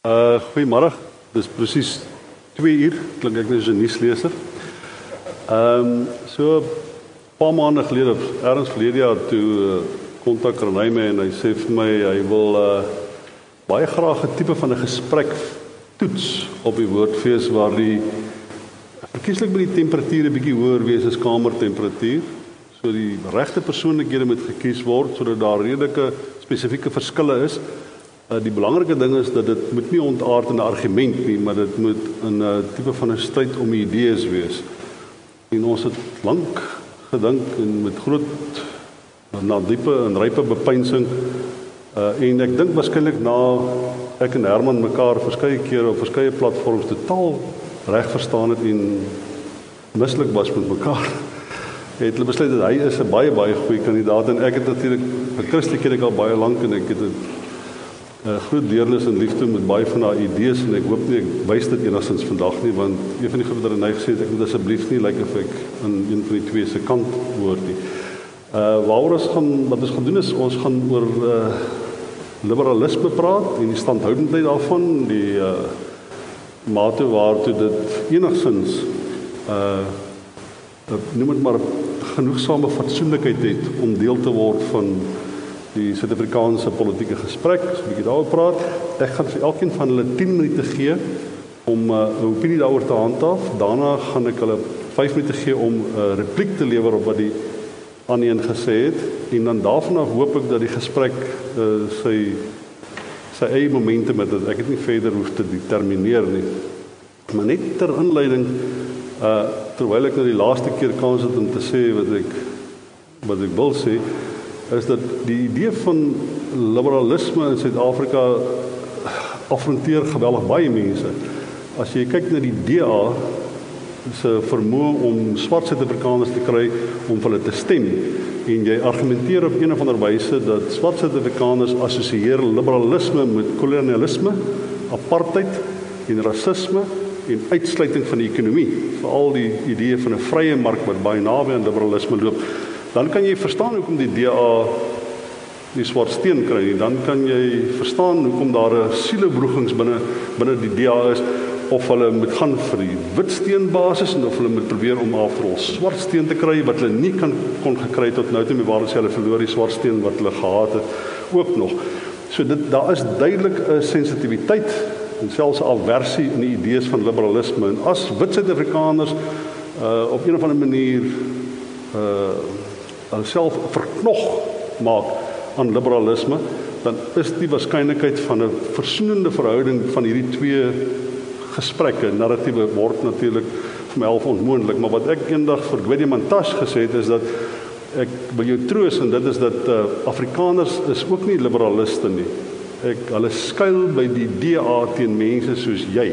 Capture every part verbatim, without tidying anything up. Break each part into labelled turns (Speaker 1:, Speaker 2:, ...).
Speaker 1: Uh, goeiemiddag, dis presies twee uur, klink ek net as 'n nuusleser. Ehm um, so 'n paar maande gelede, ergens verlede jaar toe kontak uh, Renay my en hy sê vir my hy wil uh, baie graag 'n tipe van 'n gesprek toets op die woordfees waar die verkieslik by die temperatuur 'n bietjie hoër wees as kamertemperatuur, so die regte persoonlikhede moet gekies word sodat daar redelike spesifieke verskille is. Uh, die belangrike ding is dat dit moet nie ontaard in 'n argument nie, maar dit moet 'n uh, tipe van 'n stryd om idees wees. En ons het lank gedink en met groot na diepe en rype bepeinsing uh, en ek dink waarskynlik na ek en Herman mekaar verskeie kere op verskeie platforms totaal reg verstaan het en mislik was met mekaar. Het hulle besluit dat hy is 'n baie baie goeie kandidaat en ek het natuurlik vir Christie ken ek al baie lank en ek het 'n uh, groot deernis en liefde met baie van haar idees en ek hoop nie ek wys dit enigstens vandag nie, want een van die goed wat hy gesê het, ek moet asseblief nie lyk like of ek aan een van die twee se kant hoor nie. Uh, waaroor ons gaan, wat ons gaan doen is, ons gaan oor uh, liberalisme praat en die standhoudendheid daarvan, die uh, mate waartoe dit enigstens uh, noem het maar genoegsame fatsoenlikheid het om deel te word van die Suid-Afrikaanse politieke gesprek, so 'n bietjie daaroor praat. Ek gaan vir elkeen van hulle tien minute gee om 'n uh, opinie daaroor te handhaaf. Daarna gaan ek hulle vyf minute gee om 'n uh, repliek te lewer op wat die ander een gesê het en dan daarvan af hoop ek dat die gesprek uh, sy sy eie momentum het, dat ek het nie verder hoef te determineer nie. Maar net ter inleiding, uh, terwyl ek nou die laaste keer kans het om te sê wat ek wat ek wil sê, is dat die idee van liberalisme in Suid-Afrika afronteer geweldig baie mense. As jy kyk na die D A se vermoë om swart Suid-Afrikaners te kry om vir hulle te stem, en jy argumenteer op een of ander wyse dat swart Suid-Afrikaners assosieer liberalisme met kolonialisme, apartheid en rasisme en uitsluiting van die ekonomie, veral die idee van 'n vrye mark wat baie naby aan liberalisme loop. Dan kan jy verstaan hoekom die D A die swart steen kry, dan kan jy verstaan hoekom daar 'n sielebroegings binne binne die D A is, of hulle moet gaan vir die wit steen basis en of hulle moet probeer om afrol swart steen te kry wat hulle nie kan kon gekry tot nou toe, met waar hulle verloor die swart steen wat hulle gehad het ook nog. So dit daar is duidelik 'n sensitiwiteit en selfs 'n aversie in die idees van liberalisme, en as wit Suid-Afrikaners uh, op een of ander manier uh, hulle self verknog maak aan liberalisme, dan is die waarskynlikheid van 'n versoenende verhouding van hierdie twee gesprekke, narratiewe word natuurlik vir my half onmoontlik, maar wat ek eendag vir Gwede Mantashe gesê het, is dat ek wil jou troos, en dit is dat uh, Afrikaners is ook nie liberaliste nie. Ek, hulle skuil by die D A teen mense soos jy.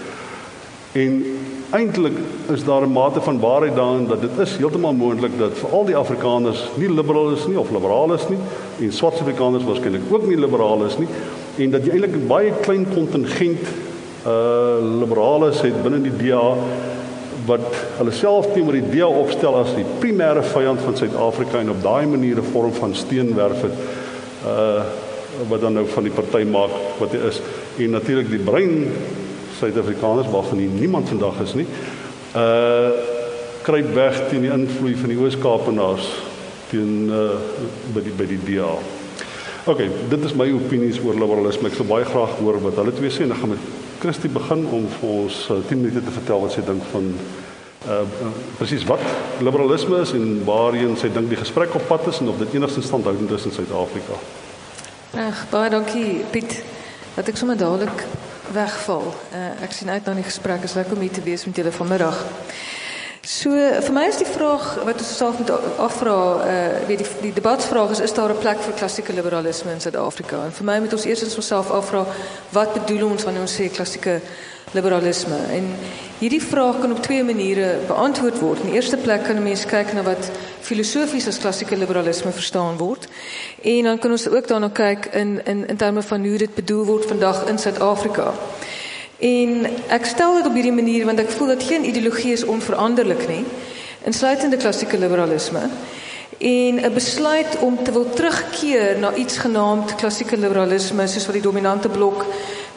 Speaker 1: En eintlik is daar 'n mate van waarheid daarin dat dit is heeltemal moontlik dat vir al die Afrikaners nie liberaal is nie of liberaal is nie, en swart Afrikaners waarskynlik ook nie liberaal is nie, en dat jy eintlik 'n baie klein kontingent uh liberales het binne die D A wat hulle self teenoor die D A opstel as die primêre vyand van Suid-Afrika en op daai manier 'n vorm van steenwerf het uh wat dan nou van die party maak wat hy is. En natuurlik die brein Suid-Afrikaners waarvan nie niemand vandag is nie, uh kruip weg teen die invloed van die Oos-Kaapenaars teen uh by die by die D A. OK, dit is my opinies oor liberalisme. Ek sal baie graag hoor wat hulle twee sê, en ek gaan met Christie begin om vir ons uh, tien minute te vertel wat sy dink van uh, uh, presies wat liberalisme is en waarheen sy dink die gesprek op pad is en of dit enigstens standhoudend is in Suid-Afrika.
Speaker 2: Ag, baie dankie Piet, dat ek sommer dadelik wegval. Uh, ek sien uit na die gesprek, is lekker om hier te wees met julle vanmiddag. So, vir my is die vraag wat ons self moet afvra, uh, die, die debatsvraag is, is daar 'n plek vir klassieke liberalisme in Suid-Afrika? En vir my moet ons eers onsself afvra, wat bedoel ons wanneer ons sê klassieke liberalisme? En hierdie vraag kan op twee maniere beantwoord word. In die eerste plek kan 'n mens kyk na wat filosofies as klassieke liberalisme verstaan word. En dan kan ons ook daarna kyk in, in, in terme van hoe dit bedoel word vandag in Suid-Afrika. En ek stel dit op hierdie manier want ek voel dat geen ideologie is onveranderlik nie, insluitende klassieke liberalisme. En 'n besluit om te wil terugkeer na iets genaamd klassieke liberalisme, soos wat die dominante blok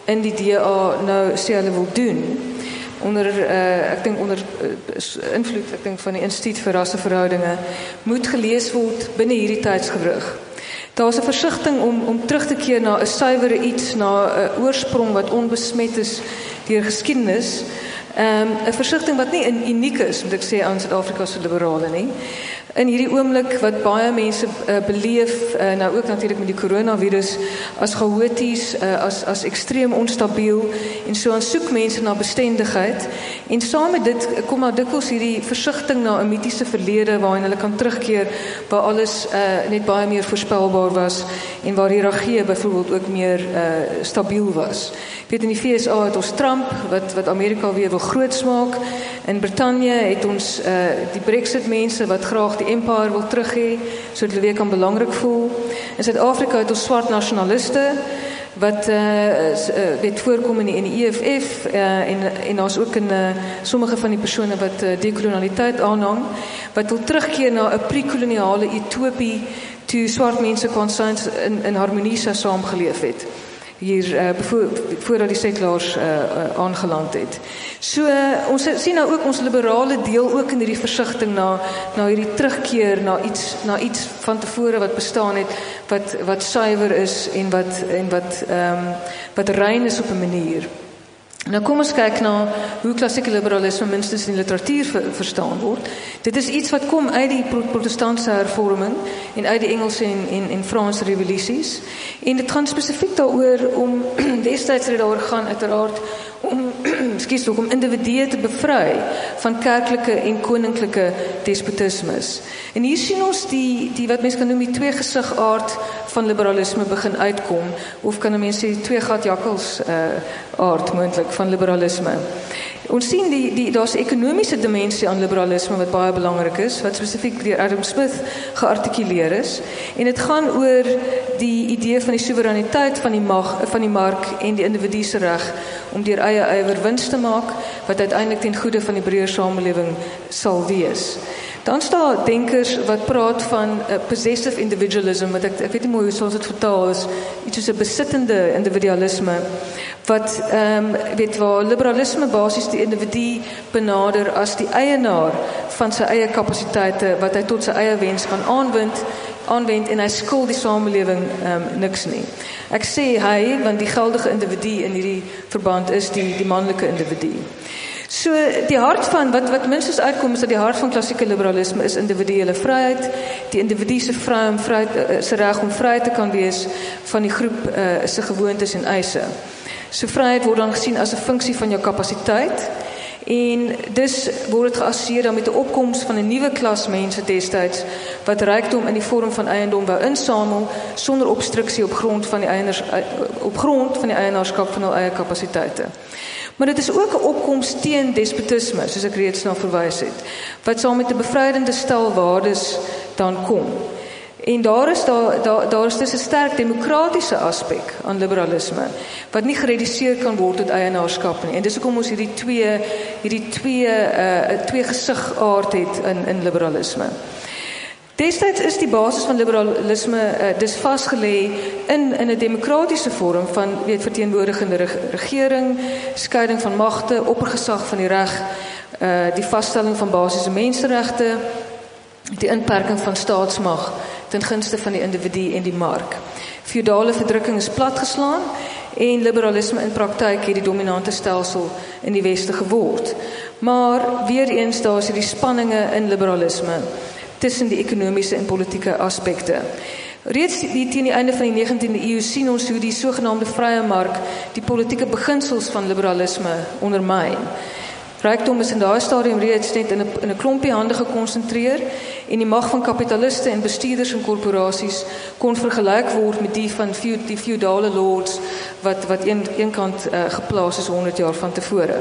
Speaker 2: in die D A nou sê hulle wil doen. Onder, uh, ek dink onder uh, invloed, ek dink van die Instituut vir Rasseverhoudinge, moet gelees word binne hierdie tydsgewrig. Daar is 'n versigtiging om om terug te keer na 'n suiwere iets, na 'n oorsprong wat onbesmet is deur geskiedenis. 'n um, 'n versigtiging wat nie uniek is, moet ek sê, aan Suid-Afrika se liberale nie. In hierdie oomblik wat baie mense uh, beleef, uh, nou ook natuurlik met die coronavirus, as chaoties, uh, as as ekstreem onstabiel, en so aan soek mense na bestendigheid. En saam met dit kom maar dikwels hierdie versigtiging na 'n mitiese verlede waarin hulle kan terugkeer, waar alles uh, net baie meer voorspelbaar was en waar hiërargieë byvoorbeeld ook meer uh, stabiel was. Ek weet in die V S A het ons Trump wat wat Amerika weer wil grootsmaak. In Brittanje het ons uh, die Brexit mense wat graag die empire wil terug hê, sodat hulle weer kan belangrik voel. In Suid-Afrika het ons swart nasionaliste wat uh, uh, weet voorkom in die, in die E F F uh, en en daar's ook in uh, sommige van die persone wat uh, dekolonialiteit aanhang, wat wil terugkeer na 'n pre-koloniale utopie toe swart mense konsyns in in harmonie sou saamgeleef het. Hier uh, voor, voordat die setelaars uh, uh, aangeland het. So uh, ons sien nou ook ons liberale deel ook in hierdie versigtiging na na hierdie terugkeer na iets na iets van tevore wat bestaan het wat wat suiwer is en wat en wat ehm um, wat rein is op 'n manier. Nou kom ons kyk na hoe klassieke liberalisme minstens in literatuur ver, verstaan word. Dit is iets wat kom uit die protestantse hervorming en uit die Engelse en, en, en Franse revolusies. En dit gaan spesifiek daaroor om, destyds het daaroor gaan uiteraard, om, excuse, om individue te bevry van kerklike en koninklike despotismes. En hier sien ons die, die wat mense kan noem die twee gesig aard van liberalisme begin uitkom, of kan mense sê die twee gat jakkals uh, aard moontlik van liberalisme. Ons sien die, die daar's 'n ekonomiese dimensie aan liberalisme wat baie belangrik is, wat spesifiek deur Adam Smith geartikuleer is, en dit gaan oor die idee van die soewereiniteit van die mag van die mark en die individu se reg om deur eie ywer wins te maak wat uiteindelik ten goeie van die breër samelewing sal wees. Dan staan denkers wat praat van uh, possessive individualism, wat ek, ek weet nie mooi hoe sal dit vertaal is, iets soos 'n besittende individualisme, wat ehm um, weet waar liberalisme basies die individu benader as die eienaar van sy eie kapasiteite wat hy tot sy eie wens kan aanwend, aanwend en hy skuld die samelewing ehm um, niks nie. Ek sê hy want die geldige individu in hierdie verband is die die manlike individu. So die hart van wat wat minstens uitkom is dat die hart van klassieke liberalisme is individuele vryheid, die individu se vry om vry se reg om vry te kan wees van die groep uh, se gewoontes en eise. So vryheid word dan gesien as 'n funksie van jou kapasiteit en dus word dit geassosieer dan met 'n opkoms van 'n nuwe klas mense destyds wat rykdom in die vorm van eiendom wou insamel sonder obstruksie op grond van die eienars op grond van die eienaarskap van hul eie kapasiteite. Maar dit is ook 'n opkoms teen despotisme, soos ek reeds na verwys het, wat saam met 'n bevrydende stel waardes dan kom. En daar is daar daar daar is dus 'n sterk demokratiese aspek aan liberalisme wat nie gereduseer kan word tot eienaarskap nie. En dis hoekom ons hierdie twee hierdie twee uh twee gesig aard het in in liberalisme. Destyds is die basis van liberalisme uh, dis vasgelê in in 'n demokratiese vorm van weet verteenwoordigende regering, skeiding van magte, oppergesag van die reg, uh die vaststelling van basiese menseregte, die inperking van staatsmag ten gunste van die individu en die mark. Feudale verdrukking is platgeslaan en liberalisme in praktyk het die dominante stelsel in die weste geword. Maar weer eens daar is hierdie spanninge in liberalisme tussen die ekonomiese en politieke aspekte. Reeds teen die einde van die negentiende eeu sien ons hoe die sogenaamde vrye mark die politieke beginsels van liberalisme ondermyn. Rykdom is in daai stadium reeds net in 'n in 'n klompie hande gekonsentreer en die mag van kapitaliste en bestuurders en korporasies kon vergelyk word met die van die feudale lords wat wat een eenkant uh, geplaas is honderd jaar van tevore.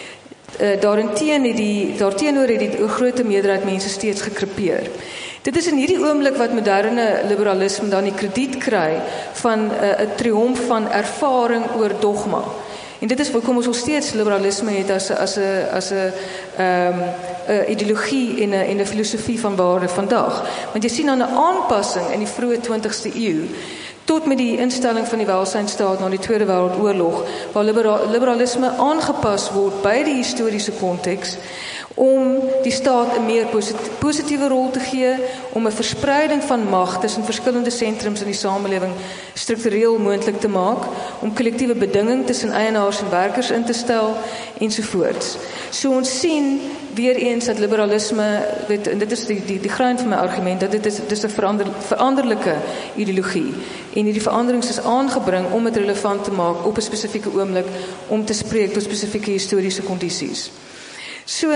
Speaker 2: Uh, daarteen het die daarteenoor het die groot meerderheid mense steeds gekrepeer. Dit is in hierdie oomblik wat moderne liberalisme dan die krediet kry van 'n uh, 'n triomf van ervaring oor dogma. En dit is hoekom ons nog steeds liberalisme het as 'n as 'n as 'n ehm 'n ideologie en 'n en 'n filosofie van waarde vandag. Want jy sien dan 'n aanpassing in die vroeë twintigste eeu tot met die instelling van die welsynsstaat na die Tweede Wêreldoorlog, waar libera liberalisme aangepas word by die historiese konteks, om die staat 'n meer positiewe rol te gee, om 'n verspreiding van mag tussen verskillende sentrums in die samelewing struktureel moontlik te maak, om kollektiewe bedinging tussen eienaars en werkers in te stel, ensovoorts. So ons sien weer eens dat liberalisme, weet, en dit is die, die, die grein van my argument, dat dit is, dit is 'n verander, veranderlike ideologie, en hierdie veranderings is aangebring om het relevant te maak op 'n spesifieke oomblik, om te spreek tot spesifieke historiese kondisies. So,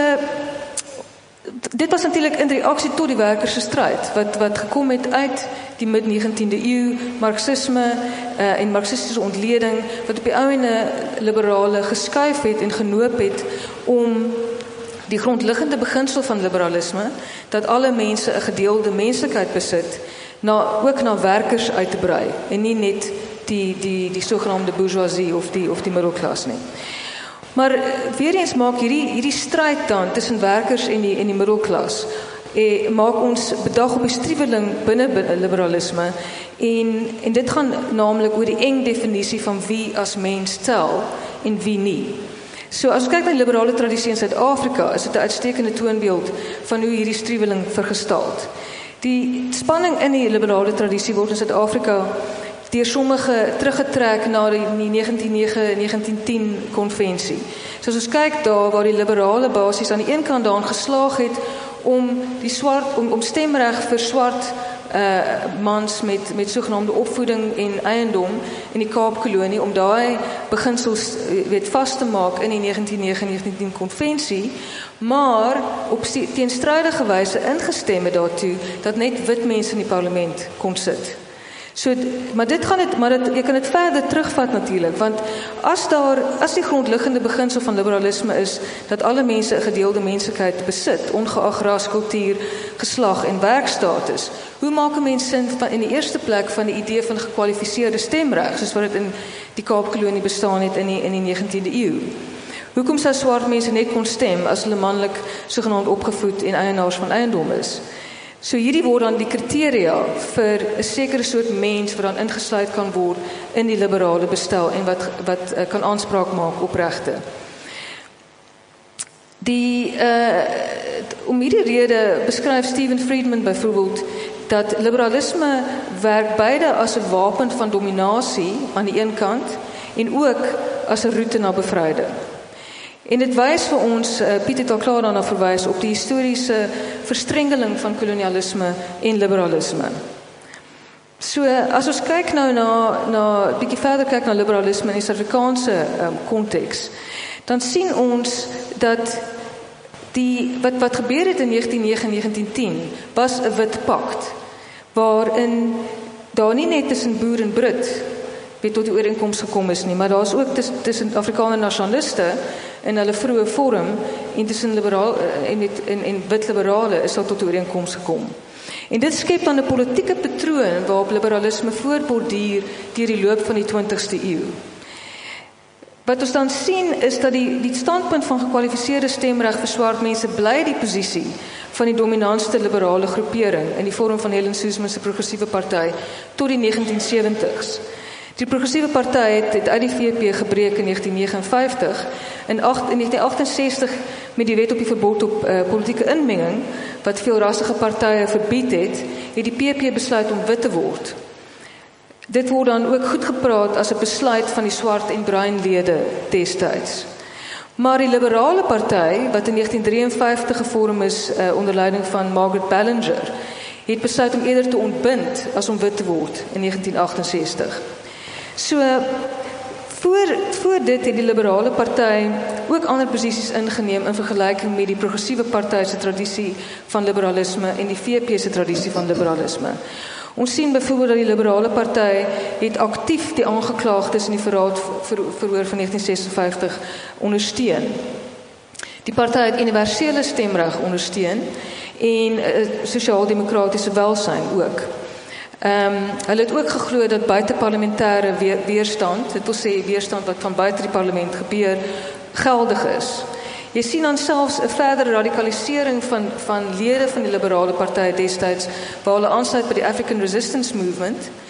Speaker 2: dit was natuurlik in reaksie tot die werkers se stryd, wat, wat gekom het uit die mid-negentiende eeu, marxisme uh, en marxistische ontleding, wat op die ouene liberale geskuif het en genoop het om die grondliggende beginsel van liberalisme, dat alle mense 'n gedeelde menslikheid besit, na, ook na werkers uit te brei, en nie net die, die, die sogenaamde bourgeoisie of die, of die middelklas nie. Maar weer eens maak hierdie, hierdie stryd dan tussen werkers en die, en die middelklas, eh, maak ons bedag op die striweling binne liberalisme, en, en dit gaan naamlik oor die eng definisie van wie as mens tel en wie nie. So as ons kyk na die liberale tradisie in Suid-Afrika, is dit 'n uitstekende toonbeeld van hoe hierdie striweling vergestaalt. Die spanning in die liberale tradisie word in Suid-Afrika deur sommige teruggetrek na die negentien nege negentien tien konvensie. So as ons kyk daar waar die liberale basies aan die een kant daarin geslaag het om die swart om, om stemreg vir swart uh, mans met met sogenaamde opvoeding en eiendom in die Kaapkolonie, om daai beginsels weet vas te maak in die negentien nege negentien tien konvensie, maar op teenstrydige wyse ingestem het daartoe dat net wit mense in die parlement kon sit. So, maar dit gaan het, maar dit, jy kan dit verder terugvat natuurlik, want as daar, as die grondliggende beginsel van liberalisme is, dat alle mense 'n gedeelde menslikheid besit, ongeag ras, kultuur, geslag en werkstatus, hoe maak 'n mens sin van, in die eerste plek van die idee van gekwalifiseerde stemreg, soos wat dit in die Kaapkolonie bestaan het in die, in die negentiende eeu? Hoekom sou swart mense net kon stem, as hulle manlik sogenaamd opgevoed en eienaars van eiendom is? So hierdie word dan die kriteria vir 'n sekere soort mens wat dan ingesluit kan word in die liberale bestel en wat, wat uh, kan aanspraak maak op regte. Die, uh, om hierdie rede beskryf Steven Friedman byvoorbeeld dat liberalisme werk beide as 'n wapen van dominasie aan die een kant en ook as 'n roete na bevryding. En dit wys vir ons, uh, Piet het al klaar daarna verwys, op die historiese verstrengeling van kolonialisme en liberalisme. So, as ons kyk nou na, na bietjie verder kyk na liberalisme in die Suid-Afrikaanse um, konteks, dan sien ons dat die, wat, wat gebeur het in negentien nege negentien tien, was 'n wit pakt, waarin daar nie net tussen boer en Brit weet tot die ooreenkoms gekom is nie, maar daar is ook tussen Afrikaner nasionaliste in hulle vroeë vorm en tussen liberaal en en en wit liberale is daar tot 'n ooreenkoms gekom. En dit skep dan 'n politieke patroon waarop liberalisme voortborduur deur die loop van die twintigste eeu. Wat ons dan sien is dat die die standpunt van gekwalifiseerde stemreg vir swart mense bly die posisie van die dominantste liberale groepering in die vorm van Helen Suzman se progressiewe party tot die negentien sewentig's. Die progressiewe party het, het uit die V P gebreek in negentien vyf nege in, in negentien agt en sestig met die wet op die verbod op uh, politieke inmenging wat veel rassige partye verbied het, het die P P besluit om wit te word. Dit word dan ook goed gepraat as 'n besluit van die swart en bruin lede destyds. Maar die liberale party wat in negentien vyf drie gevorm is uh, onder leiding van Margaret Ballinger, het besluit om eerder te ontbind as om wit te word in negentien agt en sestig. So, voor, voor dit het die liberale party ook ander posisies ingeneem in vergelyking met die progressiewe party se tradisie van liberalisme en die V P se tradisie van liberalisme. Ons sien byvoorbeeld dat die liberale party het aktief die aangeklaagdes in die verraad ver, verhoor van negentien vyf ses ondersteun. Die party het universele stemreg ondersteun en uh, sosiaal-demokratiese welsyn ook. Ehm um, hulle het ook geglo dat buiteparlementêre weer, weerstand, dit wil sê weerstand wat van buite die parlement gebeur, geldig is. Jy sien dan selfs 'n verdere radikalisering van van lede van die liberale party destyds waar hulle aansluit by die African Resistance Movement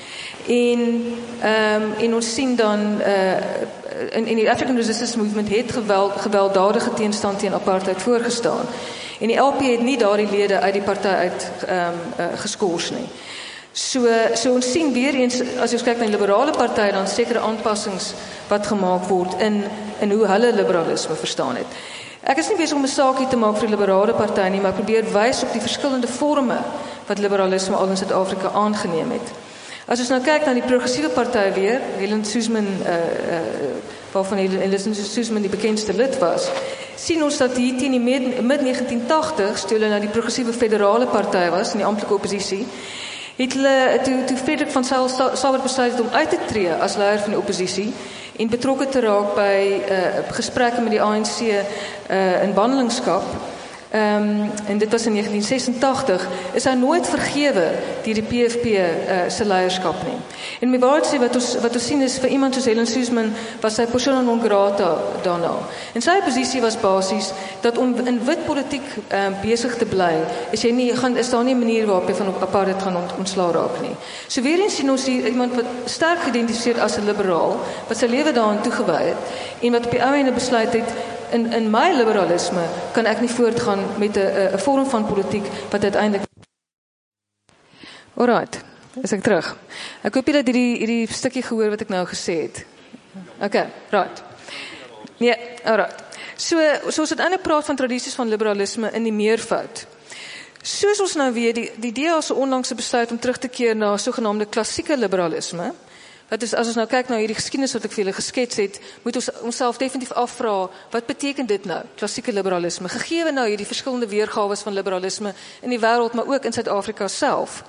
Speaker 2: En, um, en ons sien dan, uh, in, in die African Resistance Movement het geweld, gewelddadige teenstand teen apartheid voorgestaan. En die L P het nie daardie lede uit die party uit um, uh, geskors nie. So, so ons sien weer eens, as ons kyk na die liberale party, dan sekere aanpassings wat gemaak word in, in hoe hulle liberalisme verstaan het. Ek is nie besig om 'n saakie te maak vir die liberale party nie, maar probeer wys op die verskillende forme wat liberalisme al in Suid-Afrika aangeneem het. As ons nou kyk na die progressiewe party weer, Helen Suzman, uh, uh, waarvan Helen Suzman die bekendste lid was, sien ons dat hier teen die mid negentien tagtigs, toe hulle na die progressiewe federale party was, in die amptelike oppositie, het hulle, toe, toe Frederik van Sail besluit om uit te tree as leier van die oppositie en betrokke te raak by uh, gesprekke met die A N C uh, in wandelingskap. Um, en dit was in negentien sesentagtig, is hy nooit vergewe deur die P F P uh, se leierskap nie. En my waarheid sê, wat ons, wat ons sien is, vir iemand soos Helen Suzman, was sy persona non grata daarna. En sy posisie was basies, dat om in wit politiek uh, besig te bly, is, jy nie, gaan, is daar nie 'n manier waarop jy van apartheid gaan ont, ontsla raak nie. So weer eens sien ons hier iemand wat sterk geïdentifiseer as 'n liberaal, wat sy lewe daaraan toegewy het, en wat op die ou ende besluit het, In, in my liberalisme kan ek nie voortgaan met 'n vorm van politiek wat uiteindelik. Alright, is ek terug. Ek hoop julle het hierdie hierdie stukkie gehoor wat ek nou gesê het. Okay, right. Nee, alright. So soos dit eintlik praat van tradisies van liberalisme in die meervoud. Soos ons nou weet, die die D A se onlangse besluit om terug te keer na sogenaamde klassieke liberalisme. Wat is, as ons nou kyk na hierdie geskiedenis wat ek vir julle geskets het, moet ons onsself definitief afvra, wat beteken dit nou, klassieke liberalisme, gegee nou hierdie verskillende weergawe van liberalisme in die wêreld, maar ook in Suid-Afrika self.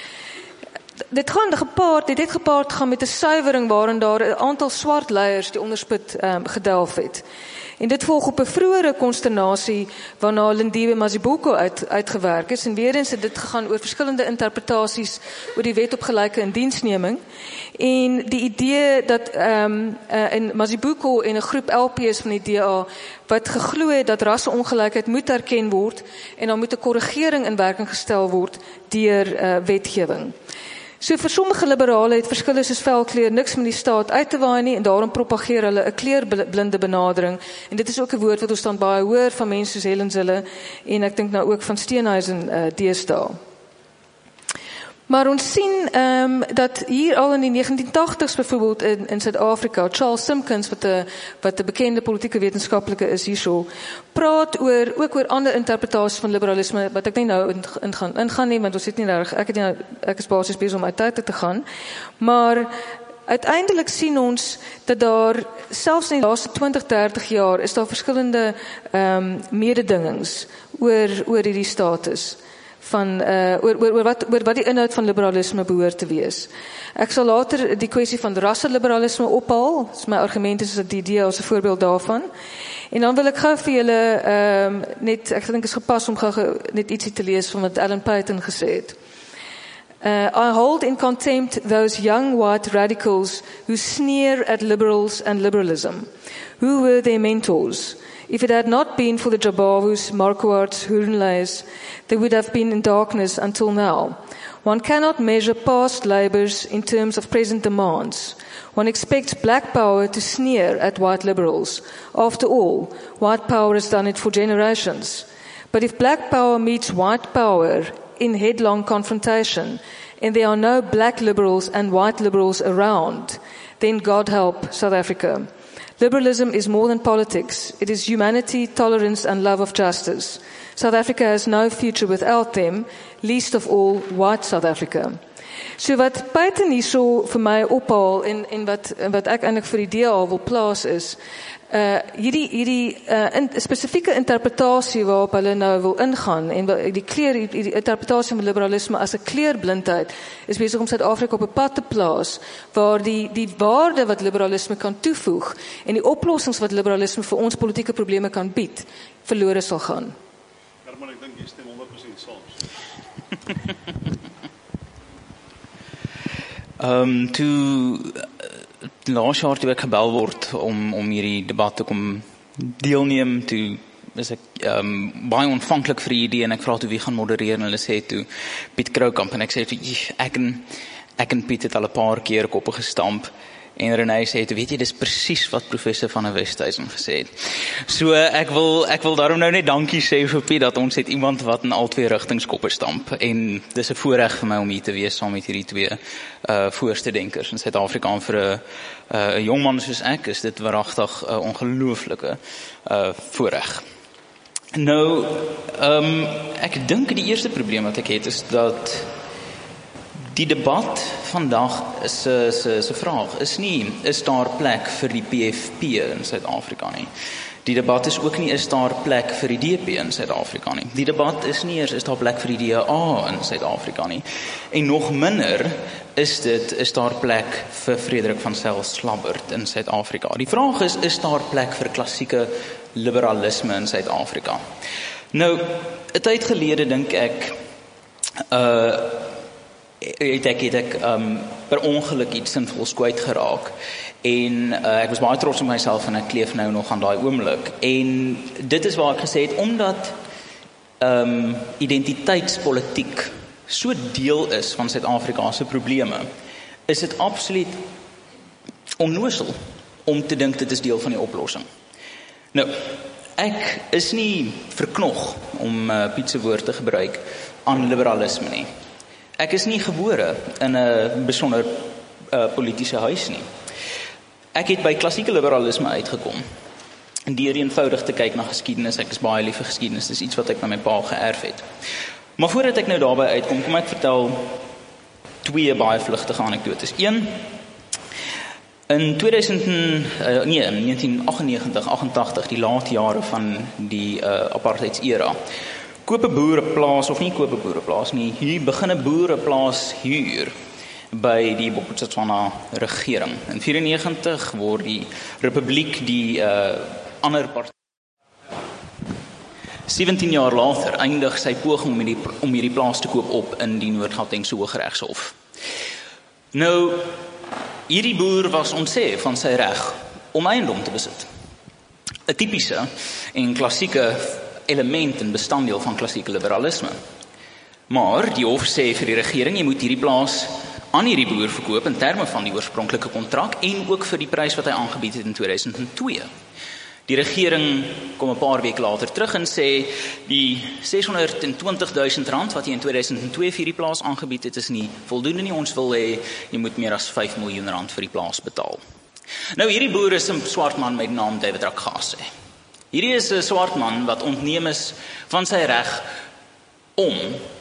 Speaker 2: Dit gaan gepaard, dit het gepaard gaan met 'n suiwering waarin daar 'n aantal swart leiers die onderspit um, gedelf het. En dit volg op 'n vroeëre konsternasie waarna Lindiwe Mazibuko uit, uitgewerk is. En weer eens het dit gegaan oor verskillende interpretasies oor die wet op gelyke indiensneming. En die idee dat um, uh, in Mazibuko en 'n groep L P's van die D A wat geglo het dat rasseongelykheid moet erken word en dan moet 'n korrigering in werking gestel word deur uh, wetgewing. So vir sommige liberale het verskille soos velkleur niks met die staat uit te waai nie en daarom propageer hulle 'n kleurblinde benadering en dit is ook 'n woord wat ons dan baie hoor van mense soos Helen Zille en ek dink nou ook van Steenhuisen uh, deesdae. Maar ons sien um, dat hier al in die negentien tagtigs byvoorbeeld in, in Suid-Afrika, Charles Simpkins, wat 'n wat 'n bekende politieke wetenskaplike is hierso, praat oor ook oor ander interpretasies van liberalisme wat ek nie nou in, in gaan ingaan nie, want ons het nie reg, ek het nie ek is basies besig om uit tyd te gaan. Maar uiteindelik sien ons dat daar selfs in die laaste twintig, dertig jaar is daar verskillende ehm um, mededingings oor oor hierdie status. van uh, oor, oor, oor, wat, oor wat die inhoud van liberalisme behoort te wees. Ek sal later die kwessie van rasseliberalisme ophaal. Dis my argument is dat die D A as 'n voorbeeld daarvan. En dan wil ek gou vir julle um, net, ek dink is gepas om gou net ietsie te lees van wat Alan Paton gesê het. Uh, I hold in contempt those young white radicals who sneer at liberals and liberalism. Who were their mentors? If it had not been for the Jabavus, Marquards, Hurenleys, they would have been in darkness until now. One cannot measure past labours in terms of present demands. One expects black power to sneer at white liberals. After all, white power has done it for generations. But if black power meets white power in headlong confrontation, and there are no black liberals and white liberals around, then God help South Africa. Liberalism is more than politics. It is humanity, tolerance and love of justice. South Africa has no future without them, least of all white South Africa. So wat Paton hierso vir my ophaal en, en wat, wat ek eintlik vir die D A wil plaas is, uh, hierdie, hierdie uh, in, spesifieke interpretasie waarop hulle nou wil ingaan en die, kleur, die interpretasie van liberalisme as 'n kleurblindheid is besig om Suid-Afrika op 'n pad te plaas waar die, die waarde wat liberalisme kan toevoeg en die oplossings wat liberalisme vir ons politieke probleme kan bied, verlore sal gaan.
Speaker 1: Herman, ek dink jy stem honderd persent saam.
Speaker 3: Ehm um, toe laas jaar toe ek gebel word om om hierdie debat te kom deelneem, toe is ek ehm um, baie ontvanklik vir die idee en ek vra toe wie gaan modereer en hulle sê toe Piet Kroukamp en ek sê toe ek en ek en Piet het al 'n paar keer koppe gestamp, en Renée sê, weet jy, dis presies wat professor van der Westhuizen gesê het. So ek wil ek wil daarom nou net dankie sê vir Piet, dat ons het iemand wat in al twee rigtings koppe stamp, en dis 'n voorreg vir my om hier te wees saam met hierdie twee uh, voorste denkers in Suid-Afrika, en vir 'n uh, 'n jong man soos ek, is dit waaragtig 'n uh, ongelooflike uh, voorreg. Nou, um, ek dink die eerste probleem wat ek het, is dat die debat vandag is 'n vraag, is nie, is daar plek vir die P F P in Suid-Afrika nie. Die debat is ook nie, is daar plek vir die D P in Suid-Afrika nie. Die debat is nie eers, is daar plek vir die D A in Suid-Afrika nie. En nog minder is dit, is daar plek vir Frederik van Sail Slabbert in Suid-Afrika. Die vraag is, is daar plek vir klassieke liberalisme in Suid-Afrika? Nou, 'n tyd gelede dink ek, uh, het ek, het ek um, per ongeluk iets sinvols kwyt geraak, en uh, ek was baie trots op myself, en ek kleef nou nog aan daai oomblik, en dit is waar ek gesê het, omdat um, identiteitspolitiek so deel is van Suid-Afrika se probleme, is dit absoluut onnoosel om te dink dit is deel van die oplossing. Nou, ek is nie verknog, om uh, Piet se woord te gebruik, aan liberalisme nie. Ek is nie gebore in 'n besonder uh, politiese huis nie. Ek het by klassieke liberalisme uitgekom, en deur eenvoudig te kyk na geskiedenis, ek is baie lief vir geskiedenis, dis iets wat ek by my pa geërf het. Maar voordat ek nou daarby uitkom, kom ek vertel twee baie vlugtige anekdotes. Een, in tweeduisend, uh, nee, negentien agt negentig, agt-en-tagtig, die laat jare van die uh, apartheidsera, koop 'n boer 'n plaas, of nie koop 'n boer 'n plaas nie, hier begin 'n boer 'n plaas huur by die Bophuthatswana regering. In vyfennegentig word die Republiek die uh, ander partij. sewentien jaar later eindig sy poging om hierdie, om hierdie plaas te koop op in die Noord-Gautengse Hooggeregshof. Nou, hierdie boer was ontsê van sy reg om eiendom te besit. 'n Tipiese en klassieke element en bestanddeel van klassieke liberalisme. Maar die hof sê vir die regering, jy moet hierdie plaas aan hierdie boer verkoop in terme van die oorspronklike kontrak, en ook vir die prys wat hy aangebied het in tweeduisend twee. Die regering kom 'n paar weke later terug en sê, die seshonderdtwintigduisend rand wat jy in tweeduisend twee vir die plaas aangebied het, is nie voldoende nie, ons wil hê, jy moet meer as vyf miljoen rand vir die plaas betaal. Nou, hierdie boer is 'n swart man met die naam David Rakgase. Hierdie is 'n swart man wat ontneem is van sy reg om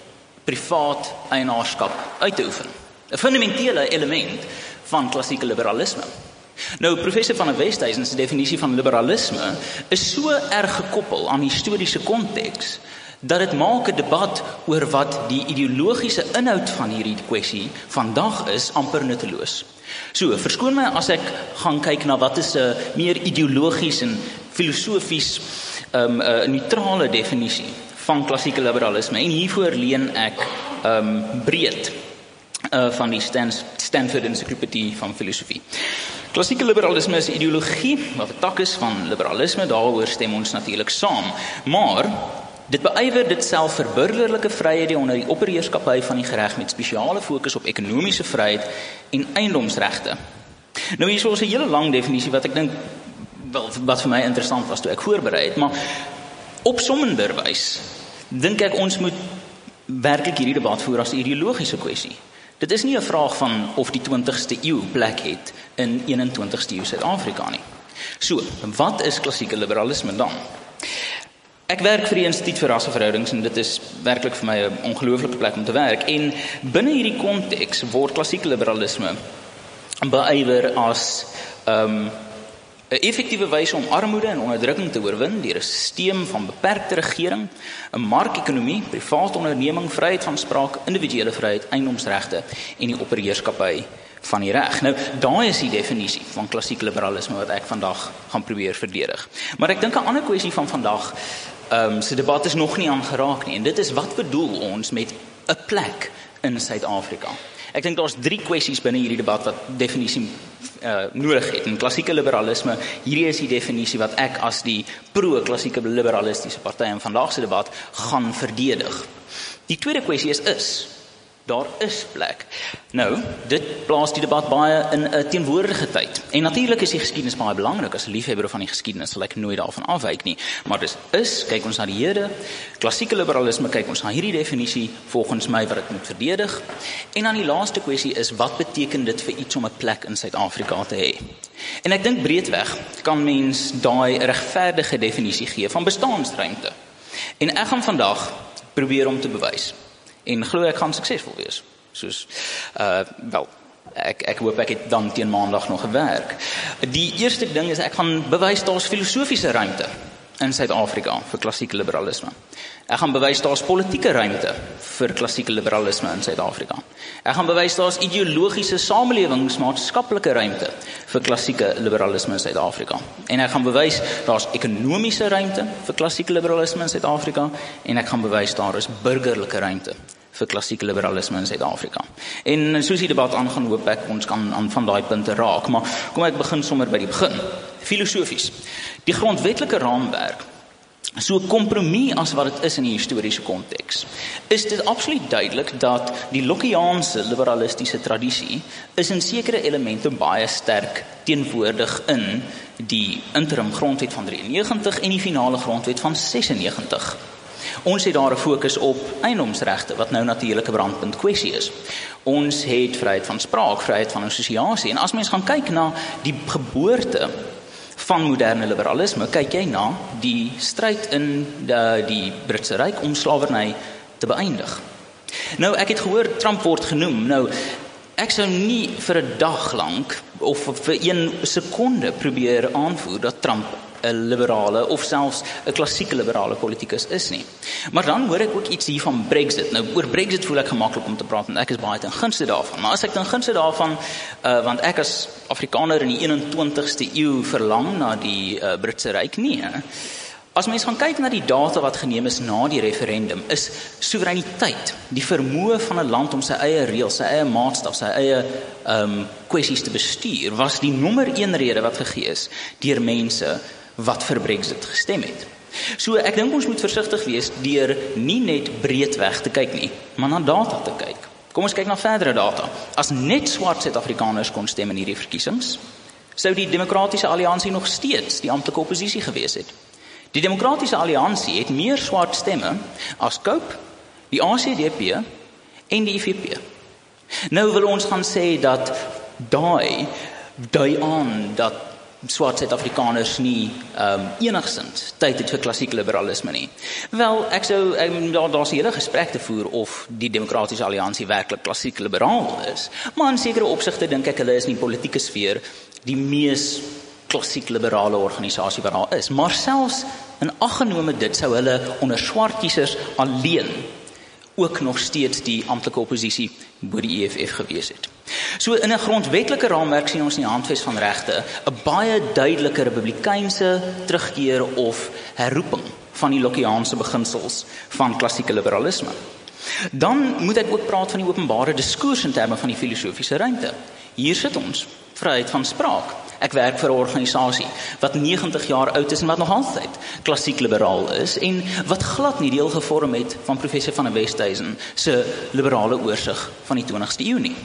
Speaker 3: privaat eienaarskap uit te oefen. 'n Fundamentele element van klassieke liberalisme. Nou, professor van der Westhuizen se definisie van liberalisme is so erg gekoppel aan historiese konteks, dat dit maak 'n debat oor wat die ideologiese inhoud van hierdie kwessie vandag is amper nutteloos. So, verskoon my as ek gaan kyk na wat is 'n meer ideologies en filosofies um, 'n neutrale definisie van klassieke liberalisme, en hiervoor leen ek um, breed uh, van die Stan- Stanford Encyclopedie van Filosofie. Klassieke liberalisme is ideologie, wat 'n tak is van liberalisme, daaroor stem ons natuurlik saam, maar dit beywer dit self vir burgerlike vryhede onder die opperheerskappy van die gereg met spesiale fokus op ekonomiese vryheid en eiendomsregte. Nou, hier is ons 'n hele lang definisie wat ek dink, wel, wat vir my interessant was toe ek voorberei het, maar opsommenderwys dink ek ons moet werklik hierdie debat voer as 'n ideologiese kwessie. Dit is nie 'n vraag van of die twintigste eeu plek het in eenentwintigste eeu Suid-Afrika nie. So, wat is klassieke liberalisme dan? Ek werk vir die Instituut vir Rasseverhoudings, en dit is werklik vir my 'n ongelooflike plek om te werk, en binne hierdie konteks word klassieke liberalisme beywer as um, 'n effektiewe wyse om armoede en onderdrukking te oorwin deur 'n stelsel van beperkte regering, 'n markekonomie, private onderneming, vryheid van spraak, individuele vryheid, eiendomsregte en die opperheerskappy van die reg. Nou, daai is die definisie van klassieke liberalisme wat ek vandag gaan probeer verdedig. Maar ek dink 'n ander kwessie van vandag, um, se debat is nog nie aangeraak nie, en dit is, wat bedoel ons met 'n plek in Suid-Afrika? Ek dink daar's drie kwessies binne hierdie debat wat definisie uh, nodig het. En klassieke liberalisme, hierdie is die definisie wat ek as die pro-klassieke liberalistiese party in vandag se debat gaan verdedig. Die tweede kwessie is is. daar is plek. Nou, dit plaas die debat baie in 'n teenwoordige tyd. En natuurlik is die geskiedenis baie belangrik. As 'n liefhebber van die geskiedenis sal ek nooit daarvan afwyk nie. Maar dis is, kyk ons na die hede, klassieke liberalisme, kyk ons na hierdie definisie volgens my wat dit moet verdedig. En dan die laaste kwessie is, wat beteken dit vir iets om 'n plek in Suid-Afrika te hê? En ek dink breedweg kan mens daai regverdige definisie gee van bestaansruimte. En ek gaan vandag probeer om te bewys. En glo ek gaan suksesvol wees. Soos, uh, wel, ek, ek hoop ek het dan teen maandag nog gewerk. Die eerste ding is, ek gaan bewys daar is filosofiese ruimte in Suid-Afrika vir klassieke liberalisme. Ek gaan bewys daar is politieke ruimte vir klassieke liberalisme in Suid-Afrika. Ek gaan bewys daar is ideologiese samelewingsmaatskaplike ruimte vir klassieke liberalisme in Suid-Afrika. En ek gaan bewys daar is ekonomiese ruimte vir klassieke liberalisme in Suid-Afrika en ek gaan bewys daar is burgerlike ruimte vir klassieke liberalisme in Suid-Afrika. En soos die debat aangaan, hoop ek ons kan aan van daai punte raak, maar kom ek begin sommer by die begin. Filosofies. Die grondwetlike raamwerk, so 'n kompromie as wat dit is in die historiese konteks, is dit absoluut duidelik dat die Lockeaanse liberalistiese tradisie is in sekere elemente baie sterk teenwoordig in die interim grondwet van drieënnegentig en die finale grondwet van sesennegentig. Ons het daar 'n fokus op eiendomsregte, wat nou natuurlik 'n brandpunt kwessie is. Ons het vryheid van spraak, vryheid van assosiasie, en as mens gaan kyk na die geboorte van moderne liberalisme, kyk jy na die stryd in die, die Britse Ryk om slawerny te beëindig. Nou, ek het gehoor, Trump word genoem. Nou, ek sou nie vir 'n dag lank, of vir een sekonde probeer aanvoer dat Trump 'n liberale of selfs 'n klassieke liberale politikus is nie. Maar dan hoor ek ook iets hier van Brexit. Nou, oor Brexit voel ek gemaklik om te praat, want ek is baie ten gunste daarvan. Maar as ek ten gunste daarvan, uh, want ek as Afrikaner in die eenentwintigste eeu verlang na die uh, Britse Ryk nie. He. As mens gaan kyk na die data wat geneem is na die referendum, is soewereiniteit, die vermoë van 'n land om sy eie reëls, sy eie maatstaf, sy eie um, kwessies te bestuur, was die nommer een rede wat gegee is deur mense wat vir Brexit gestem het. So ek dink ons moet versigtig wees deur nie net breedweg te kyk nie, maar na data te kyk. Kom ons kyk na verdere data. As net swart Suid-Afrikaners kon stem in hierdie verkiesings, sou die Demokratiese Alliansie nog steeds die amptelike oppositie gewees het. Die Demokratiese Alliansie het meer swart stemme as COPE, die A C D P en die I F P. Nou wil ons gaan sê dat daai dui aan dat swart Suid-Afrikaners nie um, enigsins tyd het vir klassieke liberalisme nie. Wel, ek sou, um, daar, daar is 'n hele gesprek te voer of die Demokratiese Alliansie werklik klassiek liberaal is, maar in sekere opsigte dink ek hulle is in die politieke sfeer die mees klassiek liberale organisasie wat daar is. Maar selfs in ag genome dit sou hulle onder swart kiesers alleen ook nog steeds die amptelike oppositie bo die E F F gewees het. So in 'n grondwetlike raamwerk sien ons in die handves van regte 'n baie duidelike republikeinse terugkeer of herroeping van die Lockeaanse beginsels van klassieke liberalisme. Dan moet ek ook praat van die openbare diskurs in terme van die filosofiese ruimte. Hier sit ons, vryheid van spraak. Ek werk vir 'n organisasie wat negentig jaar oud is en wat nog altyd klassiek liberaal is en wat glad nie deel gevorm het van professor van der Westhuizen se liberale oorsig van die twintigste eeu nie.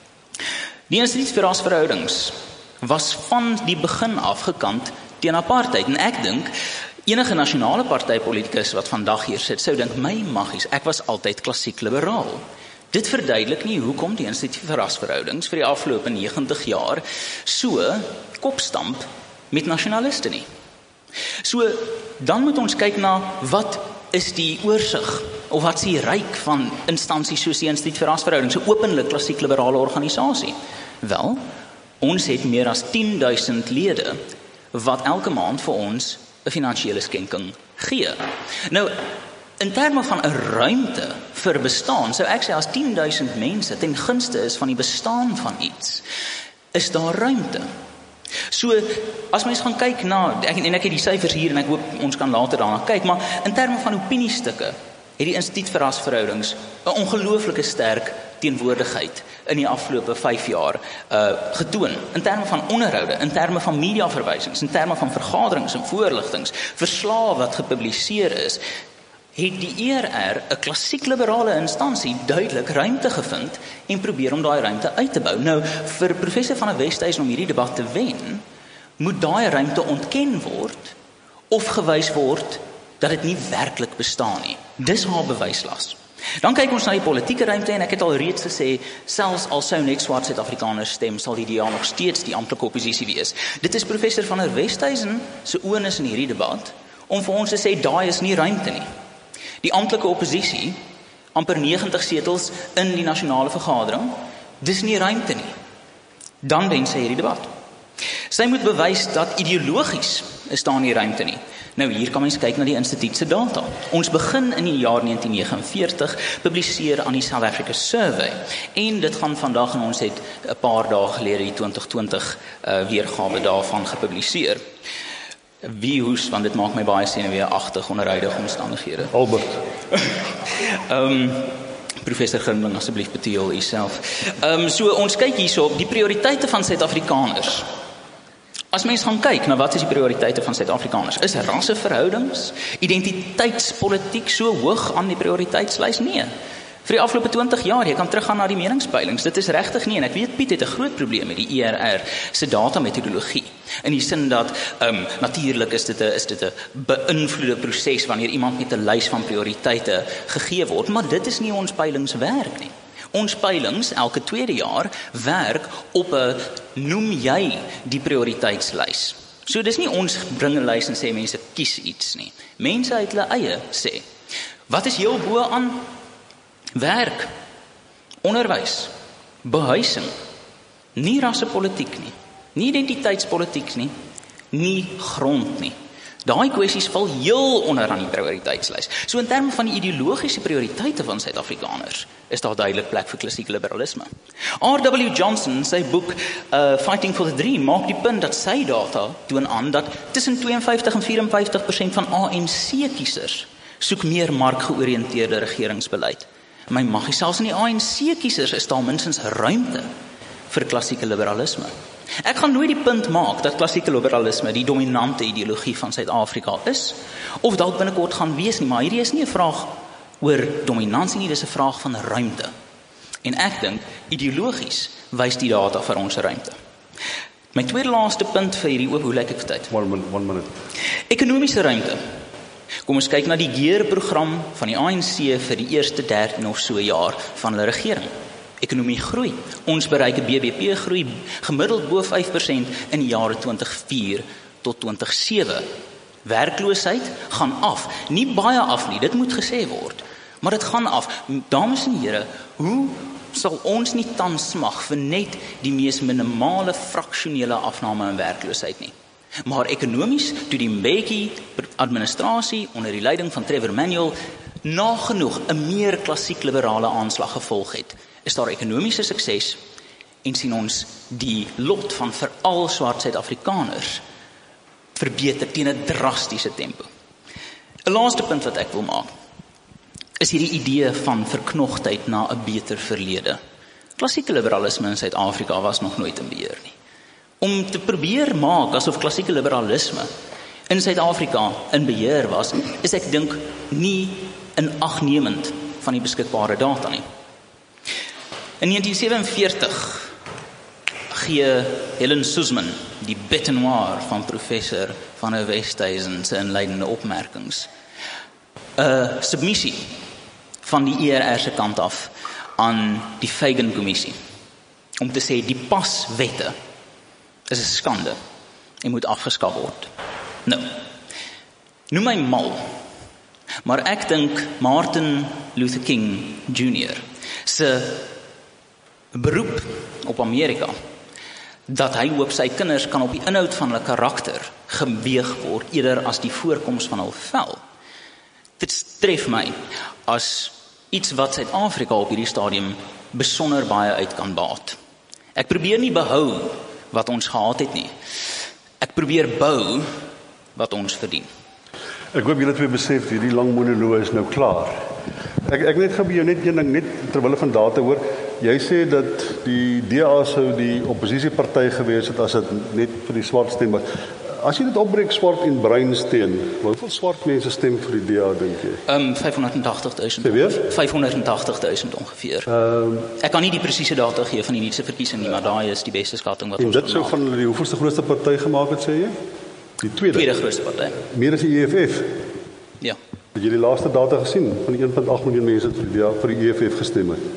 Speaker 3: Die Instituut vir Rasverhoudings was van die begin af gekant teen apartheid en ek dink enige nasionale partypolitikus wat vandag hier sit sou dink my maggies, ek was altyd klassiek liberaal. Dit verduidelik nie hoekom die Instituut vir Rasverhoudings vir die afgelope negentig jaar so kopstamp met nasionaliste nie. So, dan moet ons kyk na wat is die oorsig of wat is die ryk van instansies soos die Instituut vir Rasverhoudings, 'n openlik klassiek liberale organisasie. Wel, ons het meer as tien duisend lede wat elke maand vir ons 'n finansiële skenking gee. Nou, in terme van 'n ruimte vir bestaan, sou ek sê as tien duisend mense ten gunste is van die bestaan van iets, is daar ruimte. So, as mens gaan kyk na, ek, en ek het die syfers hier en ek hoop ons kan later daarna kyk, maar in terme van opiniestukke, het die Instituut vir Rasverhoudings 'n ongelooflike sterk teenwoordigheid in die afgelope vyf jaar uh, getoon, in terme van onderhoude, in terme van mediaverwysings, in terme van vergaderings en voorligtings, verslae wat gepubliseer is, het die E R R 'n klassiek liberale instansie duidelik ruimte gevind en probeer om daai ruimte uit te bou. Nou, vir professor van der Westhuizen om hierdie debat te wen, moet daai ruimte ontken word of gewys word dat dit nie werklik bestaan nie. Dis haar bewyslas. Dan kyk ons na die politieke ruimte en ek het al reeds gesê, selfs al sou net swart Suid-Afrikaners stem, sal die D A nog steeds die amptelike oppositie wees. Dit is professor van der Westhuizen se oornis in hierdie debat om vir ons te sê, daai is nie ruimte nie. Die amptelike oppositie, amper negentig setels in die nasionale vergadering, dis nie ruimte nie. Dan wen sy hierdie debat. Sy moet bewys dat ideologies is daar nie ruimte nie. Nou hier kan mens kyk na die instituut se data. Ons begin in die jaar negentien negenenveertig, publiseer aan die South Africa Survey. En dit gaan vandag en ons het 'n paar dae gelede die twintig twintig uh, weergawe daarvan gepubliseer. Wie hoes, want dit maak my baie senuweeagtig onder huidige omstandighede.
Speaker 1: Albert.
Speaker 3: um, Professor Grimling, asseblief beteel u self. Um, so ons kyk hierso op die prioriteite van Suid-Afrikaners. As mens gaan kyk na wat is die prioriteite van Suid-Afrikaners, is rasseverhoudings, identiteitspolitiek so hoog aan die prioriteitslys? Nee. Vir die afgelope twintig jaar, jy kan teruggaan na die meningspeilings, dit is regtig nie, en ek weet Piet het 'n groot probleem met die E R R se datametodologie, in die sin dat, um, natuurlik is dit 'n is dit 'n beïnvloede proses wanneer iemand met 'n lys van prioriteite gegee word, maar dit is nie ons peilingswerk nie. Ons peilings, elke tweede jaar, werk op 'n noem jy die prioriteitslys. So dis nie ons bring 'n lys en sê mense kies iets nie. Mense uit hulle eie sê, wat is heel bo aan? Werk, onderwys, behuising, nie rassepolitiek nie, nie identiteitspolitiek nie, nie grond nie. Daai kwessies val heel onder aan die prioriteitslys. So in terme van die ideologiese prioriteite van Suid-Afrikaners is daar duidelik plek vir klassieke liberalisme. R W Johnson, sy boek uh, Fighting for the Dream, maak die punt dat sy data toon aan dat tussen twee en vyftig en vyf en vyftig persent van A N C-kiesers soek meer markgeoriënteerde regeringsbeleid. My maggie, selfs in die A N C-kiesers is daar minstens ruimte vir klassieke liberalisme. Ek gaan nooit die punt maak dat klassieke liberalisme die dominante ideologie van Suid-Afrika is, of dalk binnekort gaan wees nie, maar hierdie is nie 'n vraag oor dominansie nie, dis 'n vraag van ruimte. En ek dink, ideologies wys die data vir ons ruimte. My tweede laaste punt vir hierdie oop, hoe lyk ek vir tyd?
Speaker 1: One minute, one minute.
Speaker 3: Ekonomiese ruimte. Kom ons kyk na die GEAR-program van die A N C vir die eerste dertien of so jaar van hulle regering. Ekonomie groei. Ons bereik 'n B B P groei gemiddeld bo vyf persent in die jare twintig vier tot twintig sewe. Werkloosheid gaan af. Nie baie af nie, dit moet gesê word. Maar dit gaan af. Dames en here, hoe sal ons nie tans smag vir net die mees minimale fraksionele afname in werkloosheid nie? Maar ekonomies, toe die Mbeki administrasie onder die leiding van Trevor Manuel nagenoeg 'n meer klassiek liberale aanslag gevolg het, is daar ekonomiese sukses en sien ons die lot van veral swart Suid-Afrikaners verbeter teen 'n drastiese tempo. 'n Laaste punt wat ek wil maak, is hierdie idee van verknogtheid na 'n beter verlede. Klassieke liberalisme in Suid-Afrika was nog nooit in beheer nie. Om te probeer maak asof klassieke liberalisme in Suid-Afrika in beheer was, is ek dink nie in agnemend van die beskikbare data nie. In negentien sewenveertig gee Helen Suzman die bête noire van professor van der Westhuizen se inleidende opmerkings 'n submissie van die E R R se kant af aan die Fagan-kommissie om te sê die paswette is 'n skande en moet afgeskaf word. Nou, noem my mal, maar ek dink Martin Luther King Junior se beroep op Amerika, dat hy hoop sy kinders kan op die inhoud van hulle karakter geweeg word, eerder as die voorkoms van hul vel. Dit tref my as iets wat Suid-Afrika op hierdie stadium besonder baie uit kan baat. Ek probeer nie behou wat ons gehad het nie. Ek probeer bou wat ons verdien.
Speaker 1: Ek hoop julle twee besef, hierdie lang monoloog is nou klaar. Ek, ek net gaan by jou net een ding, net terwille van data hoor. Jy sê dat die D A sou die oppositieparty gewees het as dit net vir die swart stem was. as jy dit opbreek swart en bruin steen, hoeveel swart mense stem vir die D A dink jy?
Speaker 3: Um, vyfhonderdtagtigduisend.
Speaker 1: Sê weer?
Speaker 3: vyfhonderdtagtigduisend ongeveer.
Speaker 1: Ehm
Speaker 3: Ek kan nie die presiese data gee van die nuutste verkiesing nie, maar daai is die beste skatting wat
Speaker 1: en
Speaker 3: ons
Speaker 1: dit
Speaker 3: kon
Speaker 1: sou
Speaker 3: maak.
Speaker 1: van hulle die hoeveelste grootste party gemaak het, sê jy? Die tweede.
Speaker 3: Tweede grootste party.
Speaker 1: Meer as die E F F.
Speaker 3: Ja.
Speaker 1: Het jy die laaste data gesien van die een komma agt miljoen mense wat vir die D A vir die E F F gestem het?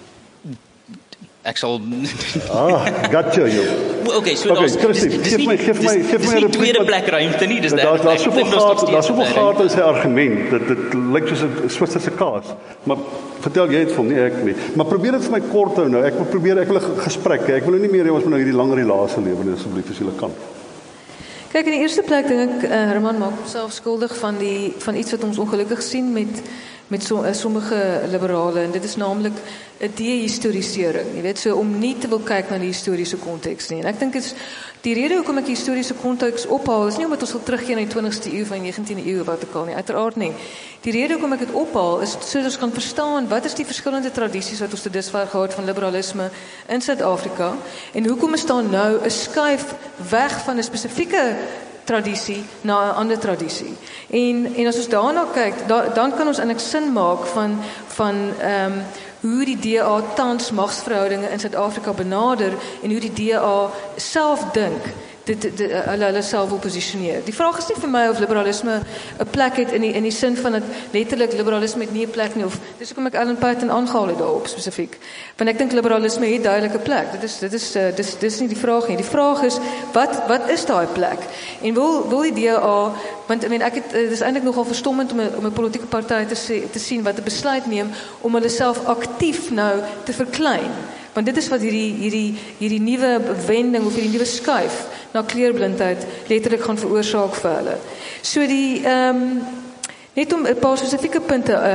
Speaker 3: Ek sal
Speaker 1: Ah, gotcha jou.
Speaker 3: Okay, so
Speaker 1: Okay,
Speaker 3: daar's
Speaker 1: Christie,
Speaker 3: dis- dis
Speaker 1: geef
Speaker 3: nie-
Speaker 1: my- geef
Speaker 3: dis-
Speaker 1: my- geef
Speaker 3: dis
Speaker 1: my
Speaker 3: nie
Speaker 1: een
Speaker 3: tweede
Speaker 1: repliek,
Speaker 3: plek ruimte nie, dis
Speaker 1: Daar
Speaker 3: derde
Speaker 1: daar's
Speaker 3: plek.
Speaker 1: soveel
Speaker 3: Ek dink nog
Speaker 1: gate,
Speaker 3: steeds
Speaker 1: daar's soveel
Speaker 3: derde plek.
Speaker 1: gate in sy argument. Dit dit lyk soos 'n Switserse kaas. Maar vertel jy dit vir hom, nie ek nie. Maar probeer dit vir my kort hou nou. Ek wil probeer ek wil 'n gesprek hê. Ek wil nou nie meer hê ons moet nou hierdie lang relasie lewe nie asseblief as jy kan.
Speaker 2: Kyk, in die eerste plek dink ek uh, Herman maak homself skuldig van die van iets wat ons ongelukkig sien met met so, uh, sommige liberale en dit is naamlik 'n dehistorisering. Jy weet, so om nie te wil kyk na die historiese konteks nie. En ek dink dit is die rede hoekom ek die historiese konteks ophaal is nie omdat ons wil teruggee na die twintigste eeu van die negentiende eeu wat ook al nie, uiteraard nie. Die rede hoekom ek dit ophaal is sodat ons kan verstaan wat is die verskillende tradisies wat ons tot dusver gehad van liberalisme in Suid-Afrika en hoekom is daar nou 'n skuif weg van 'n spesifieke tradisie na 'n ander tradisie. En en as ons daarna kyk, da, dan kan ons eintlik sin maak van van ehm um, hoe die D A tans magsverhoudinge in Suid-Afrika benader en hoe die D A self dink dit dit hulle hulle self wil posisioneer. Die vraag is nie vir my of liberalisme 'n plek het in die in die sin van dat letterlik liberalisme het nie 'n plek nie of dis hoekom ek Ellen Patton aangehaal het daarop spesifiek. Want ek dink liberalisme het duidelike plek. Dit is dit is uh, dis dis nie die vraag nie. Die vraag is wat wat is daai plek? En wil wil die D A want I mean ek het dis eintlik nogal verstommend om 'n om 'n politieke party te sê, te sien wat 'n besluit neem om hulle self aktief nou te verklein. Want dit is wat hierdie hierdie hierdie nuwe wending of hierdie nuwe skuif na kleurblindheid letterlik gaan veroorsaak vir hulle. So die ehm um, net om 'n paar spesifieke punte uh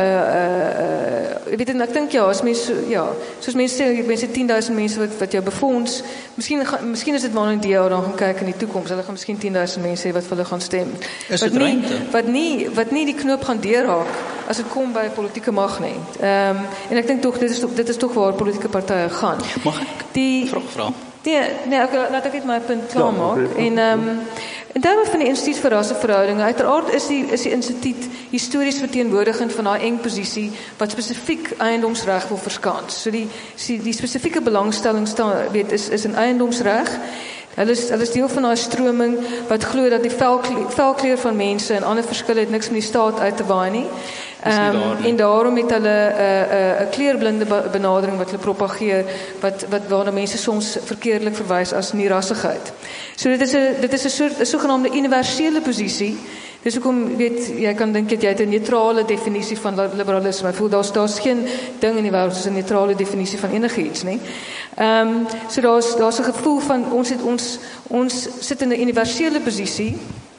Speaker 2: uh ek weet en ek dink ja, as mense ja, soos mense sê, mense tien duisend mense wat wat jou befonds, miskien miskien is dit maar 'n D A dan gaan kyk in die toekoms. Hulle gaan miskien tien duisend mense hê wat vir hulle gaan stem.
Speaker 3: Is
Speaker 2: wat
Speaker 3: dit
Speaker 2: nie
Speaker 3: ruimte?
Speaker 2: wat nie wat nie die knoop gaan deurhaak as dit kom by politieke mag nie. Ehm um, en ek dink tog dit is dit is tog waar politieke partye gaan.
Speaker 3: Mag ek
Speaker 2: Die
Speaker 3: vraag vra?
Speaker 2: Nee, nee, ek laat ek net my punt klaar
Speaker 1: Ja,
Speaker 2: maak.
Speaker 1: oké.
Speaker 2: En ehm um, in terme van die instituut vir rasseverhoudinge, uiteraard is die is die instituut histories verteenwoordigend van daai eng posisie wat spesifiek eiendomsreg wil verskans. So die die, die spesifieke belangstelling staan weet is is in eiendomsreg. Hulle is hulle is deel van daai stroming wat glo dat die velkleur, velkleur van mense en ander verskille het niks met die staat uit te waai nie. Ehm um, en daarom het hulle 'n uh, 'n uh, kleurblinde benadering wat hulle propageer wat wat waarna mense soms verkeerdelik verwys as nierassigheid. So dit is 'n dit is 'n soort 'n sogenaamde universele posisie. Dis hoekom weet jy kan dink jy het 'n neutrale definisie van liberalisme. Ek voel daar's daar's geen ding in die wêreld soos 'n neutrale definisie van enigiets nie. Ehm um, so daar's daar's 'n gevoel van ons het ons ons sit in 'n universele posisie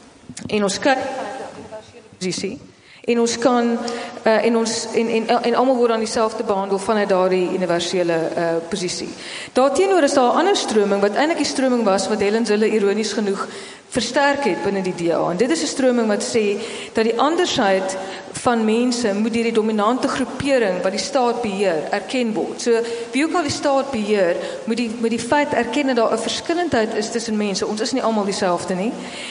Speaker 2: en ons kyk vanuit 'n universele posisie. En ons kan uh, en ons en en en almal word aan dieselfde behandel vanuit daardie universele uh, posisie. Daarteenoor is daar 'n ander stroming wat eintlik die stroming was wat Helen Zille ironies genoeg versterk het binne die D A. En dit is 'n stroming wat sê dat die andersheid van mense moet deur die dominante groepering wat die staat beheer erken word. So wie ook al die staat beheer, moet die moet die feit erken dat daar 'n verskillendheid is tussen mense. Ons is nie almal dieselfde nie.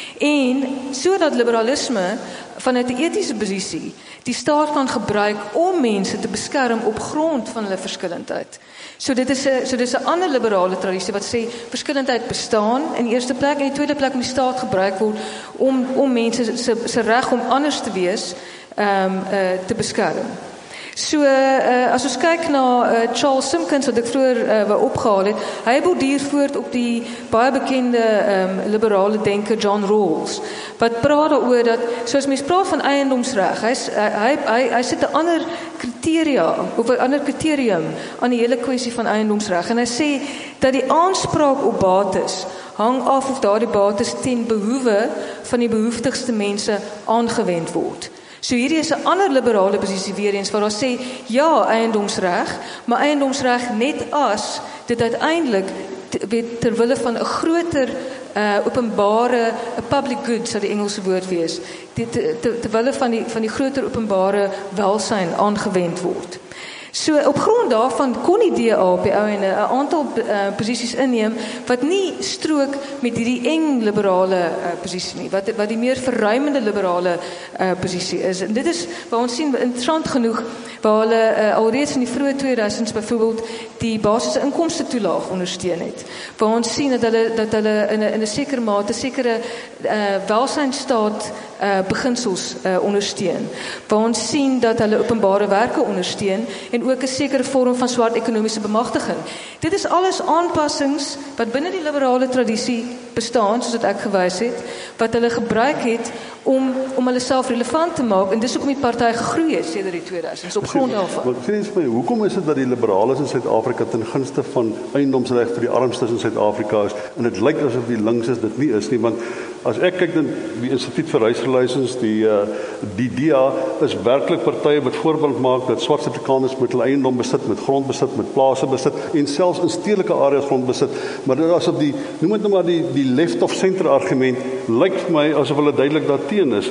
Speaker 2: En sodat liberalisme vanuit 'n etiese posisie die staat kan gebruik om mense te beskerm op grond van hulle verskillendheid. So dit is 'n so dis 'n ander liberale tradisie wat sê verskillendheid bestaan in die eerste plek en in die tweede plek moet die staat gebruik word om om mense se se reg om anders te wees ehm um, uh, te beskerm. So uh, as ons kyk na uh, Charles Simpkins wat ek vroeër uh, wou opgehaal het, hy borduur voort op die baie bekende um, liberale denker John Rawls wat praat daaroor dat soos mens praat van eiendomsreg, hy's hy hy hy sit 'n ander kriteria of 'n ander kriterium aan die hele kwessie van eiendomsreg en hy sê dat die aanspraak op bates hang af of daardie bates ten behoewe van die behoeftigste mense aangewend word. So hierdie is 'n ander liberale posisie weer eens waar daar sê ja, eiendomsreg, maar eiendomsreg net as dit uiteindelik weet ter wille van 'n groter uh, openbare 'n public good sou die Engelse woord wees, dit ter, ter wille van die van die groter openbare welsyn aangewend word. So op grond daarvan kon die D A op die ou en 'n aantal uh, posisies inneem wat nie strook met hierdie eng liberale uh, posisie nie, wat wat die meer verruimende liberale uh, posisie is. En dit is waar ons sien interessant genoeg waar hulle uh, alreeds in die vroeë tweeduisends byvoorbeeld die basiese inkomste toelaag ondersteun het. Waar ons sien dat hulle dat hulle in 'n in 'n sekere mate sekere uh, welsynsstaat uh, beginsels uh, ondersteun. Waar ons sien dat hulle openbare werke ondersteun en ook 'n sekere vorm van swart ekonomiese bemagtiging. Dit is alles aanpassings wat binne die liberale tradisie bestaan, soos wat ek gewys het, wat hulle gebruik het om om hulle self relevant te maak en dis hoekom die party gegroei het sedert die tweeduisends op grond daarvan.
Speaker 1: Wat sê jy vir my, hoekom is dit dat die liberales in Suid-Afrika ten gunste van eiendomsreg vir die armstes in Suid-Afrika is en dit lyk asof die links dit nie is nie, want as ek kyk dan die Instituut vir Reisverlysings, die uh, die D A is werklik partye wat voorbeeld maak dat swart Suid-Afrikaners met hulle eiendom besit, met grond besit, met plase besit en selfs in stedelike areas grond besit. Maar dit asof die noem dit nou maar die die left of center argument lyk vir my asof hulle duidelik daarteen is.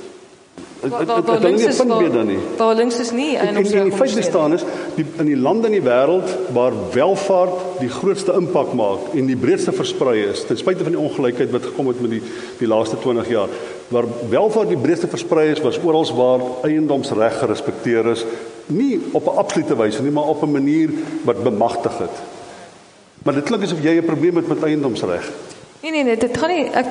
Speaker 2: Waar links is nie. Waar links is nie
Speaker 1: en ons die feit bestaan is die, in die lande in die wêreld waar welvaart die grootste impak maak en die breedste versprei is, ten spyte van die ongelykheid wat gekom het met die die laaste twintig jaar, waar welvaart die breedste versprei is, was oral waar eiendomsreg gerespekteer is, nie op 'n absolute wyse nie, maar op 'n manier wat bemagtig het. Maar dit klink asof jy 'n probleem het met eiendomsreg.
Speaker 2: Nee nee nee, dit gaan nie ek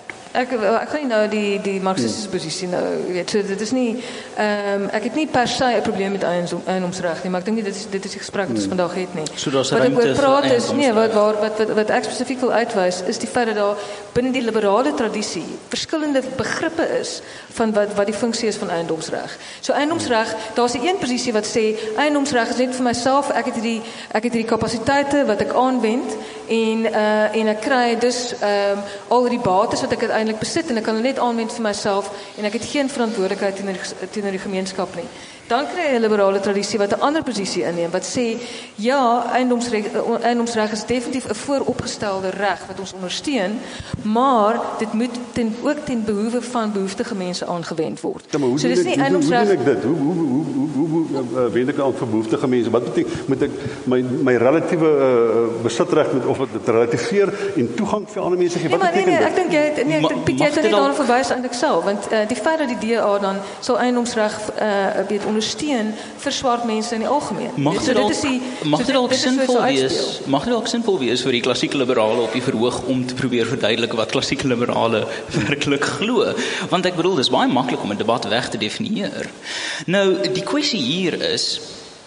Speaker 2: Ek ek gaan nie nou die die marxistiese posisie nou weet so dit is nie ehm um, ek het nie per se 'n probleem met eiendomsreg nie, maar ek dink nie dit is dit is die gesprek wat ons vandag het nie.
Speaker 3: So daar's
Speaker 2: wat ek
Speaker 3: ruimte
Speaker 2: wil praat
Speaker 3: vir
Speaker 2: is nee wat waar wat wat wat ek spesifiek wil uitwys is die feit dat daar binne die liberale tradisie verskillende begrippe is van wat wat die funksie is van eiendomsreg. So eiendomsreg, daar's 'n een posisie wat sê eiendomsreg is net vir myself, ek het hierdie ek het hierdie kapasiteite wat ek aanwend en uh en ek kry dus ehm um, al die bates wat ek uiteindelik besit en ek kan hulle net aanwend vir myself en ek het geen verantwoordelikheid teenoor die, teenoor die gemeenskap nie. Dan kry jy 'n liberale tradisie wat 'n ander posisie inneem wat sê ja, eiendomsreg eiendomsreg is definitief 'n vooropgestelde reg wat ons ondersteun, maar dit moet ten ook ten behoewe van behoeftige mense aangewend word.
Speaker 1: Ja, maar hoe so dis nie eiendomsreg. Hoe doen ek dit? Hoe hoe hoe hoe hoe, hoe uh, weet ek aan vir behoeftige mense? Wat beteken moet ek my my relatiewe uh, besitreg met of dit relativeer en toegang vir ander mense gee? Wat
Speaker 2: nee,
Speaker 1: beteken
Speaker 2: nee, nee,
Speaker 1: dit?
Speaker 2: Ek dink jy nee, ek dink Piet jy het nie daaroor verwys eintlik self, want uh, die feit dat die D A dan sal eiendomsreg uh, weet ondersteun vir swart mense in die algemeen.
Speaker 3: Mag dit dalk mag dit dalk sinvol wees? Mag dit dalk sinvol wees vir die klassieke liberale op die verhoog om te probeer verduidelik wat klassieke liberale werklik glo? Want ek bedoel dis baie maklik om 'n debat weg te definieer. Nou die kwessie hier is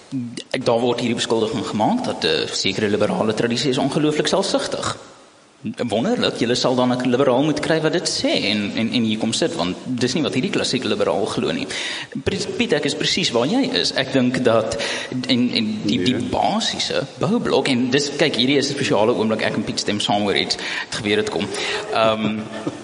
Speaker 3: daar word hierdie beskuldiging gemaak dat 'n sekere liberale tradisie is ongelooflik selfsugtig. Wonderlik, julle sal dan 'n liberaal moet kry wat dit sê en en en hier kom sit want dis nie wat hierdie klassieke liberaal glo nie. Piet, ek is presies waar jy is. Ek dink dat en en die die basiese boublok en dis kyk hierdie is 'n spesiale oomblik ek en Piet stem saam oor iets. Dit gebeur dit kom. Ehm um,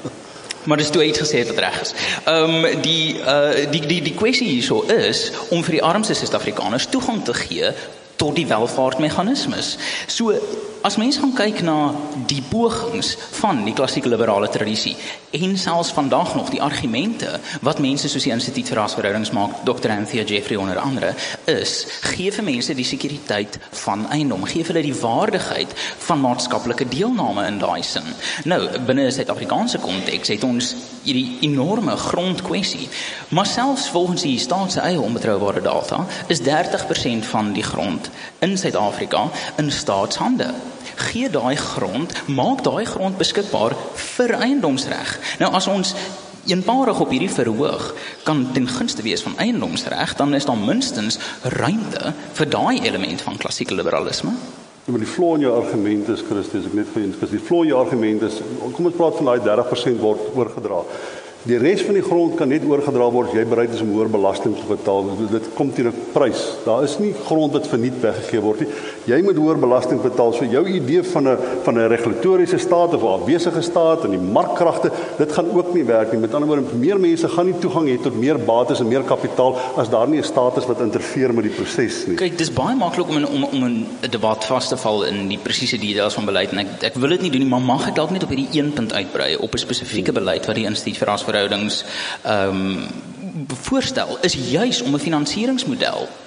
Speaker 3: maar dis toe uitgesê het wat reg is. Ehm um, die uh die die die kwessie hierso is om vir die armste Suid-Afrikaners toegang te gee tot die welvaartmeganismes. So as mens gaan kyk na die pogings van die klassieke liberale tradisie en selfs vandag nog die argumente wat mense soos die Instituut vir Rasverhoudings maak, dokter Anthea Jeffrey onder andere, is gee vir mense die sekuriteit van eiendom, gee vir hulle die waardigheid van maatskaplike deelname in daai sin. Nou, binne 'n Suid-Afrikaanse konteks het ons hierdie enorme grondkwessie, maar selfs volgens die staat se eie onbetroubare data is dertig persent van die grond in Suid-Afrika in staatshande. Gee daai grond, maak daai grond beskikbaar vir eiendomsreg. Nou as ons eenparig op hierdie verhoog kan ten gunste wees van eiendomsreg, dan is daar minstens ruimte vir daai element van klassieke liberalisme.
Speaker 1: Ja, maar die flaw in jou argument is, Christus, ek net vir jou inskus, die flaw in jou argument is, kom ons praat van daai dertig persent word oorgedra. Die res van die grond kan net oorgedra word as jy bereid is om hoër belasting te betaal. Dit, dit kom teen 'n prys. Daar is nie grond wat verniet weggegee word nie. Jy moet hoër belasting betaal. So jou idee van 'n van 'n regulatoriese staat of 'n afwesige staat en die markkragte, dit gaan ook nie werk nie. Met ander woorde, meer mense gaan nie toegang hê tot meer bates en meer kapitaal as daar nie 'n staat is wat interfereer met die proses nie.
Speaker 3: Kyk, dis baie maklik om in, om om 'n debat vas te val in die presiese details van beleid en ek ek wil dit nie doen nie, maar mag ek dalk net op hierdie een punt uitbrei op 'n spesifieke beleid wat die Instituut vir Rasverhoudings ehm um, voorstel is juis om 'n finansieringsmodel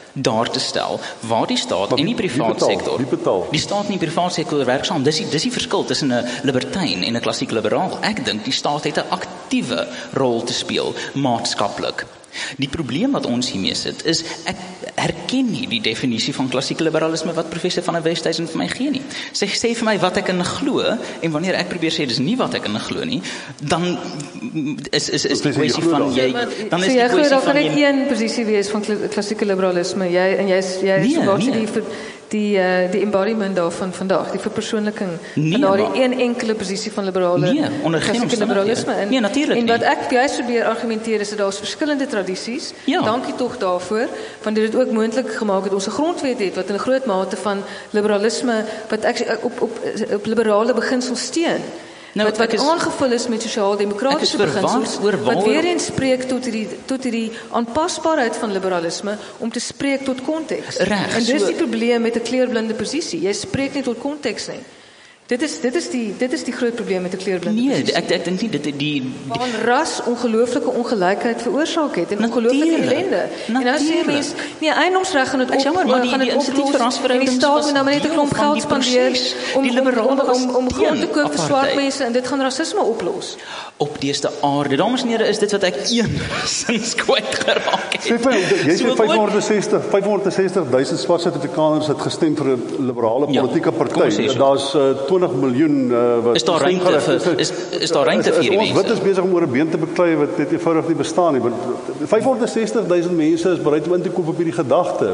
Speaker 3: daar te stel waar die staat
Speaker 1: Maar
Speaker 3: en die
Speaker 1: wie- wie
Speaker 3: privaat
Speaker 1: betaal?
Speaker 3: sektor
Speaker 1: Wie betaal?
Speaker 3: die staat en die privaat sektor werk saam. Dis die, dis die verskil tussen 'n libertyn en 'n klassiek liberaal. Ek dink die staat het 'n aktiewe rol te speel maatskaplik. Die probleem wat ons hiermee sit is ek herken nie die definisie van klassieke liberalisme wat professor van der Westhuizen vir my gee nie. Sy sê vir my wat ek in glo en wanneer ek probeer sê dis nie wat ek in glo nie, dan is is is die
Speaker 1: Dis nie jy
Speaker 3: kwessie
Speaker 1: glo
Speaker 3: van
Speaker 1: dan.
Speaker 3: jy dan
Speaker 2: so
Speaker 3: is
Speaker 2: jy
Speaker 3: die
Speaker 2: glo
Speaker 3: kwessie
Speaker 2: daar kan
Speaker 3: van
Speaker 2: net
Speaker 3: jy
Speaker 2: een posisie wees van kla- klassieke liberalisme. Jy en jy jy
Speaker 3: Nee,
Speaker 2: so wat
Speaker 3: nee.
Speaker 2: die vir die uh, die embodiment daarvan vandag, die verpersoonliking
Speaker 3: Nee,
Speaker 2: van daardie
Speaker 3: maar-
Speaker 2: een enkele posisie van liberale
Speaker 3: Nee, onder geen
Speaker 2: klassieke liberalisme. En,
Speaker 3: Nee, natuurlijk
Speaker 2: en wat
Speaker 3: nie.
Speaker 2: ek juist probeer argumenteer is dat daar's verskillende tradisies.
Speaker 3: Ja.
Speaker 2: Dankie tog daarvoor, want dit het ook moontlik gemaak dat ons 'n grondwet het wat in 'n groot mate van liberalisme wat ek op op op liberale beginsels steun.
Speaker 3: Nou,
Speaker 2: wat wat
Speaker 3: ek is-
Speaker 2: aangevul is met sosiaal-demokratiese
Speaker 3: ek is verward
Speaker 2: beginsels
Speaker 3: oor
Speaker 2: wat
Speaker 3: waar-
Speaker 2: weer eens spreek tot hierdie tot hierdie aanpasbaarheid van liberalisme om te spreek tot konteks.
Speaker 3: Reg,
Speaker 2: En dis
Speaker 3: so-
Speaker 2: die probleem met 'n kleurblinde posisie. Jy spreek nie tot konteks nie. Dit is dit is die dit is die groot probleem met 'n kleurblinde
Speaker 3: nee,
Speaker 2: posisie.
Speaker 3: ek ek dink nie dit die, die
Speaker 2: Waarin ras ongelooflike ongelykheid veroorsaak het en ongelooflike
Speaker 3: Natuurlijk.
Speaker 2: ellende. En nou sê
Speaker 3: Natuurlijk.
Speaker 2: mense, nee, eiendomsreg gaan dit
Speaker 3: Ek
Speaker 2: op,
Speaker 3: jammer, maar die-
Speaker 2: gaan
Speaker 3: die
Speaker 2: dit
Speaker 3: Instituut
Speaker 2: oplos
Speaker 3: vir Rasverhoudings
Speaker 2: en die staat
Speaker 3: was
Speaker 2: moet nou maar net 'n
Speaker 3: deel
Speaker 2: klomp
Speaker 3: van
Speaker 2: geld
Speaker 3: die
Speaker 2: spandeer
Speaker 3: proses.
Speaker 2: om
Speaker 3: Die
Speaker 2: om
Speaker 3: liberale
Speaker 2: om,
Speaker 3: was
Speaker 2: om, om grond te
Speaker 3: teen
Speaker 2: koop vir swart
Speaker 3: apartheid.
Speaker 2: mense en dit gaan rasisme oplos.
Speaker 3: op deeste aarde. Dames en here, is dit wat ek eensinns kwyt geraak het.
Speaker 1: Sê vir jy
Speaker 3: So
Speaker 1: sê
Speaker 3: ook-
Speaker 1: vyfhonderdsestig vyfhonderdsestig duisend swart Suid-Afrikaners het gestem vir 'n liberale
Speaker 3: Ja,
Speaker 1: politieke
Speaker 3: kom ons
Speaker 1: party.
Speaker 3: sê so.
Speaker 1: Daar's uh, twintig miljoen uh, wat
Speaker 3: Is daar
Speaker 1: gestem
Speaker 3: ruimte
Speaker 1: gehad het.
Speaker 3: vir- is- is daar ruimte
Speaker 1: is-
Speaker 3: vir
Speaker 1: is
Speaker 3: hierdie
Speaker 1: Ons wit
Speaker 3: mense?
Speaker 1: is besig om oor 'n been te beklei wat net eenvoudig nie bestaan nie. Want vyfhonderdsestig duisend mense is bereid om in te koop op hierdie gedagte.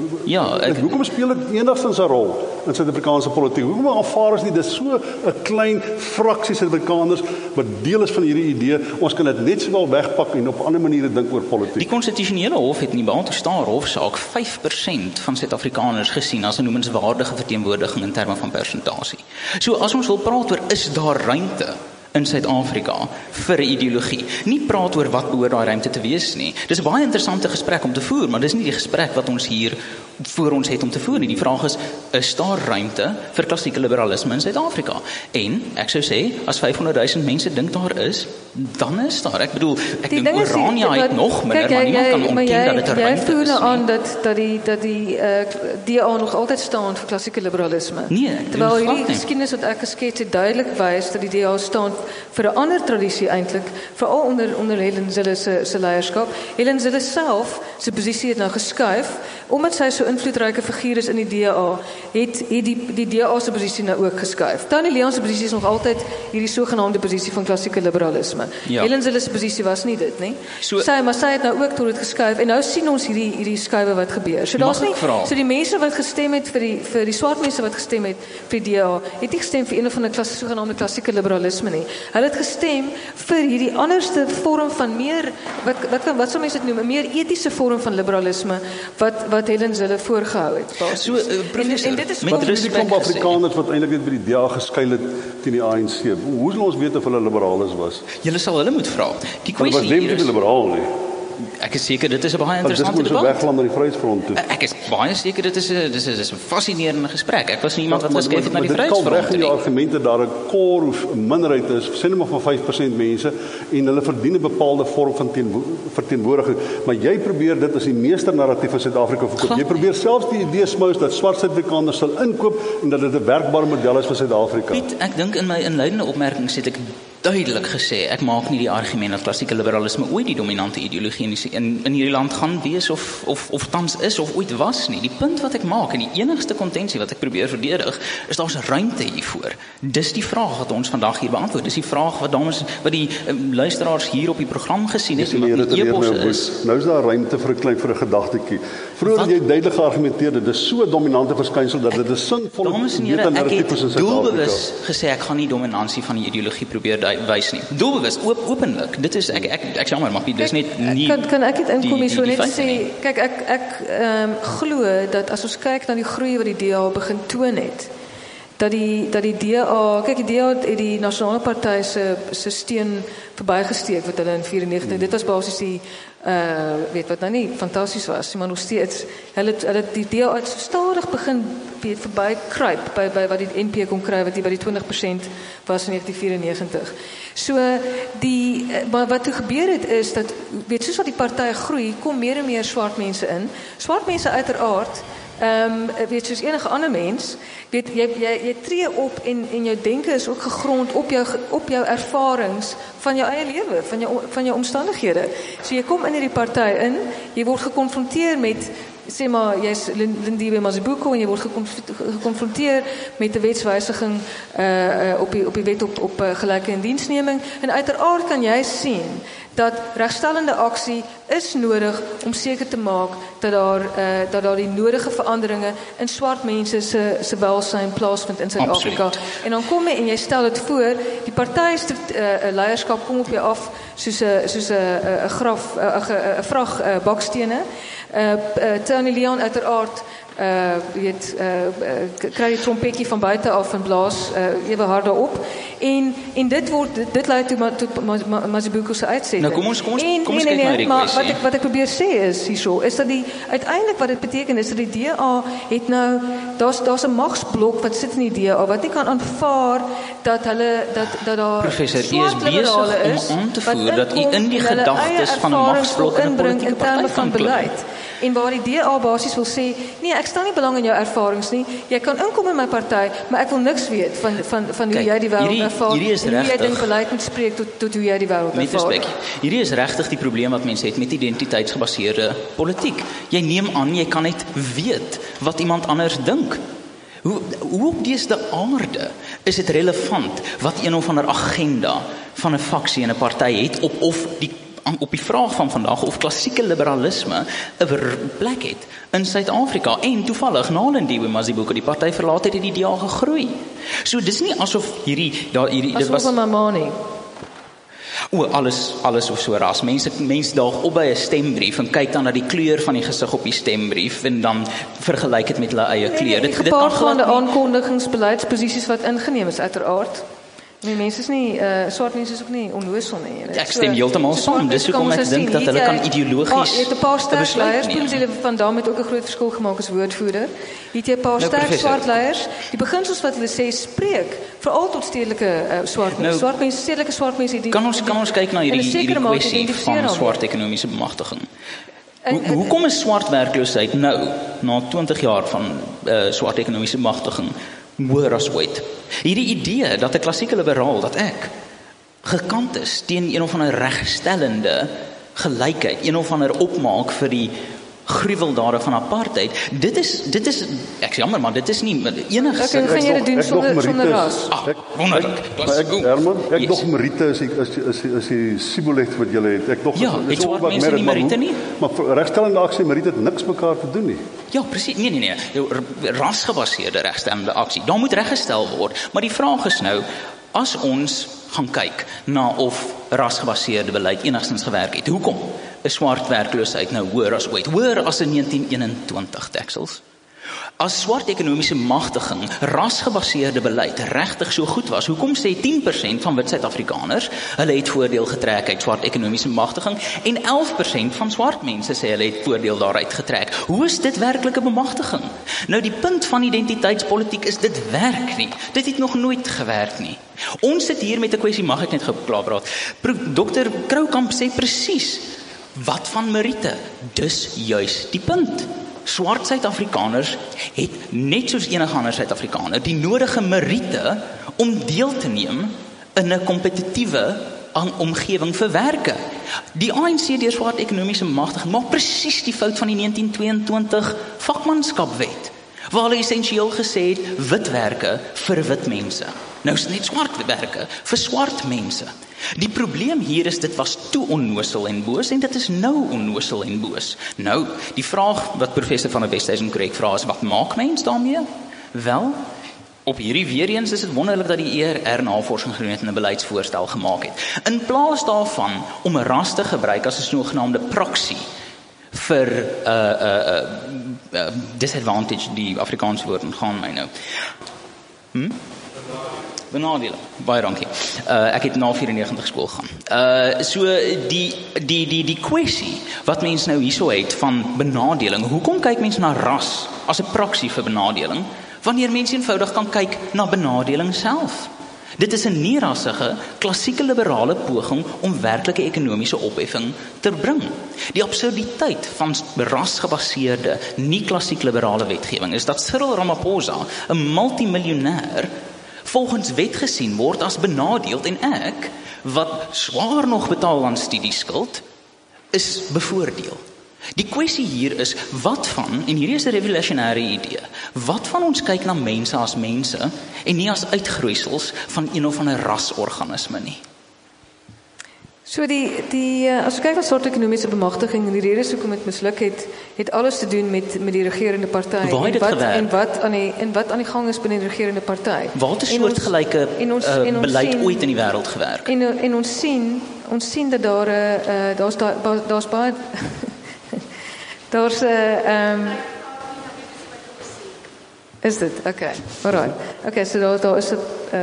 Speaker 3: Ja, ek,
Speaker 1: Ek, hoekom speel dit enigstens 'n rol in Suid-Afrikaanse politiek? Hoekom aanvaar ons nie dis so 'n klein fraksie Suid-Afrikaners wat deel is van hierdie idee? Ons kan dit net sowel wegpak en op ander maniere dink oor politiek.
Speaker 3: die konstitusionele hof het in die Baantostar hofsaak vyf persent van Suid-Afrikaners gesien as 'n noemenswaardige verteenwoordiging in terme van persentasie. So as ons wil praat oor is daar ruimte in Suid-Afrika vir 'n ideologie. Nie praat oor wat behoort daai ruimte te wees nie. Dis 'n baie interessante gesprek om te voer, maar dis nie die gesprek wat ons hier voor ons het om te voer nie. Die vraag is, is daar ruimte vir klassieke liberalisme in Suid-Afrika? En ek sou sê, as vyfhonderd duisend mense dink daar is, dan is daar. Ek bedoel, ek
Speaker 2: Die
Speaker 3: dink
Speaker 2: ding is die-
Speaker 3: Orania het
Speaker 2: wat-
Speaker 3: nog minder,
Speaker 2: kyk,
Speaker 3: maar
Speaker 2: jy-
Speaker 3: niemand kan
Speaker 2: jy- maar
Speaker 3: ontken
Speaker 2: jy-
Speaker 3: dat dit 'n
Speaker 2: Jy
Speaker 3: ruimte
Speaker 2: voer
Speaker 3: is
Speaker 2: nou
Speaker 3: nie.
Speaker 2: aan dat dat die dat die uh, D A nog altyd staan vir klassieke liberalisme.
Speaker 3: Nee, ek doen
Speaker 2: Terwyl
Speaker 3: glad
Speaker 2: hierdie
Speaker 3: nie.
Speaker 2: geskiedenis wat ek geskets het duidelik wys dat die D A staan vir 'n ander tradisie eintlik, veral onder onder Helen Zille se se leierskap. Helen Zille self se posisie het nou geskuif omdat sy so invloedryke figuur is in die D A, het het die die D A se posisie nou ook geskuif. Tony Leon se posisie is nog altyd hierdie sogenaamde posisie van klassieke liberalisme.
Speaker 3: Ja.
Speaker 2: Helen Zille se posisie was nie dit nie.
Speaker 3: So-
Speaker 2: sy maar sy het nou ook tot dit geskuif en nou sien ons hierdie hierdie skuwe wat gebeur. So daar's
Speaker 3: Mag ek
Speaker 2: nie
Speaker 3: vra?
Speaker 2: so die mense wat gestem het vir die vir die swart mense wat gestem het vir die D A, het nie gestem vir een of ander klas sogenaamde klassieke liberalisme nie. Hulle het gestem vir hierdie anderste vorm van meer wat wat kan wat sou mense dit noem, 'n meer etiese vorm van liberalisme wat wat Helen Zille voorgehou het. basies.
Speaker 3: So, uh, professor,
Speaker 2: en, en dit is
Speaker 3: met
Speaker 1: Wat
Speaker 2: hoekom-
Speaker 1: is die
Speaker 3: respect
Speaker 1: klomp
Speaker 3: gesê.
Speaker 1: Afrikaners wat eintlik net by die D A geskuil het teen die A N C? Hoe sal ons weet of hulle liberales was?
Speaker 3: Julle sal hulle moet vra. Die
Speaker 1: Hulle was
Speaker 3: kwessie
Speaker 1: nie
Speaker 3: hier is,
Speaker 1: liberaal nie.
Speaker 3: ek is seker dit is 'n baie
Speaker 1: Want dis
Speaker 3: interessante
Speaker 1: hoe so
Speaker 3: debat.
Speaker 1: weggeland na die Vryheidsfront toe.
Speaker 3: Ek is baie seker dit is 'n dis is dis 'n fascinerende gesprek. Ek was nie iemand wat
Speaker 1: Maar-
Speaker 3: geskryf het na
Speaker 1: maar
Speaker 3: die
Speaker 1: dit kan
Speaker 3: Vryheidsfront
Speaker 1: reg in die
Speaker 3: nie.
Speaker 1: argumente daar 'n core of 'n minderheid is, sê net maar van vyf persent mense en hulle verdien 'n bepaalde vorm van teenwo- verteenwoordiging, maar jy probeer dit as die meester narratief van Suid-Afrika verkoop.
Speaker 3: Glad
Speaker 1: Jy probeer selfs die idee smous dat swart Suid-Afrikaners sal inkoop en dat dit 'n werkbare model is vir Suid-Afrika.
Speaker 3: Piet, ek dink in my inleidende opmerkings het ek duidelik gesê, ek maak nie die argument dat klassieke liberalisme ooit die dominante ideologie in die, in, in hierdie land gaan wees of, of, of tans is of ooit was nie. Die punt wat ek maak en die enigste kontensie wat ek probeer verdedig, is daar's ruimte hiervoor. Dis die vraag wat ons vandag hier beantwoord. Dis die vraag wat dames, wat die um, luisteraars hier op die program gesien het,
Speaker 1: Dis
Speaker 3: wat
Speaker 1: meer
Speaker 3: die
Speaker 1: dit
Speaker 3: e-posse
Speaker 1: nou
Speaker 3: is.
Speaker 1: Nou is daar ruimte vir 'n klein vir 'n gedagtetjie. Vroeger het
Speaker 3: Wat?
Speaker 1: jy duidelik geargumenteer dit is so 'n dominante verskynsel dat dit 'n sinvolle
Speaker 3: Dames en here, ek
Speaker 1: meta-narratief is in
Speaker 3: het
Speaker 1: Suid-Afrika.
Speaker 3: doelbewus gesê ek gaan nie dominansie van die ideologie probeer du- wys nie. Doelbewus, oop, openlik. Dit is ek ek ek jammer, maar dis net nie.
Speaker 2: Kan kan ek dit inkom
Speaker 3: die-
Speaker 2: hier so
Speaker 3: die- die
Speaker 2: net
Speaker 3: feite
Speaker 2: sê,
Speaker 3: nie.
Speaker 2: kyk ek ek ehm um, glo dat as ons kyk na die groei wat die D A begin toon het, dat die dat die D A, kyk die D A het die Nasionale Party se se steun verbygesteek wat hulle in vyrennegentig, hmm. dit was basies die uh weet wat nou nie fantasties was, maar nog steeds hulle hulle die D A het so stadig begin weet verby kruip by by wat die N P kon kry wat die by die twintig persent was in negentien vyrennegentig. So die maar wat toe gebeur het is dat weet soos wat die party groei, kom meer en meer swart mense in. Swart mense uiteraard Ehm um, weet soos enige ander mens, weet jy jy jy tree op en en jou denke is ook gegrond op jou op jou ervarings van jou eie lewe, van jou van jou omstandighede. So jy kom in hierdie party in, jy word gekonfronteer met sê maar jy's Lindiwe Mazibuko en jy word gekonfronteer met 'n wetswysiging uh, uh op die op die wet op op uh, gelyke indiensneming en uiteraard kan jy sien dat regstellende aksie is nodig om seker te maak dat daar uh, dat daar die nodige veranderinge in swart mense se se welsyn plaasvind in Suid-Afrika. En dan kom jy en jy stel dit voor, die party se uh, leierskap kom op jou af soos 'n soos 'n 'n graf 'n 'n vrag uh, bakstene. Uh, uh, Tony Leon uiteraard uh weet uh kry die trompetjie van buite af en blaas uh, ewe harder op en en dit word dit, dit lei toe tot Mazibuko se uitsetting.
Speaker 3: Nou kom ons kom ons
Speaker 2: en,
Speaker 3: kom ons
Speaker 2: nee,
Speaker 3: kyk
Speaker 2: nee,
Speaker 3: na die
Speaker 2: maar
Speaker 3: kwessie.
Speaker 2: wat ek wat ek probeer sê is hierso is dat die uiteindelik wat dit beteken is dat die D A het nou daar's daar's 'n magsblok wat sit in die D A wat nie kan aanvaar dat hulle dat dat daar
Speaker 3: Professor, u is besig om aan te voer dat u in die gedagtes van 'n magsblok in 'n politieke party van beleid.
Speaker 2: En waar die D A basies wil sê, nee, ek stel nie belang in jou ervarings nie. Jy kan inkom in my party, maar ek wil niks weet van van van hoe
Speaker 3: Kijk,
Speaker 2: jy die wêreld
Speaker 3: hierdie,
Speaker 2: ervaar
Speaker 3: hierdie is
Speaker 2: en hoe jy
Speaker 3: rechtig,
Speaker 2: dink beleid moet spreek tot tot hoe jy die wêreld
Speaker 3: met
Speaker 2: ervaar.
Speaker 3: respek. Hierdie is regtig die probleem wat mense het met identiteitsgebaseerde politiek. Jy neem aan jy kan net weet wat iemand anders dink. Hoe hoe op dese aarde is dit relevant wat een of ander agenda van 'n faksie en 'n party het op of die op die vraag van vandag of klassieke liberalisme 'n plek het in Suid-Afrika en toevallig na Lindiwe Mazibuko die party verlaat het, het die D A gegroei. So dis nie asof hierdie daar hierdie
Speaker 2: dit was Mamani.
Speaker 3: O, alles alles of so ras. Mense mense daag op by 'n stembrief en kyk dan na die kleur van die gesig op die stembrief en dan vergelyk dit met hulle eie kleur.
Speaker 2: Nee, nee,
Speaker 3: dit dit kan
Speaker 2: van die aankondigings beleidsposisies wat ingeneem is uiteraard. Nee, mense is nie uh, swart mense is ook nie onnoosel nie.
Speaker 3: Ek stem heeltemal saam. Dis hoekom ek dink dat hulle kan ideologies
Speaker 2: jy het 'n paar sterk leiers, Pumzile van Dam het ook 'n groot verskil gemaak as woordvoerder. Jy het jy 'n paar
Speaker 3: nou,
Speaker 2: sterk swart leiers. Die beginsels wat hulle sê spreek veral tot stedelike uh, swart mense. Nou, swart mense, stedelike swart mense die
Speaker 3: Kan ons kan ons kyk na hierdie hierdie kwessie van swart ekonomiese bemagtiging. Hoe hoekom is swart werkloosheid nou na twintig jaar van uh, swart ekonomiese bemagtiging hoër as ooit? Hierdie idee dat 'n klassieke liberaal, dat ek gekant is teen een of ander regstellende gelykheid, een of ander opmaak vir die gruweldade van apartheid, dit is dit is ek sê jammer maar dit is nie enige
Speaker 2: ek kan jy dit doen sonder sonder ras.
Speaker 3: Ah, wonderlik.
Speaker 1: Ek Herman, ek yes. Dog Merite is is is is die Sibolet wat jy het. Ek dog
Speaker 3: ja,
Speaker 1: is
Speaker 3: ook wat mense nie Merite nie.
Speaker 1: Maar regstellende aksie Merite het niks mekaar te doen nie.
Speaker 3: Ja, presies. Nee nee nee, rasgebaseerde regstellende aksie. Daar moet reggestel word, maar die vraag is nou as ons gaan kyk na of rasgebaseerde beleid enigstens gewerk het. Hoekom is swart werkloosheid nou hoër as ooit? Hoër as in negentien eenentwintig Texels. As swart ekonomiese magtiging, rasgebaseerde beleid regtig so goed was, hoekom sê tien persent van wit Suid-Afrikaners hulle het voordeel getrek uit swart ekonomiese magtiging en elf persent van swart mense sê hulle het voordeel daaruit getrek? Hoe is dit werklike bemagtiging? Nou die punt van identiteitspolitiek is dit werk nie. Dit het nog nooit gewerk nie. Ons sit hier met 'n kwessie, mag ek net gou klaar praat. Dokter Kroukamp sê presies wat van Merite? Dis juis die punt. Swart Suid-Afrikaners het net soos enige ander Suid-Afrikaner die nodige meriete om deel te neem in 'n kompetitiewe omgewing vir werke. Die A N C deur swart ekonomiese magtiging maak presies die fout van die negentien tweeëntwintig vakmanskapwet, waar hulle essensieel gesê het wit werke vir wit mense. Nou is net swart werke vir swart mense. Die probleem hier is dit was toe onnosel en boos en dit is nou onnosel en boos. Nou, die vraag wat professor van der Westhuizen korrek vra is, wat maak mens daarmee? Wel, op hierdie weer eens is dit wonderlik dat die E R R navorsing gedoen het en 'n beleidsvoorstel gemaak het. In plaas daarvan om 'n ras te gebruik as 'n sogenaamde proxy vir 'n uh, uh, uh, uh, disadvantage, die Afrikaanse woord ontgaan my nou. Hm? Benadeling. Baie dankie. Uh, ek het na vyf-en-negentig skool gegaan. Uh, so die die die die kwessie wat mens nou hierso het van benadeling. Hoekom kyk mens na ras as 'n praksie vir benadeling wanneer mens eenvoudig kan kyk na benadeling self? Dit is 'n nie-rassige, klassieke liberale poging om werklike ekonomiese opheffing te bring. Die absurditeit van rasgebaseerde, nie-klassiek liberale wetgewing is dat Cyril Ramaphosa, 'n multimiljonair, volgens wet gesien word as benadeeld en ek, wat swaar nog betaal aan studieskuld, is bevoordeel. Die kwessie hier is, wat van, en hierdie is 'n revolusionêre idee, wat van ons kyk na mense as mense en nie as uitgroeisels van een of ander rasorganisme nie?
Speaker 2: So die die as jy kyk na soort ekonomiese bemagtiging en die redes hoekom dit misluk het, het alles te doen met met die regerende party
Speaker 3: en wat
Speaker 2: en wat aan die en wat aan die gang is binne die regerende party.
Speaker 3: Waar het 'n soortgelyke uh, beleid sien, ooit in die wêreld gewerk?
Speaker 2: En en ons sien ons sien dat daar 'n uh, daar's daar daar's baie daar's 'n ehm um, is dit okay. Alright. Okay, so daar daar is 'n uh,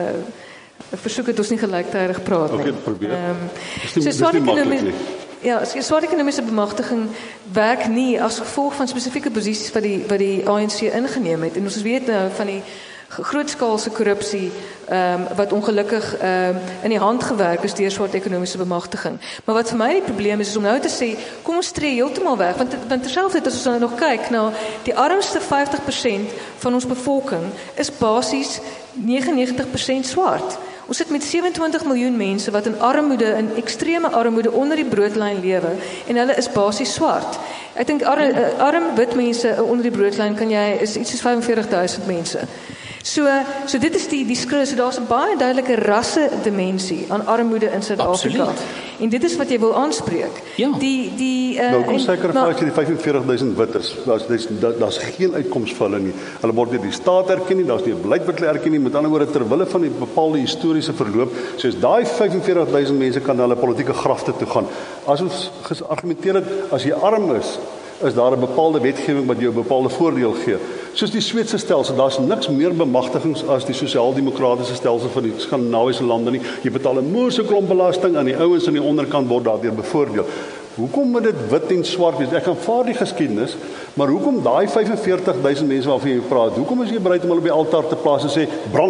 Speaker 2: ek versoek dit ons nie gelyktydig praat nie.
Speaker 1: Okay, probeer.
Speaker 2: Ehm
Speaker 1: um, so swart ekonomie
Speaker 2: ja, swart ekonomiese bemagtiging werk nie as gevolg van spesifieke posisies wat die wat die A N C ingeneem het. En ons weet nou van die grootskaalse korrupsie ehm um, wat ongelukkig ehm um, in die hand gewerk is deur swart ekonomiese bemagtiging. Maar wat vir my die probleem is is om nou te sê kom ons tree heeltemal weg want want terselfdertyd as ons nou nog kyk na die armste vyftig persent van ons bevolking is basies negenennegentig persent swart. Ons sit met sewe-en-twintig miljoen mense wat in armoede, in ekstreme armoede onder die broodlyn lewe en hulle is basies swart. Ek dink arm, arm wit mense onder die broodlyn kan jy is iets soos vyfenveertig duisend mense. So so dit is die die skrif, so daar's 'n baie duidelike rasse dimensie aan armoede in Suid-Afrika. En dit is wat jy wil aanspreek.
Speaker 3: Ja.
Speaker 2: Die die uh,
Speaker 1: nou kom seker vir as jy die vyfenveertig duisend witters, daar's daar's geen uitkoms vir hulle nie. Hulle word deur die staat erken nie, daar's nie 'n beleid wat hulle erken nie. Met ander woorde ter wille van 'n bepaalde historiese verloop, soos daai vyfenveertig duisend mense kan hulle politieke grafte toe gaan. As ons geargumenteer het as jy arm is, is daar 'n bepaalde wetgewing wat jou 'n bepaalde voordeel gee. Soos die Sweedse stelsel, daar's niks meer bemagtigings as die sosiaal-demokratiese stelsel van die Skandinawiese lande nie. Jy betaal 'n moorse klomp belasting en die ouens aan die onderkant word daardeur bevoordeel. Hoekom moet dit wit en swart wees? Ek kan vaar die geskiedenis, maar hoekom daai vyfenveertig duisend mense waarvan jy praat? Hoekom is jy bereid om hulle op die altaar te plaas en sê brand?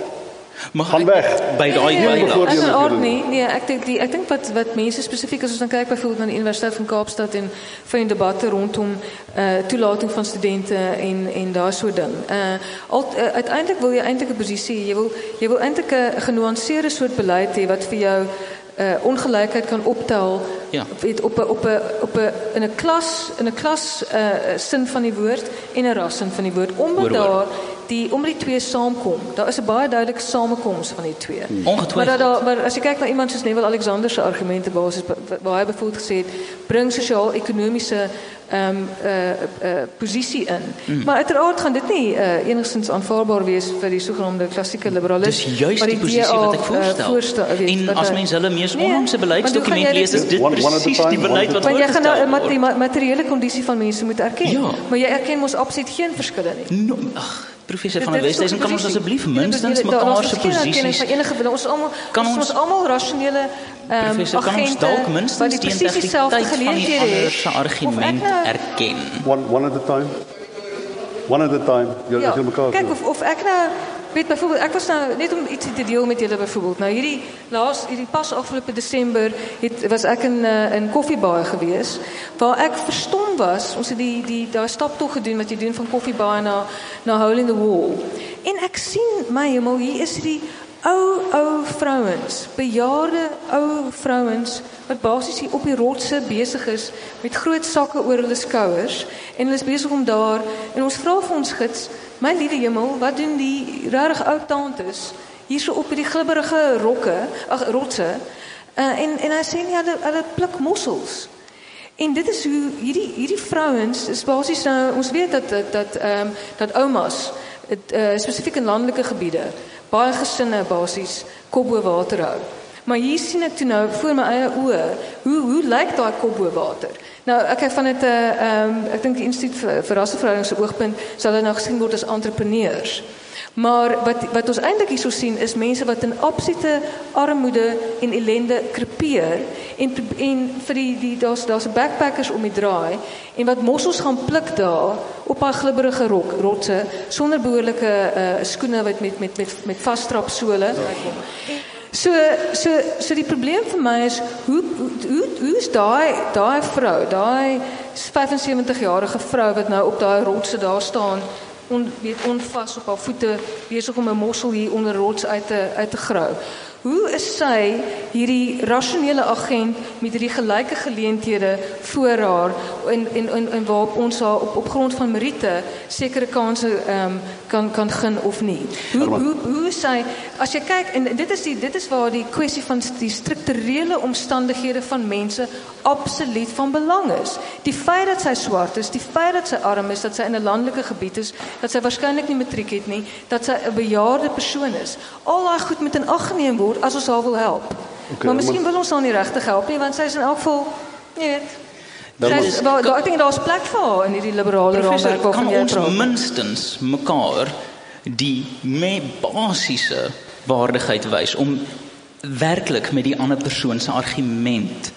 Speaker 3: Maar
Speaker 1: gaan weg
Speaker 3: by daai
Speaker 2: bylaag. Nee, nee, ek dink die ek dink wat wat mense spesifiek as ons dan kyk byvoorbeeld na die Universiteit van Kaapstad en van debatte rondom uh toelating van studente en en daai so ding. Uh, al, uh uiteindelik wil jy eintlik 'n posisie, jy wil jy wil eintlik 'n genuanceerde soort beleid hê wat vir jou uh ongelykheid kan optel,
Speaker 3: ja.
Speaker 2: weet op 'n op 'n op 'n in 'n klas in 'n klas uh sin van die woord en 'n ras sin van die woord omdat daar die om die twee saamkom. Daar is 'n baie duidelike samekoms van die twee.
Speaker 3: Hmm. Ongetwyfeld.
Speaker 2: Maar, daar, maar as jy kyk na iemand soos Neville Alexander se argumente basis waar hy byvoorbeeld gesê het bring sosiaal-ekonomiese ehm um, uh, uh, posisie in. Hmm. Maar uiteraard gaan dit nie uh, enigstens aanvaarbaar wees vir die sogenaamde klassieke liberalisme.
Speaker 3: Dis juist die, die posisie wat ek voorstel. Uh, voorstel weet, en wat, as mens hulle mees onlangse nee, beleidsdokument lees, is dit presies die beleid wat
Speaker 2: voorgestel word. Maar jy gaan nou 'n die materiële kondisie van mense moet erken. Ja. Maar jy erken mos absoluut geen verskille nie.
Speaker 3: No, ag, professor van der Westhuizen, kan ons asseblief minstens mekaar se posisies
Speaker 2: ons almal ons almal rasionele ehm um,
Speaker 3: kan ons dalk minstens die integriteit van die ander se argument erken.
Speaker 1: One one at a time. One at a time. Jy
Speaker 2: ja,
Speaker 1: jy mekaar.
Speaker 2: Kyk of of ek nou weet byvoorbeeld ek was nou net om iets te deel met julle byvoorbeeld. Nou hierdie laas hierdie pas afgelope Desember het was ek in uh, in Koffiebaai gewees waar ek verstom was. Ons het die die daar staptog gedoen wat jy doen van Koffiebaai na na Hole in the Wall. En ek sien my hemel, hier is die ou ou vrouens, bejaarde ou vrouens wat basies hier op die rotse besig is met groot sakke oor hulle skouers en hulle is besig om daar en ons vra vir ons gids, my liewe hemel, wat doen die regtig ou tantes hier so op die glibberige rokke, ag rotse uh, en en hy sê nie hulle hulle pluk mossels. En dit is hoe hierdie hierdie vrouens is basies nou ons weet dat dat dat ehm um, dat oumas het uh, spesifiek in landelike gebiede baie gesinne basies kop bo water hou. Maar hier sien ek toe nou voor my eie oë hoe hoe lyk daai kop bo water? Nou, okay, van het, uh, um, ek dink die Instituut vir, vir Rasseverhoudings se oogpunt sal dit nou gesien word as entrepreneurs. Maar wat wat ons eintlik hierso sien is mense wat in absolute armoede en ellende krepeer en en vir die die daar's daar's backpackers om die draai en wat mossels gaan pluk daar op haar glibberige rok rotse sonder behoorlike uh, skoene wat met met met met vasstrap sole. So so so die probleem vir my is hoe hoe hoe is daai daai vrou, daai vyf-en-sewentig-jarige vrou wat nou op daai rotse daar staan on, weet onvas op haar voete besig om 'n mossel hier onder rots uit te uit te grou. Hoe is sy hierdie rasionele agent met hierdie gelyke geleenthede voor haar en en en, en waarop ons haar op op grond van meriete sekere kansse um, kan kan gun of nie. Hoe hoe hoe is sy as jy kyk en dit is die dit is waar die kwessie van die strukturele omstandighede van mense absoluut van belang is. Die feit dat sy swart is, die feit dat sy arm is, dat sy in 'n landelike gebied is, dat sy waarskynlik nie matriek het nie, dat sy 'n bejaarde persoon is. Al daai goed moet in ag geneem word as ons haar wil help. Okay, maar miskien wil ons haar nie regtig help nie, want sy is in elk geval, jy weet, sy is, wel, ek dink daar's plek vir haar in hierdie liberale raamwerk waarvan jy praat.
Speaker 3: Kan ons minstens mekaar die me basiese waardigheid wys om werklik met die ander persoon se argument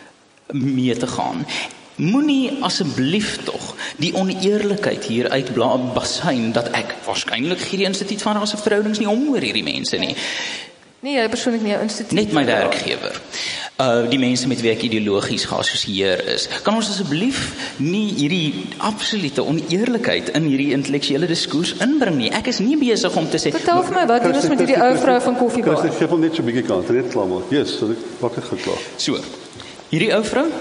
Speaker 3: mee te gaan. Moenie asseblief tog die oneerlikheid hier uitbasyn dat ek waarskynlik gee die Instituut van Rasseverhoudings nie om oor hierdie mense nie.
Speaker 2: Nee, jy persoonlik nie 'n instituut.
Speaker 3: Net my werkgewer. Uh die mense met wie ek ideologies geassosieer is. Kan ons asseblief nie hierdie absolute oneerlikheid in hierdie intellektuele diskurs inbring nie? Ek is nie besig om te sê
Speaker 2: vertel vir my wat doen ons met hierdie ou vrou van Koffiebar?
Speaker 1: Christus, jy wil net so 'n bietjie kant, net klaar maak. Yes, so ek maak dit geklaar.
Speaker 3: So. Hierdie ou vrou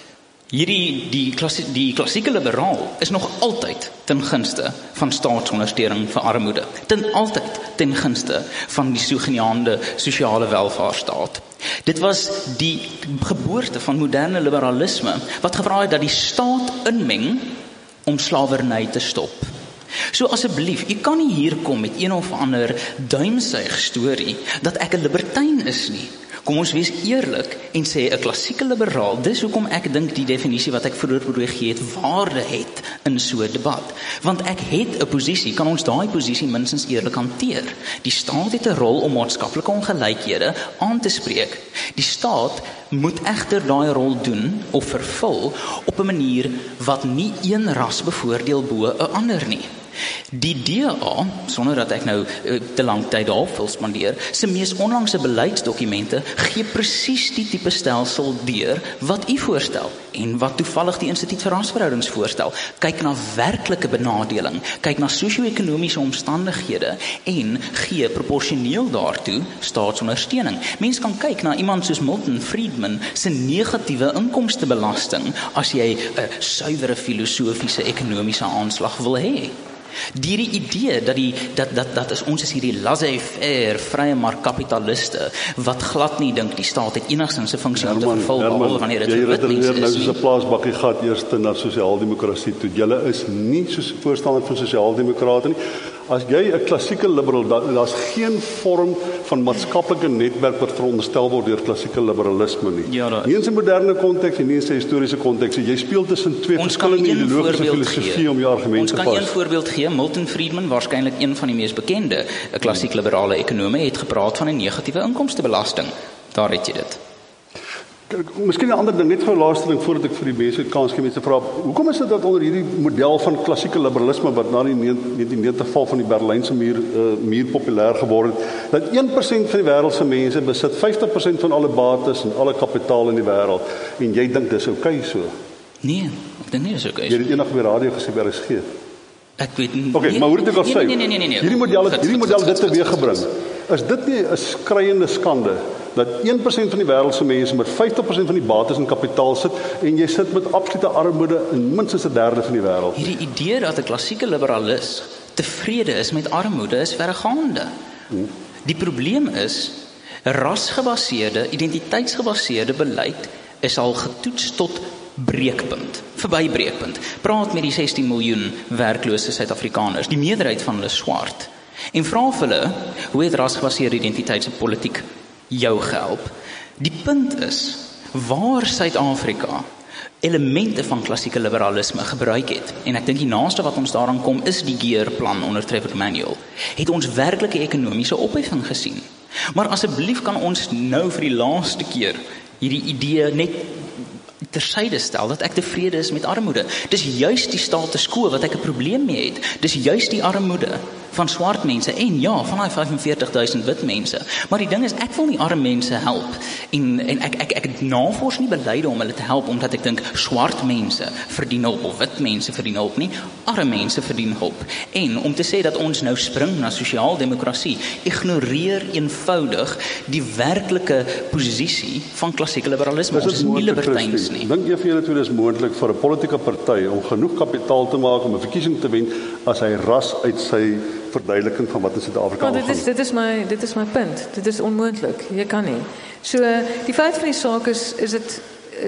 Speaker 3: Hierdie die klassie die klassieke liberaal is nog altyd ten gunste van staatsondersteuning vir armoede. Ten altyd ten gunste van die sogenaamde sosiale welvaartsstaat. Dit was die geboorte van moderne liberalisme wat gevra het dat die staat inmeng om slawerny te stop. So asseblief, u kan nie hier kom met een of ander duimsuig storie dat ek 'n libertyn is nie. Kom ons wees eerlik en sê 'n klassieke liberaal, dis hoekom ek dink die definisie wat ek vroeër probeer gee het waarde het in so 'n debat. Want ek het 'n posisie, kan ons daai posisie minstens eerlik hanteer. Die staat het 'n rol om maatskaplike ongelykhede aan te spreek. Die staat moet egter daai rol doen of vervul op 'n manier wat nie een ras bevoordeel bo 'n ander nie. Die D A, sonder dat ek nou uh, te lank tyd daarop wil spandeer, se mees onlangse beleidsdokumente gee presies die tipe stelsel deur wat u voorstel en wat toevallig die Instituut vir Rasverhoudings voorstel. Kyk na werklike benadeling, kyk na sosio-ekonomiese omstandighede en gee proporsioneel daartoe staatsondersteuning. Mens kan kyk na iemand soos Milton Friedman se negatiewe inkomstebelasting as jy 'n uh, suiwere filosofiese ekonomiese aanslag wil hê. Die idee dat die dat dat dat is ons is hierdie laissez-faire vrye markkapitaliste wat glad nie dink die staat het enigstens 'n funksie om te vervul behalwe wanneer dit vir wit mense is.
Speaker 1: Nou soos 'n plaasbakkie gat eers na sosiaaldemokrasie toe. Julle is nie soos voorstander van sosiaaldemokrate nie. As jy 'n klassieke liberaal, daar's geen vorm van maatskaplike netwerk wat veronderstel word deur klassieke liberalisme nie.
Speaker 3: Ja, daar
Speaker 1: nie in 'n moderne konteks en nie in 'n historiese konteks. Jy speel tussen twee
Speaker 3: ons
Speaker 1: verskillende ideologiese filosofieë om jou argumente
Speaker 3: te
Speaker 1: vas.
Speaker 3: Ons kan een voorbeeld gee. Milton Friedman, waarskynlik een van die mees bekende 'n klassiek liberale ekonome, het gepraat van 'n negatiewe inkomstebelasting. Daar het jy dit.
Speaker 1: Miskien 'n ander ding, net gou laaste ding voordat ek vir die mense kans gee om te vra. Hoekom is dit dat onder hierdie model van klassieke liberalisme wat na die negentien negentig val van die Berlynse muur uh, muur populêr geword het, dat een persent van die wêreld se mense besit vyftig persent van alle bates en alle kapitaal in die wêreld en jy dink dis oukei so?
Speaker 3: Nee, ek dink nie dis oukei.
Speaker 1: Jy het eendag op die radio gesê by R S G.
Speaker 3: Ek weet nie.
Speaker 1: Okay, nee, maar hoe dit ook al sê.
Speaker 3: Nee, nee, nee, nee, nee.
Speaker 1: Hierdie model het hierdie model dit teweeggebring. Is dit nie 'n skreiende skande dat een persent van die wêreld se mense met vyftig persent van die bates en kapitaal sit en jy sit met absolute armoede in minstens 'n derde van die wêreld?
Speaker 3: Hierdie idee dat 'n klassieke liberalis tevrede is met armoede is verregaande. Hmm. Die probleem is rasgebaseerde, identiteitsgebaseerde beleid is al getoets tot breekpunt, verby breekpunt. Praat met die sestien miljoen werklose Suid-Afrikaners, die meerderheid van hulle swart, en vra vir hulle, hoe het rasgebaseerde identiteitspolitiek jou gehelp? Die punt is, waar Suid-Afrika elemente van klassieke liberalisme gebruik het, en ek dink die naaste wat ons daaraan kom is die Gear-plan onder Trevor Manuel, het ons werklike ekonomiese opheffing gesien. Maar asseblief kan ons nou vir die laaste keer hierdie idee net tersyde stel, dat ek tevrede is met armoede. Dis juist die status quo wat ek 'n probleem mee het. Dis juist die armoede van swart mense, en ja, van die vyfenveertig duisend wit mense. Maar die ding is, ek wil nie arme mense help, en, en ek, ek, ek het navors nie beleide om hulle te help, omdat ek dink, swart mense verdien hulp, of wit mense verdien hulp nie, arme mense verdien hulp. En om te sê dat ons nou spring na sosiaaldemokrasie, ignoreer eenvoudig die werklike posisie van klassieke liberalisme. Ons is nie libertyns nie.
Speaker 1: Dink een van julle twee dis moontlik vir 'n politieke party om genoeg kapitaal te maak om 'n verkiesing te wen as hy ras uit sy verduideliking van wat in Suid-Afrika
Speaker 2: aangaan?
Speaker 1: Dit
Speaker 2: is dit is my dit is my punt. Dit is onmoontlik. Jy kan nie. So die feit van die saak is is dit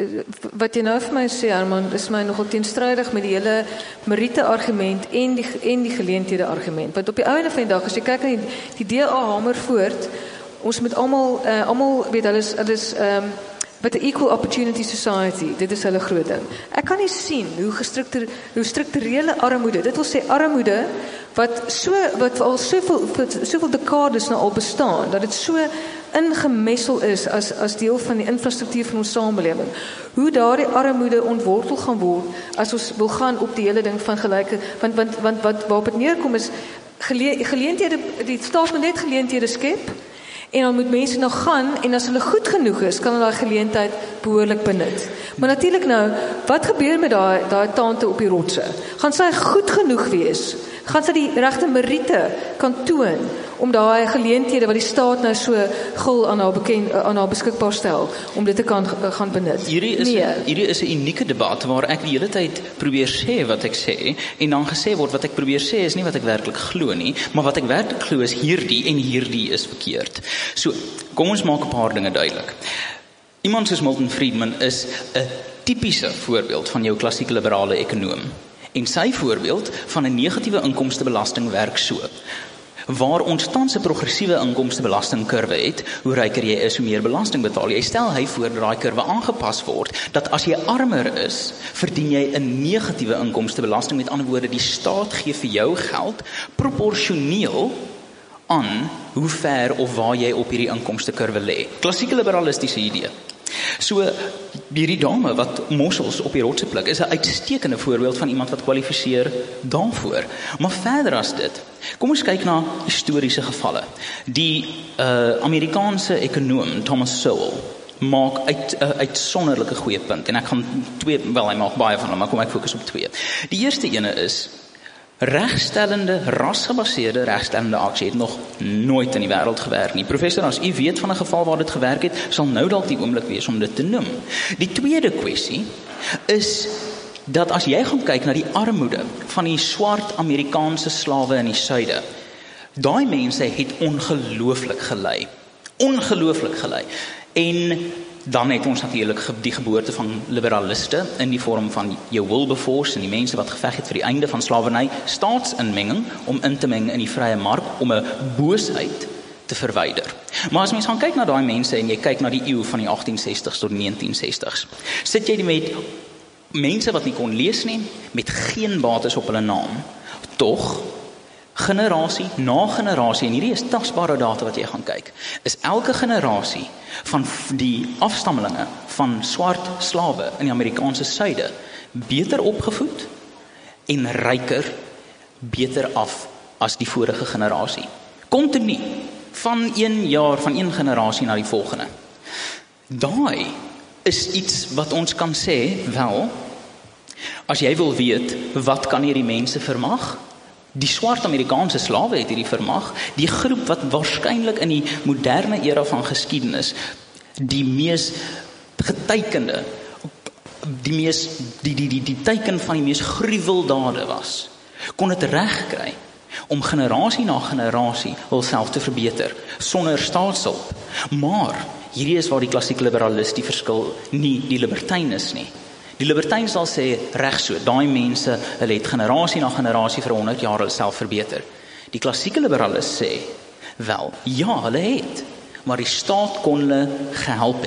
Speaker 2: wat jy nou vir my sê, Herman, is my nogal teenstrydig met die hele meriete argument en die en die geleenthede argument. Want op die einde van die dag, as jy kyk na die, die D A hamer voort, ons moet almal uh, almal weet hulle is hulle is ehm um, but the equal opportunity society, dit is hulle groot ding. Ek kan nie sien hoe gestrukture, hoe strukturele armoede, dit wil sê armoede wat so wat al soveel soveel dekades nou al bestaan, dat dit so ingemessel is as as deel van die infrastruktuur van ons samelewing. Hoe daardie armoede ontwortel gaan word as ons wil gaan op die hele ding van gelyke, want want want wat waarop dit neerkom is gele, geleenthede, die staat moet net geleenthede skep. En dan moet mense nou gaan, en as hulle goed genoeg is, kan hulle daai geleentheid behoorlik benut. Maar natuurlik nou, wat gebeur met daai daai tante op die rotse? Gaan sy goed genoeg wees? Gaan sy die regte meriete kan toon om daai geleenthede wat die staat nou so gul aan haar bekend aan haar beskikbaar stel om dit te kan gaan benut?
Speaker 3: Hierdie is
Speaker 2: nee.
Speaker 3: hierdie is 'n unieke debat waar ek die hele tyd probeer sê wat ek sê, en dan gesê word wat ek probeer sê is nie wat ek werklik glo nie, maar wat ek werklik glo is hierdie en hierdie is verkeerd. So, kom ons maak 'n paar dinge duidelik. Iemand soos Milton Friedman is 'n tipiese voorbeeld van jou klassieke liberale ekonoom. En sy voorbeeld van 'n negatiewe inkomstebelasting werk so. Waar ons tans 'n progressiewe inkomstebelastingkurwe het, hoe ryker jy is, hoe meer belasting betaal jy. Stel hy voor dat daai kurwe aangepas word, dat as jy armer is, verdien jy 'n negatiewe inkomstebelasting. Met ander woorde, die staat gee vir jou geld proporsioneel aan hoe ver of waar jy op hierdie inkomstekurwe lê. Klassieke liberalistiese idee. So, hierdie dame wat mossels op die rotse pluk, is 'n uitstekende voorbeeld van iemand wat kwalifiseer daarvoor. Maar verder as dit, kom ons kyk na historiese gevalle. Die uh, Amerikaanse ekonoom Thomas Sowell maak uit 'n uh, uitsonderlike goeie punt, en ek gaan twee, wel hy maak baie van hulle, maar kom ek fokus op twee. Die eerste ene is, regstellende, rasgebaseerde regstellende aksie het nog nooit in die wêreld gewerk nie. Professor, as u weet van 'n geval waar dit gewerk het, sal nou dalk die oomblik wees om dit te noem. Die tweede kwessie is dat as jy gaan kyk na die armoede van die swart Amerikaanse slawe in die suide, daai mense het ongelooflik gelei. Ongelooflik gelei. En dan het ons natuurlik die geboorte van liberaliste in die vorm van jou Wilberforce en die mense wat geveg het vir die einde van slawerny, staatsinmenging om in te meng in die vrye mark om 'n boosheid te verwyder. Maar as mens gaan kyk na daai mense en jy kyk na die eeu van die agttien sestigs tot negentien sestigs, sit jy met mense wat nie kon lees nie, met geen bates op hulle naam. Tog generasie na generasie, en hierdie is tasbare data wat jy gaan kyk, is elke generasie van die afstammelinge van swart slawe in die Amerikaanse suide beter opgevoed en ryker, beter af as die vorige generasie. Kontinu, van een jaar, van een generasie na die volgende. Daai is iets wat ons kan sê, wel, as jy wil weet, wat kan hierdie mense vermag? Die swart Amerikaanse slawe het hierdie vermag, die groep wat waarskynlik in die moderne era van geskiedenis die mees getekende, die mees die die die die teiken van die mees gruweldade was, kon dit regkry om generasie na generasie hulself te verbeter sonder staatshulp. Maar hierdie is waar die klassieke liberalis die verskil nie die libertyn is nie. Die libertyn sal sê, reg so, daai mense, hulle het generasie na generasie vir honderd jaar hulle self verbeter. Die klassieke liberalis sê, wel, ja, hulle het, maar die staat kon hulle gehelp het.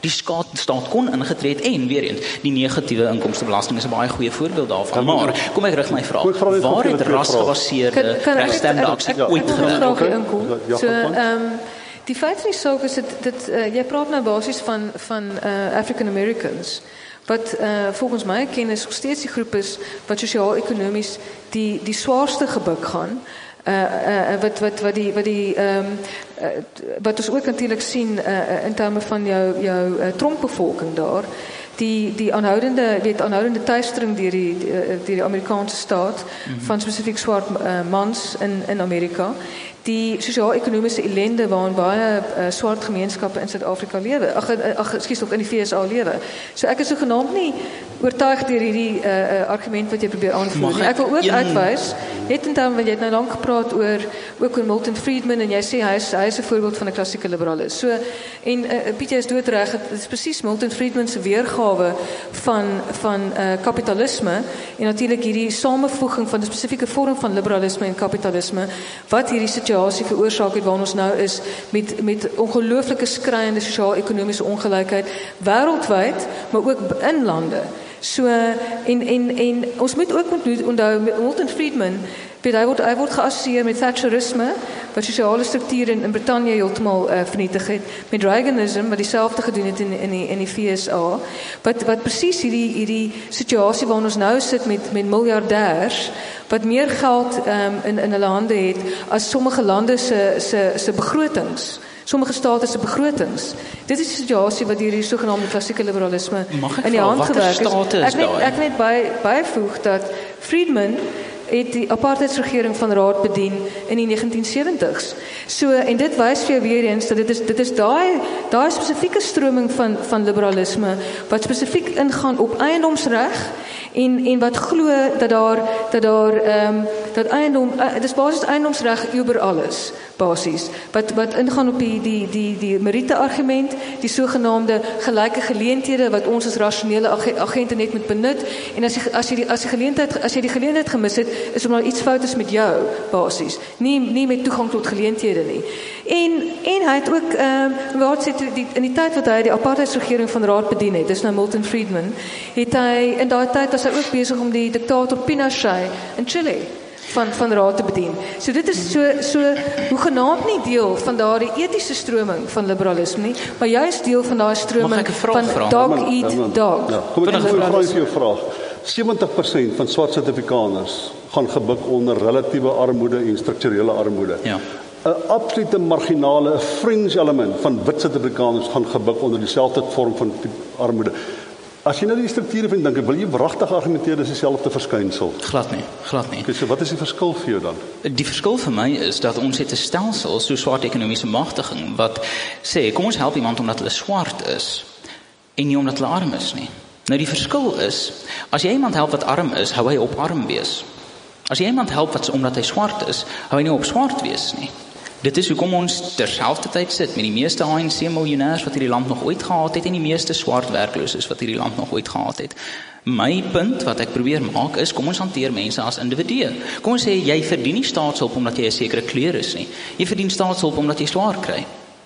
Speaker 3: die staat, staat kon ingetree het en weer eens, die negatiewe inkomstebelasting is 'n baie goeie voorbeeld daarvan. Maar kom ek rig my vraag. Waar het rasgebaseerde regstellende aksie ooit gewerk?
Speaker 2: So, um, die feit van die saak is dat, dat uh, jy praat nou basies van, van uh, African Americans, wat uh, volgens my kennis nog steeds die groep is wat sosiaal-ekonomies die, die zwaarste gebuk gaan. Uh, uh, wat, wat, wat die, wat, die, um, uh, wat ons ook natuurlijk zien uh, in termen van jou, jou uh, tronkbevolking daar, die, die aanhoudende, weet, aanhoudende teistering die die, die, die Amerikaanse staat, mm-hmm. van specifiek zwart uh, mans in, in Amerika, die sosio-ekonomiese ellende waarin baie uh, swart gemeenskappe in Suid-Afrika lewe, ag ag ekskuus ook in die V S A lewe. So ek is sogenaamd nie oortuig deur hierdie uh, uh, argument wat jy probeer aanvoer nie. Ek wil ook een... uitwys, net en dan want jy het nou lank gepraat oor ook oor Milton Friedman en jy sê hy is hy is 'n voorbeeld van 'n klassieke liberalis. So en uh, Piet jy is doodreg, dit is presies Milton Friedman se weergawe van van uh, kapitalisme en natuurlik hierdie samevoeging van 'n spesifieke vorm van liberalisme en kapitalisme wat hierdie situasie veroorsaak het waar ons nou is met met ongelooflike skreiende sosiaal-ekonomiese ongelykheid wêreldwyd, maar ook in lande. So en en en ons moet ook onthou Milton Friedman, weet hy word hy word geassosieer met Thatcherisme wat sosiale strukture in, in Brittanje heeltemal uh, vernietig het, met Reaganism wat dieselfde gedoen het in in die in die V S A, wat wat presies hierdie hierdie situasie waarin ons nou sit met met miljardêers wat meer geld um, in in hulle hande het as sommige lande se se se begrotings. Sommige state se begrotings. Dit is die situasie wat hierdie sogenaamde klassieke liberalisme in die hand gewerk is. Ek net ek net by byvoeg dat Friedman het die apartheidsregering van Raad bedien in die negentien sewentigs. So en dit wys vir jou weer eens dat dit is dit is daai daai spesifieke stroming van van liberalisme wat spesifiek ingaan op eiendomsreg en en wat glo dat daar dat daar ehm um, dat eiendom uh, dis basies eiendomsreg oor alles basies wat wat ingaan op die die die die Meriete argument, die sogenaamde gelyke geleenthede wat ons as rasionele ag agente net moet benut en as jy as jy die as jy geleentheid as jy die geleentheid gemis het is omdat iets fout is met jou basies, nie nie met toegang tot geleenthede nie. En en hy het ook ehm um, wat sê die in die tyd wat hy die apartheidsregering van Raad bedien het, dis nou Milton Friedman, het hy in daai tyd was hy ook besig om die diktator Pinochet in Chile van van Raad te bedien. So dit is so so hoegenaamd nie deel van daardie etiese stroming van liberalisme nie, maar juist deel van daai stroming van dog eat dog.
Speaker 1: Ja, kom ek vra vir jou vraag. sewentig persent van swart Suid-Afrikaners gaan gebuk onder relatiewe armoede en strukturele armoede.
Speaker 3: Ja.
Speaker 1: 'n Absolute marginale fringe element van wit Suid-Afrikaners gaan gebuk onder dieselfde vorm van armoede. As jy nou die strukture vind, dink ek, wil jy wragtig argumenteer dis dieselfde verskynsel?
Speaker 3: Glad nie, glad nie.
Speaker 1: Okay, so wat is die verskil vir jou dan?
Speaker 3: Die verskil vir my is dat ons het 'n stelsel so swart ekonomiese magtiging wat sê kom ons help iemand omdat hulle swart is en nie omdat hulle arm is nie. Nou die verskil is, as jy iemand help wat arm is, hou hy op arm wees. As jy iemand help wat omdat hy swart is, hou hy nie op swart wees nie. Dit is hoekom ons terselfdertyd sit met die meeste A N C-miljonêers wat hierdie land nog ooit gehad het en die meeste swart werklooses wat hierdie land nog ooit gehad het. My punt wat ek probeer maak is, kom ons hanteer mense as individue. Kom ons sê, jy verdien nie staatshulp omdat jy 'n sekere kleur is nie. Jy verdien staatshulp omdat jy swaar kry.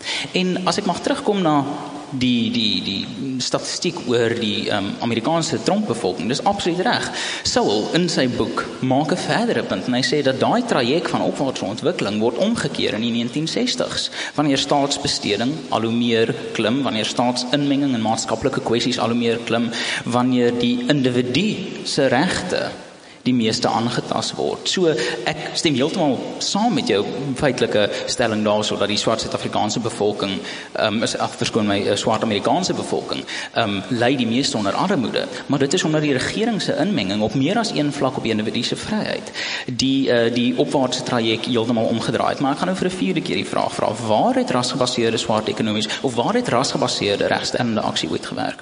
Speaker 3: En as ek mag terugkom na die die die statistiek oor die um, Amerikaanse tronkbevolking, dis absoluut reg. Sowell in sy boek maak 'n verdere punt en hy sê dat daai traject van opwaartse ontwikkeling word omgekeer in die negentien sestigs, wanneer staatsbesteding al hoe meer klim, wanneer staatsinmenging in maatskaplike kwessies al hoe meer klim, wanneer die individu se regte die meeste aangetast word. So ek stem heeltemal saam met jou feitelike stelling daarso dat die swart Suid-Afrikaanse bevolking um, is afverskoon my swart Amerikaanse bevolking um, ly die meeste onder armoede, maar dit is onder die regering se inmenging op meer as een vlak op individu se vryheid die uh, die opwaartse traject heeltemal omgedraai het. Maar ek gaan nou vir 'n vierde keer die vraag vra, waar het rasgebaseerde swart ekonomies of waar het rasgebaseerde regstellende aksie ooit gewerk?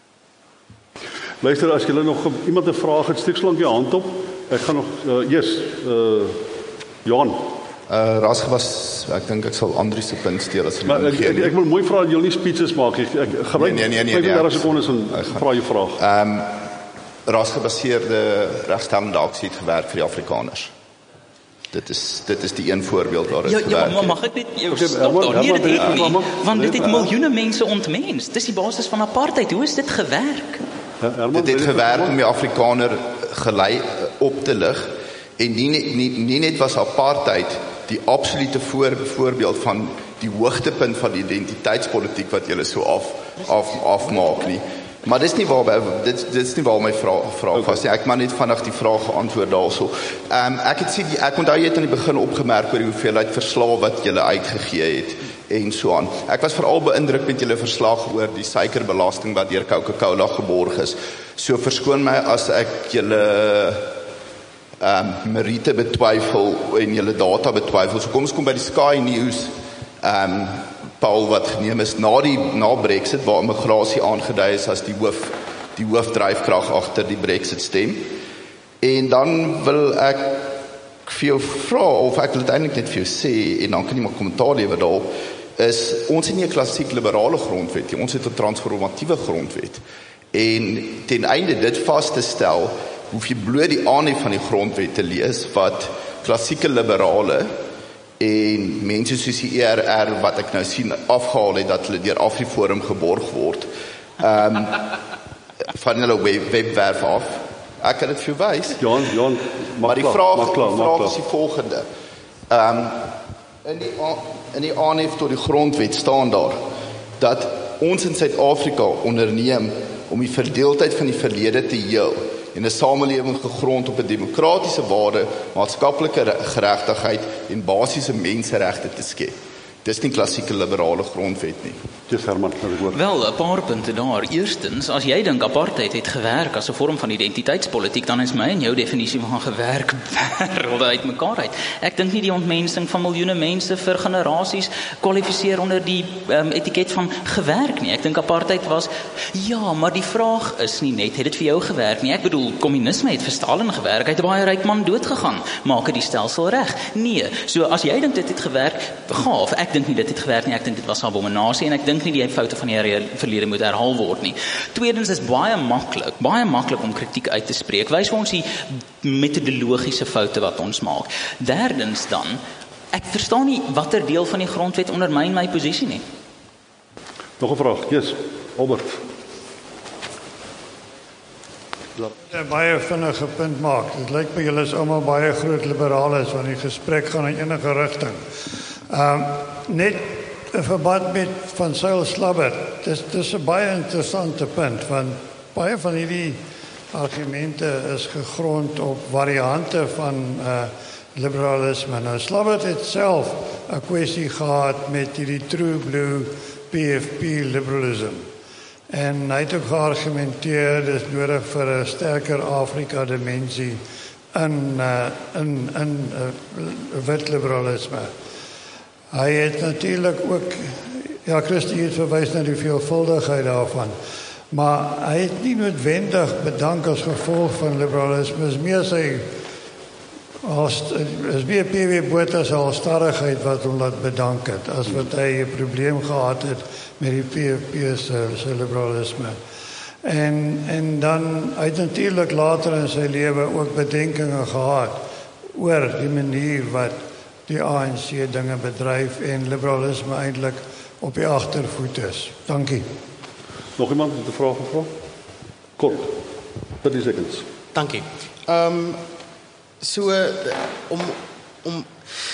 Speaker 1: Luister, as julle nog iemand 'n vraag het, steek slank jou hand op. Ek gaan nog uh, yes, uh, Johan.
Speaker 4: Uh, rasgebas, ek dink ek sal Andri se punt steel as
Speaker 1: maar ek, ek, ek wil mooi vra dat julle nie speeches maak. Ek, ek gebruik
Speaker 4: nee, nee, nee, nee, nee,
Speaker 1: nee, sekondes en vra jou vraag.
Speaker 4: Ehm um, rasgebaseerde regstellende aksie het gewerk vir die Afrikaners. Dit is dit is die een voorbeeld waar dit
Speaker 3: Ja, ja,
Speaker 4: gewerk
Speaker 3: maar
Speaker 4: het.
Speaker 3: mag ek net jou
Speaker 1: Okay,
Speaker 3: stop
Speaker 1: Herman,
Speaker 3: daar? Nee,
Speaker 1: Herman,
Speaker 3: dit het
Speaker 1: Herman,
Speaker 3: nie,
Speaker 1: Herman,
Speaker 3: want dit het
Speaker 1: Herman.
Speaker 3: miljoene mense ontmens. Dis die basis van apartheid. Hoe is dit gewerk?
Speaker 1: Herman,
Speaker 4: Dit het gewerk om die Afrikaner gelei op te lig en nie, nie, nie net was apartheid die absolute voor, voorbeeld van die hoogtepunt van die identiteitspolitiek wat julle so af, af, afmaak nie. Maar dis nie waar dit dit is nie waar my vraag vraag okay. was nie. Ek maar net vinnig die vraag geantwoord daarso. Ehm um, ek het sien ek onthou jy het aan die begin opgemerk oor die hoeveelheid verslae wat julle uitgegee het en so aan. Ek was veral beïndruk met julle verslag oor die suikerbelasting wat deur Coca-Cola geborg is. So verskoon my as ek julle ehm um, meriete betwyfel en julle data betwyfel. So kom ons kom by die Sky News ehm um, Paul wat geneem is na die na Brexit waar immigrasie aangedui is as die hoof die hoofdryfkrag agter die Brexit stem. En dan wil ek vir jou vra of ek wil dit eintlik net vir jou sê en dan kan jy maar kommentaar lewer daarop is ons het nie 'n klassiek liberale grondwet nie, ons het 'n transformatiewe grondwet. En ten einde dit vas te stel, hoef jy bloot die aanhef van die grondwet te lees wat klassieke liberale en mense soos die E R R wat ek nou sien afgehaal het dat hulle deur Afriforum geborg word. Ehm um, van hulle web, webwerf af. Ek kan dit vir jou wys.
Speaker 1: Jan, Jan,
Speaker 4: maar die vraag, die vraag is die volgende. Ehm um, in die in die aanhef tot die grondwet staan daar dat ons in Suid-Afrika onderneem om die verdeeldheid van die verlede te heel en 'n samelewing gegrond op 'n demokratiese waarde, maatskaplike geregtigheid en basiese menseregte te skep. Dis nie klassieke liberale grondwet nie.
Speaker 1: Dis Herman, kan ek hoor.
Speaker 3: Wel, 'n paar punte daar. Eerstens, as jy dink apartheid het gewerk as 'n vorm van identiteitspolitiek, dan is my en jou definisie van gewerk wêrelde uit mekaar uit. Ek dink nie die ontmensing van miljoene mense vir generasies kwalifiseer onder die um, etiket van gewerk nie. Ek dink apartheid was, ja, maar die vraag is nie net, het dit vir jou gewerk nie? Ek bedoel, kommunisme het vir Stalin gewerk, hy het 'n baie ryk man doodgegaan. Maak dit die stelsel reg? Nee. So as jy dink dit het gewerk, gaaf. Ek dink nie dit het gewerk nie, ek dink dit was 'n abominasie en ek dink nie die foute van die verlede moet herhaal word nie. Tweedens is baie maklik, baie maklik om kritiek uit te spreek. Wys vir ons die metodologiese foute wat ons maak. Derdens dan, ek verstaan nie watter deel van die grondwet ondermyn my posisie nie.
Speaker 1: Nog 'n vraag. Yes, Albert.
Speaker 5: Ja, baie vinnige punt maak. Dit lyk my julle is almal baie groot liberales want die gesprek gaan in enige rigting. Ehm um, net 'n verband met van Sail Slabbert. Dis dis 'n baie interessante punt want baie van hierdie argumente is gegrond op variante van uh, liberalisme. Nou Slabbert het self 'n kwessie gehad met hierdie true blue P F P liberalism. En hy het ook geargumenteer dis nodig vir 'n sterker Afrika dimensie in uh, in in uh, wit liberalisme. Hy het natuurlik ook, ja, Christie het verwys na die veelvuldigheid daarvan, maar hy het nie noodwendig bedank as gevolg van liberalisme, is meer sy, as, is meer P W Botha se halstarrigheid wat hom laat bedank het, as wat hy 'n probleem gehad het met die P F P se, se liberalisme. En, en dan, hy het natuurlijk later in sy lewe ook bedenkingen gehad oor die manier wat die A N C dinge bedryf en liberalisme eintlik op die agtervoet is. Dankie.
Speaker 1: Nog iemand met 'n vraag gevra? Kort. thirty seconds.
Speaker 6: Dankie. Ehm um, so om om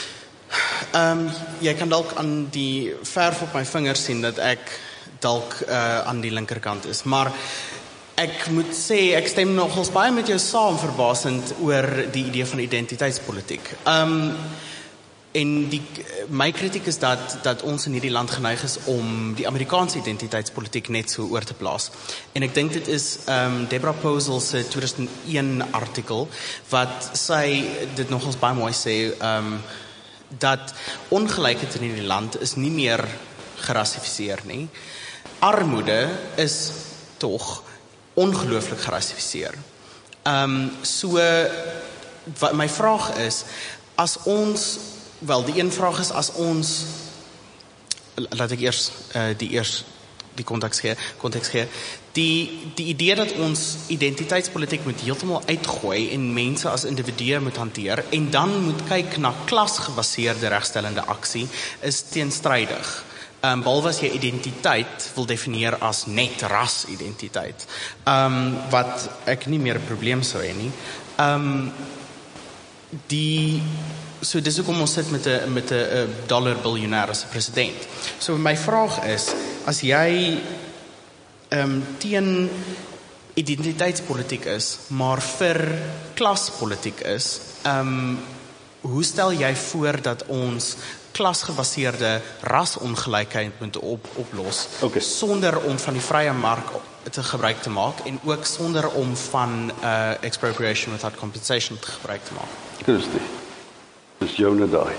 Speaker 6: ehm um, jy kan dalk aan die verf op my vingers sien dat ek dalk uh, aan die linkerkant is, maar ek moet sê ek stem nogals baie met jou saam verbasend oor die idee van identiteitspolitiek. Ehm um, En die, my kritiek is dat, dat ons in hierdie land geneig is om die Amerikaanse identiteitspolitiek net so oor te plaas. En ek dink dit is um, Deborah Posel se two thousand one artikel, wat sy dit nogals baie mooi sê, um, dat ongelykheid in hierdie land is nie meer gerassifiseer nie. Armoede is tog ongelooflik gerassifiseer. Um, so, wat my vraag is, as ons Wel, die een vraag is, as ons, laat ek eers uh, die eers die konteks gee, konteks gee, Die die idee dat ons identiteitspolitiek moet heeltemal uitgooi en mense as individue moet hanteer en dan moet kyk na klasgebaseerde regstellende aksie is teenstrydig. Um, behalwe as jy identiteit wil definieer as net rasidentiteit, um, wat ek nie meer 'n probleem sou hê nie. Um, die So dis hoekom ons sit met 'n met 'n dollar biljoenêr as 'n president. So my vraag is, as jy um, teen identiteitspolitiek is, maar vir klaspolitiek is, um, hoe stel jy voor dat ons klasgebaseerde rasongelykheid moet op, oplos,
Speaker 1: okay.
Speaker 6: sonder om van die vrye mark te gebruik te maak en ook sonder om van uh, expropriation without compensation te gebruik te maak?
Speaker 1: Christie, dis joune daai.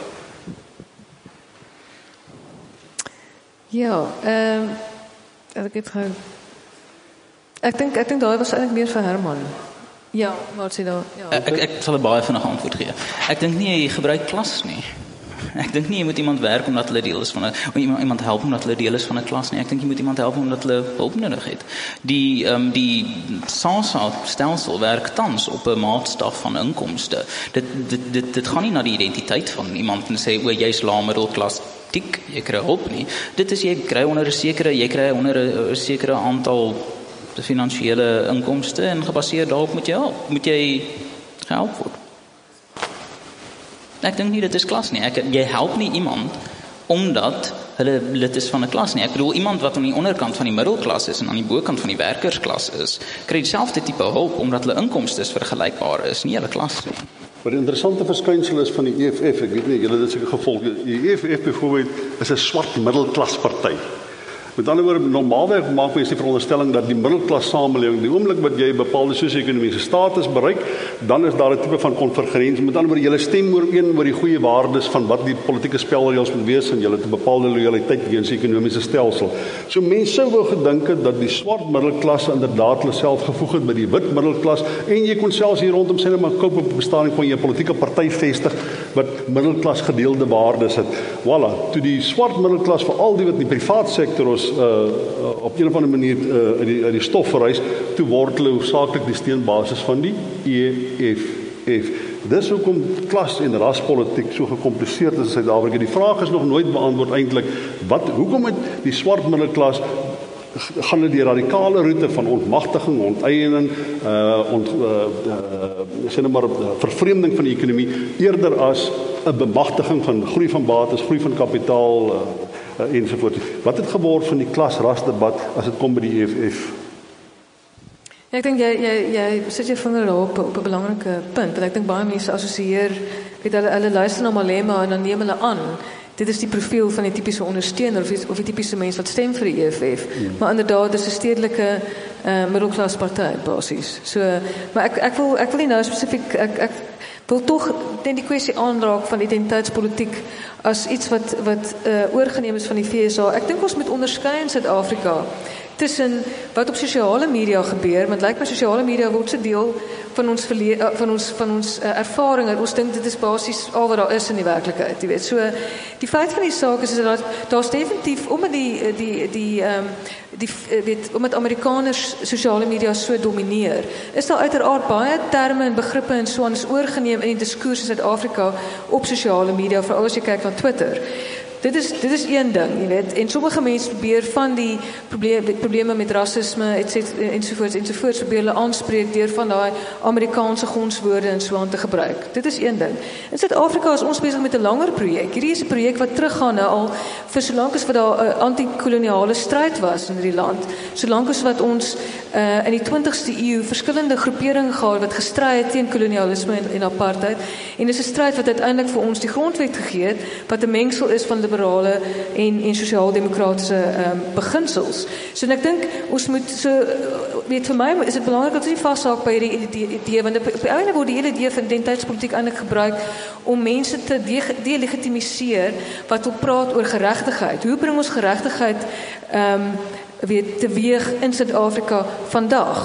Speaker 2: Ja, ehm um, ek het gou Ek dink ek dink daai was eintlik meer vir Herman. Ja, maar sê dan, ja.
Speaker 3: Ek ek sal 'n baie vinnige antwoord gee. Ek dink nie jy gebruik klas nie. Ek dink nie jy moet iemand werk omdat hulle deel is van 'n iemand iemand help omdat hulle deel is van 'n klas nie. Ek dink jy moet iemand help omdat hulle hulp nodig het. Die ehm um, die SASSA stelsel werk tans op 'n maatstaf van inkomste. Dit dit dit dit gaan nie na die identiteit van iemand en sê o, jy's lae middelklas dik, jy kry hulp nie. Dit is jy kry onder 'n sekere jy kry onder 'n sekere aantal finansiële inkomste en gebaseer daarop moet jy help, moet jy gehelp word. Ek dink nie dit is klas nie. Ek jy help nie iemand omdat hulle lid is van 'n klas nie. Ek bedoel iemand wat aan die onderkant van die middelklas is en aan die bokant van die werkersklas is, kry dieselfde tipe hulp omdat hulle inkomstes vergelykbaar is, nie hulle klas nie.
Speaker 1: Maar die interessante verskynsel is van die E F F, ek weet nie, julle dit seker gevolg. Die E F F byvoorbeeld is 'n swart middelklasparty. Met ander woorde, normaalweg maak mense die veronderstelling dat die middelklas samelewing, die oomblik wat jy bepaalde sosio-ekonomiese status bereik, dan is daar 'n tipe van konvergensie. Met ander woorde, julle stem ooreen oor die goeie waardes van wat die politieke spelreëls moet wees en julle het 'n bepaalde lojaliteit teenoor die ekonomiese stelsel. So mense sou wou gedink het dat die swart middelklasse inderdaad hulle self gevoeg het by die wit middelklas en jy kon selfs hier rondom sê net maar koop op bestaan van jy 'n politieke party vestig wat middelklas gedeelde waardes het. Voilà, toe die swart middelklas veral die wat in die privaat sektor is, Uh, uh, op een of ander manier uh, uit, die, uit die stof verrys, toe word hulle hoofsaaklik die steunbasis van die E F F. Dis hoekom klas- en raspolitiek so gekompliseerd is in Suid-Afrika. Die vraag is nog nooit beantwoord eintlik, wat, hoekom het die swart middelklas gaan hulle die radikale roete van ontmagtiging, onteiening, uh, ont, uh, uh, sê nou maar uh, vervreemding van die ekonomie, eerder as 'n bemagtiging van groei van bates, groei van kapitaal, uh, Uh, ensovoort. Wat het geword van die klas-rasdebat as dit kom by die E F F?
Speaker 2: Ja, ek dink jy jy jy sit jy vinger daarop op 'n belangrike punt. Want ek dink baie mense assosieer, weet hulle hulle luister na Malema en dan neem hulle aan dit is die profiel van die tipiese ondersteuner of die, of die tipiese mens wat stem vir die E F F. Hmm. Maar inderdaad dis 'n stedelike uh, middelklasparty basies. So maar ek ek wil ek wil nie nou spesifiek ek ek wil tog net die kwessie aanraak van identiteitspolitiek as iets wat wat uh, oorgeneem is van die V S A. Ek dink ons moet onderskei in Suid-Afrika tussen wat op sosiale media gebeur, want lyk my sosiale media word 'n deel van ons verle- van ons van ons uh, ervarings. Ons dink dit is basies al wat daar is in die werklikheid, jy weet. So die feit van die saak is, is dat daar's definitief omdat die die die ehm um, die weet omdat Amerikaners sosiale media so domineer, is daar uiteraard baie terme en begrippe en so anders oorgeneem in die diskurs in Suid-Afrika op sosiale media, veral as jy kyk van Twitter. Dit is dit is een ding, jy weet. En sommige mense probeer van die probleme probleme met rasisme et cetera ensovoorts ensovoorts probeer hulle aanspreek deur van daai Amerikaanse gonswoorde en so aan te gebruik. Dit is een ding. In Suid-Afrika is ons besig met 'n langer projek. Hierdie is 'n projek wat teruggaan nou al vir solank as wat daar 'n uh, anti-koloniale stryd was in hierdie land. Solank as wat ons uh, in die twintigste eeu verskillende groeperinge gehad wat gestry het teen kolonialisme en, en apartheid. En dis 'n stryd wat uiteindelik vir ons die grondwet gegee het wat 'n mengsel is van liberale en en sosiaal-demokratiese ehm um, beginsels. So en ek dink ons moet so weet vir my is dit belangrik dat ons nie vashaak by hierdie idee want op die einde word die hele idee van identiteitspolitiek eintlik gebruik om mense te delegitimiseer wat wil praat oor geregtigheid. Hoe bring ons geregtigheid ehm um, weet teweeg in Suid-Afrika vandag?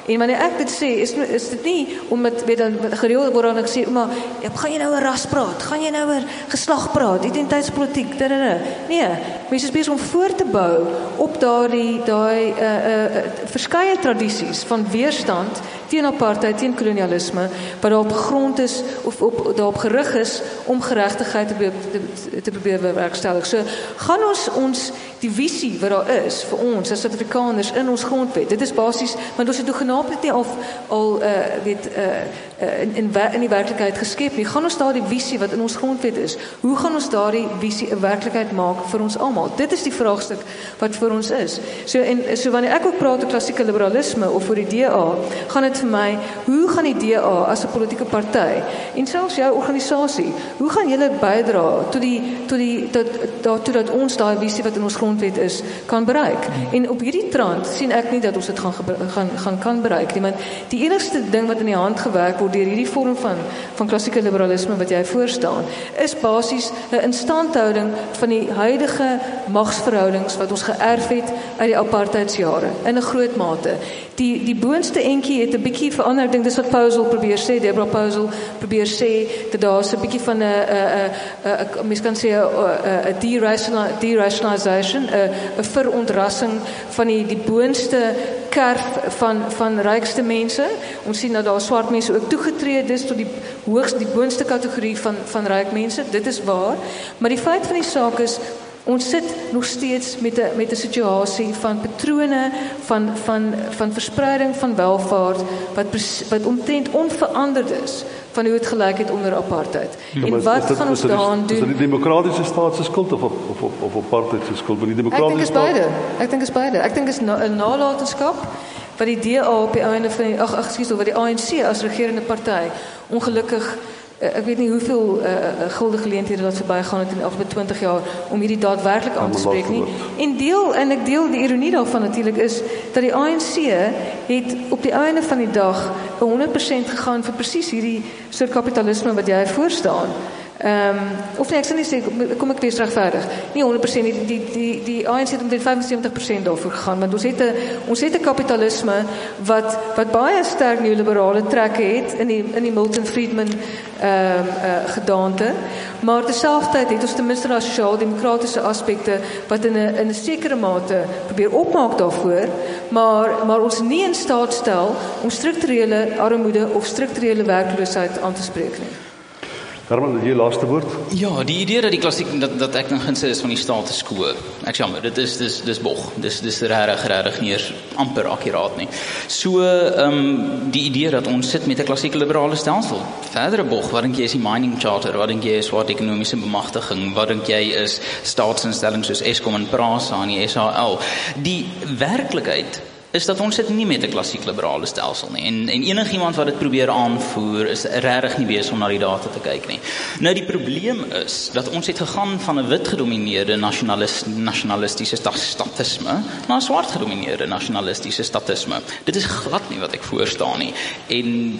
Speaker 2: En wanneer ek dit sê, is, is dit nie om met, weet dan, gereeld word dan ek sê, maar, ja, gaan jy nou oor ras praat? Gaan jy nou oor geslag praat? Identiteitspolitiek? Dadada. Nee, mense is besig om voor te bou op daardie, daai, uh, uh, uh, verskeie tradisies van weerstand teen apartheid, teen kolonialisme, wat daarop grond is, of op, daarop gerig is, om geregtigheid te, te, te probeer bewerkstellig. So, gaan ons ons, die visie wat daar is, vir ons, as Suid-Afrikaners, in ons grondwet, dit is basies, want ons het hoegenaamd dit nie al, al uh, weet, uh, uh, in, in, in die werklikheid geskep nie, gaan ons daar die visie wat in ons grondwet is, hoe gaan ons daar die visie 'n werklikheid maak vir ons almal? Dit is die vraagstuk wat vir ons is. So, en, so wanneer ek ook praat oor klassieke liberalisme, of oor die D A, gaan dit vir my, hoe gaan die D A as 'n politieke party, en selfs jou organisasie, hoe gaan julle bydra tot die, tot die, tot, daartoe dat ons daai visie wat in ons grondwet is, kan bereik. En op hierdie trant sien ek nie dat ons dit gaan, gaan, gaan kan bereik nie, want die enigste ding wat in die hand gewerk word deur hierdie vorm van, van klassieke liberalisme wat jy voorstaan, is basies 'n instandhouding van die huidige magsverhoudings wat ons geërf het uit die apartheidsjare, in 'n groot mate. Die, die boonste entjie het 'n bietjie verander, ek dink dis wat Pousel probeer sê, Deborah Pousel probeer sê, dat daar 'n bietjie van 'n, 'n, 'n, mens kan sê 'n, 'n derationalisation, 'n, 'n verontrassing van die, die boonste kerf van, van rykste mense. Ons sien dat daar swart mense ook toegetree is tot die hoogste, die boonste kategorie van, van ryk mense, dit is waar, maar die feit van die saak is, ons sit nog steeds met 'n met 'n situasie van patrone van van van verspreiding van welvaart wat wat omtrent onveranderd is van hoe dit gelyk het onder apartheid. Ja, en wat dit, gaan ons daaraan doen?
Speaker 1: Is dit die demokratiese staat se skuld of of of, of apartheid se skuld? Want die demokratiese
Speaker 2: Ek dink is beide. Ek dink is beide. Ek dink is 'n na, nalatenskap wat die D A op die einde van die ag ag skuis wat die A N C as regerende party ongelukkig ek weet nie hoeveel uh, guldige geleenthede dat verbygaan het in die afgelope twintig jaar om hierdie daadwerklik aan te spreek nie. En deel en ek deel die ironie daarvan natuurlik is dat die A N C het op die einde van die dag honderd persent gegaan vir presies hierdie soort kapitalisme wat jy voorstaan. Ehm um, of nee, ek sal nie sê kom ek wees regverdig. Nie honderd persent die die die die A N C het omtrent vyf en sewentig persent daarvoor gegaan, want ons het 'n ons het 'n kapitalisme wat wat baie sterk neoliberale trekke het in die in die Milton Friedman ehm um, uh, gedaante, maar terselfdertyd het ons ten minste daai sosiaal-demokratiese aspekte wat in 'n in 'n sekere mate probeer opmaak daarvoor, maar maar ons nie in staat stel om strukturele armoede of strukturele werkloosheid aan te spreek nie.
Speaker 1: Herman, jy laaste woord?
Speaker 3: Ja, die idee dat die klassiek dat dat ek dan gaan sê is van die status quo. Ek jammer, dit is dis dis bog. Dis dis regtig regtig nie eens amper akkuraat nie. So ehm um, die idee dat ons sit met 'n klassieke liberale stelsel. Verdere bog, wat dink jy is die mining charter? Wat dink jy is swart ekonomiese bemagtiging? Wat dink jy is staatsinstellings soos Eskom en Prasa en die S H L? Die werklikheid is dat ons sit nie met 'n klassiek liberale stelsel nie. En en enigiemand wat dit probeer aanvoer is regtig nie besig om na die data te kyk nie. Nou die probleem is dat ons het gegaan van 'n wit gedomeineerde nasionalis, nasionalistiese statisme na 'n swart gedomeineerde nasionalistiese statisme. Dit is glad nie wat ek voorstaan nie. En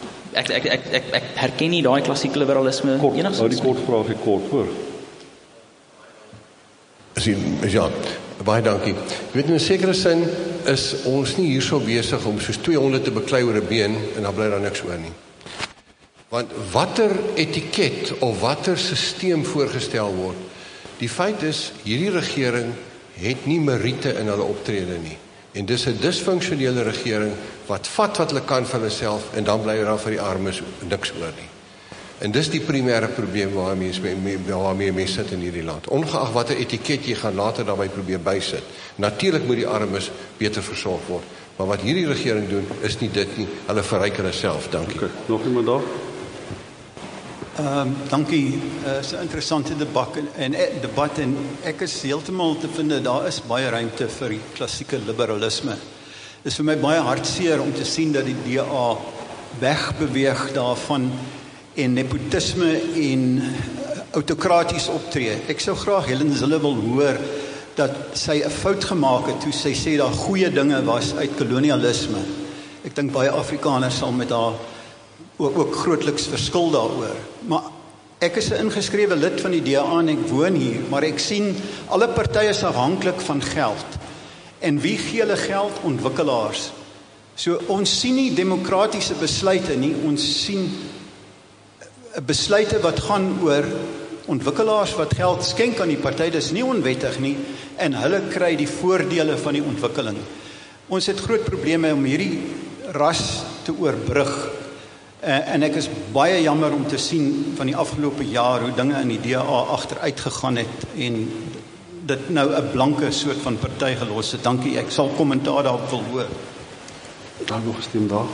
Speaker 3: ek ek ek ek, ek herken nie daai klassieke liberalisme
Speaker 1: enigstens. Hou die kort vraag ek kort voor.
Speaker 7: Sien, ja, baie dankie. Ek weet in 'n sekere sin is ons nie hierso besig om soos tweehonderd te beklei oor 'n been en dan bly daar niks oor nie. Want watter etiket of watter stelsel voorgestel word, die feit is hierdie regering het nie meriete in hulle optrede nie. En dis 'n disfunksionele regering wat vat wat hulle kan van hulle self en dan bly daar vir die armes niks oor nie. En dis die primêre probleem waarmee waarmee mense sit in hierdie land. Ongeag watter etiket jy gaan later daarbey probeer bysit. Natuurlik moet die armes beter versorg word. Maar wat hierdie regering doen, is nie dit nie. Hulle verryk hulle self. Dankie.
Speaker 1: Okay. Nog iemand daar?
Speaker 8: Ehm um, dankie. Uh, is 'n interessante debat en en debat en ek is heeltemal te vind daar is baie ruimte vir die klassieke liberalisme. Dit is vir my baie hartseer om te sien dat die D A wegbeweeg daarvan en nepotisme en autokraties optree. Ek sou graag Helen Zille wil hoor dat sy 'n fout gemaak het toe sy sê daar goeie dinge was uit kolonialisme. Ek dink baie Afrikaners sal met haar ook, ook grootliks verskil daaroor. Maar ek is 'n ingeskrewe lid van die D A en ek woon hier, maar ek sien alle partye is afhanklik van geld. En wie gee hulle geld? Ontwikkelaars. So ons sien nie demokratiese besluite nie, ons sien besluite wat gaan oor ontwikkelaars wat geld skenk aan die party, dis nie onwettig nie, en hulle kry die voordele van die ontwikkeling. Ons het groot probleme om hierdie ras te oorbrug, en ek is baie jammer om te sien van die afgelope jaar hoe dinge in die D A agteruit gegaan het en dit nou 'n blanke soort van party gelos het. Dankie, ek sal kommentaar daarop wil hoor.
Speaker 1: Daar nog 'n stem daar.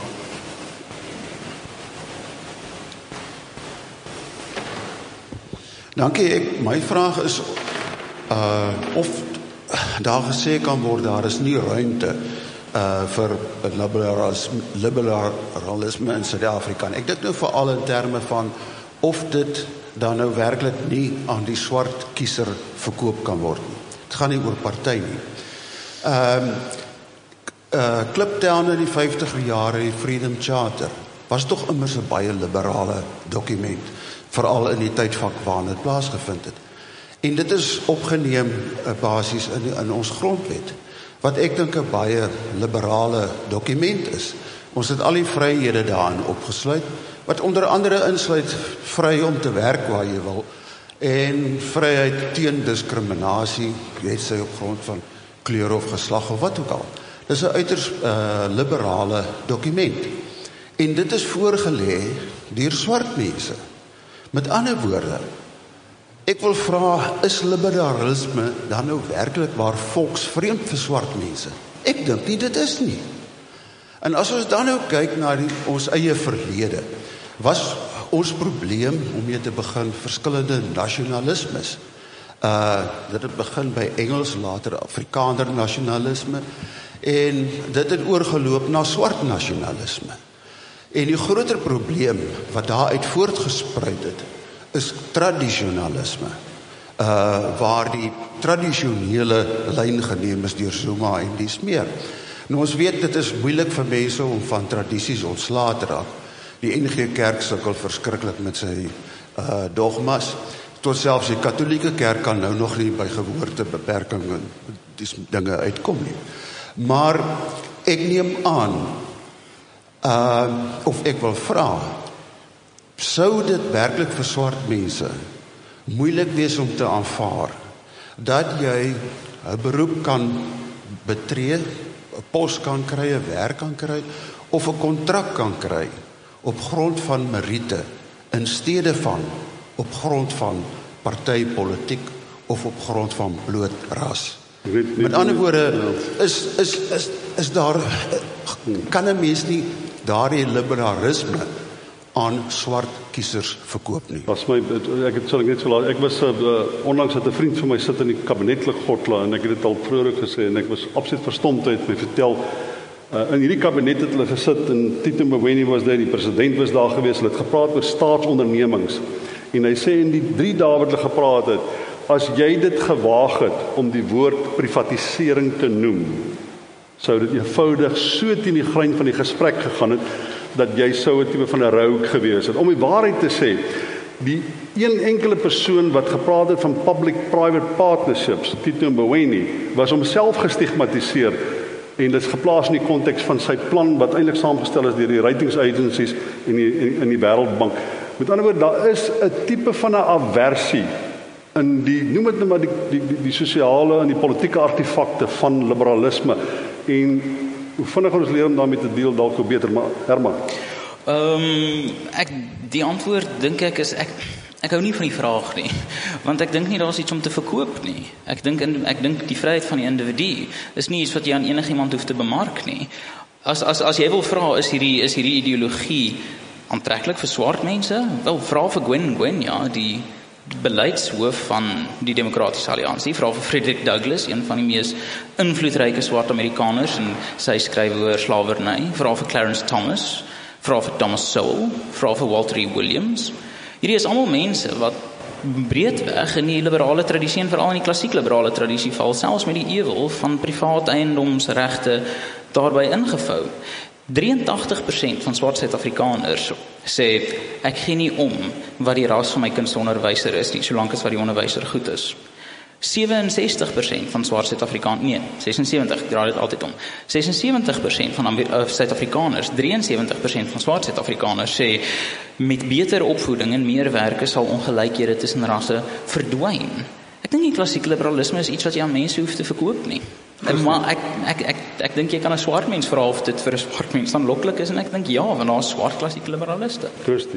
Speaker 9: Dankie, ek, my vraag is uh, of daar gesê kan word, daar is nie ruimte uh, vir liberalisme, liberalisme in Suid-Afrika. Ek dink nou veral in terme van of dit dan nou werklik nie aan die swart kiezer verkoop kan word nie. Het gaan nie oor party nie. Um, uh, Kliptown in die vyftiger jare, die Freedom Charter, was toch immers 'n baie liberale dokument, veral in die tydvak waarin dit plaasgevind het. En dit is opgeneem uh, basis in, in ons grondwet, wat ek dink 'n baie liberale dokument is. Ons het al die vryhede daarin opgesluit, wat onder andere insluit vry om te werk waar jy wil, en vryheid teen diskriminasie, jy sê op grond van kleur of geslag of wat ook al. Dis 'n uiters uh, liberale dokument. En dit is voorgelê deur swart mense. Met ander woorde, ek wil vra, is liberalisme dan nou werklik waar volksvreemd vir swart mense? Ek dink nie dit is nie. En as ons dan nou kyk na die, ons eie verlede, was ons probleem om mee te begin verskillende nasionalismes. Uh, dit het begin by Engels, later Afrikaner nasionalisme, en dit het oorgeloop na swart nasionalisme. En die groter probleem wat daaruit voortgespruit het, is tradisionalisme, uh, waar die tradisionele lyn geneem is deur Zuma en dies meer. Nou ons weet, dit is moeilik vir mense om van tradisies ontslae te raak. Die N G Kerk sukkel verskriklik met sy uh, dogmas, tot selfs die katholieke kerk kan nou nog nie by geboortebeperking en die dinge uitkom nie. Maar ek neem aan, uh, of ek wil vra, sou dit werklik vir swart mense moeilik wees om te aanvaar, dat jy 'n beroep kan betree, 'n pos kan kry, 'n werk kan kry, of 'n kontrak kan kry, op grond van meriete, in steede van op grond van partypolitiek of op grond van bloot ras. Met ander woorde, is, is, is, is daar, kan 'n mens nie daardie liberalisme aan swart kiesers verkoop nie.
Speaker 1: Was my, ek het, sal ek net so laat, ek was uh, onlangs het 'n vriend van my sit in die kabinetlik Gotla, en ek het dit al vroeër gesê, en ek was absoluut verstomd uit my vertel. Uh, in hierdie kabinet het hulle gesit, en Tito Mboweni was daar, die president was daar gewees, hulle het gepraat oor staatsondernemings, en hy sê in die drie dae wat hulle gepraat het, as jy dit gewaag het om die woord privatisering te noem, sou dit eenvoudig so teen die grein van die gesprek gegaan het, dat jy sou 'n tipe van 'n rouk gewees het. Om die waarheid te sê, die een enkele persoon wat gepraat het van public-private partnerships, Tito Mboweni, was homself gestigmatiseer, en dit is geplaas in die konteks van sy plan, wat eintlik saamgestel is deur die ratings agencies en die, in, in die Wêreldbank. Met ander woorde, daar is 'n tipe van 'n aversie in die, noem dit nou maar die, die, die, die sosiale en die politieke artefakte van liberalisme, en hoe vinnig ons leer om daarmee te deel, dalk hoe beter, maar Herman.
Speaker 3: Ehm um, ek die antwoord dink ek is ek ek hou nie van die vraag nie, want ek dink nie daar's iets om te verkoop nie. Ek dink ek dink die vryheid van die individu is nie iets wat jy aan enigiemand hoef te bemark nie. As as as jy wil vra, is hierdie is hierdie ideologie aantreklik vir swart mense? Wel, vra vir Gwen Gwen, ja, die beleidshoof van die Demokratiese Alliansie, vra vir Frederick Douglass, een van die mees invloedryke swart Amerikaners, en sy skryf oor slawerny, vra vir Clarence Thomas, vra vir Thomas Sowell, vra vir Walter E. Williams. Hierdie is almal mense wat breedweg in die liberale tradisie, en veral in die klassiek liberale tradisie val, selfs met die ewel van privaat eiendomsregte daarbey ingevou. drieëntagtig persent van swart Suid-Afrikaners sê, ek gee nie om wat die ras van my kindsonderwyser is nie, solank as wat die onderwyser goed is. sewe en sestig persent van swart Suid-Afrikaners, nee, ses en sewentig, ek draai dit altyd om. ses en sewentig persent van uh, Suid-Afrikaners, drie en sewentig persent van swart Suid-Afrikaners sê met beter opvoeding en meer werke sal ongelykhede tussen rasse verdwyn. Ek dink nie klassieke liberalisme is iets wat jy aan mense hoef te verkoop nie. En, maar ek ek ek ek dink jy kan 'n swart mens vra of dit vir 'n swart mens aanloklik is en ek dink ja, want daar is swart klassieke liberaliste.
Speaker 1: Kirsty.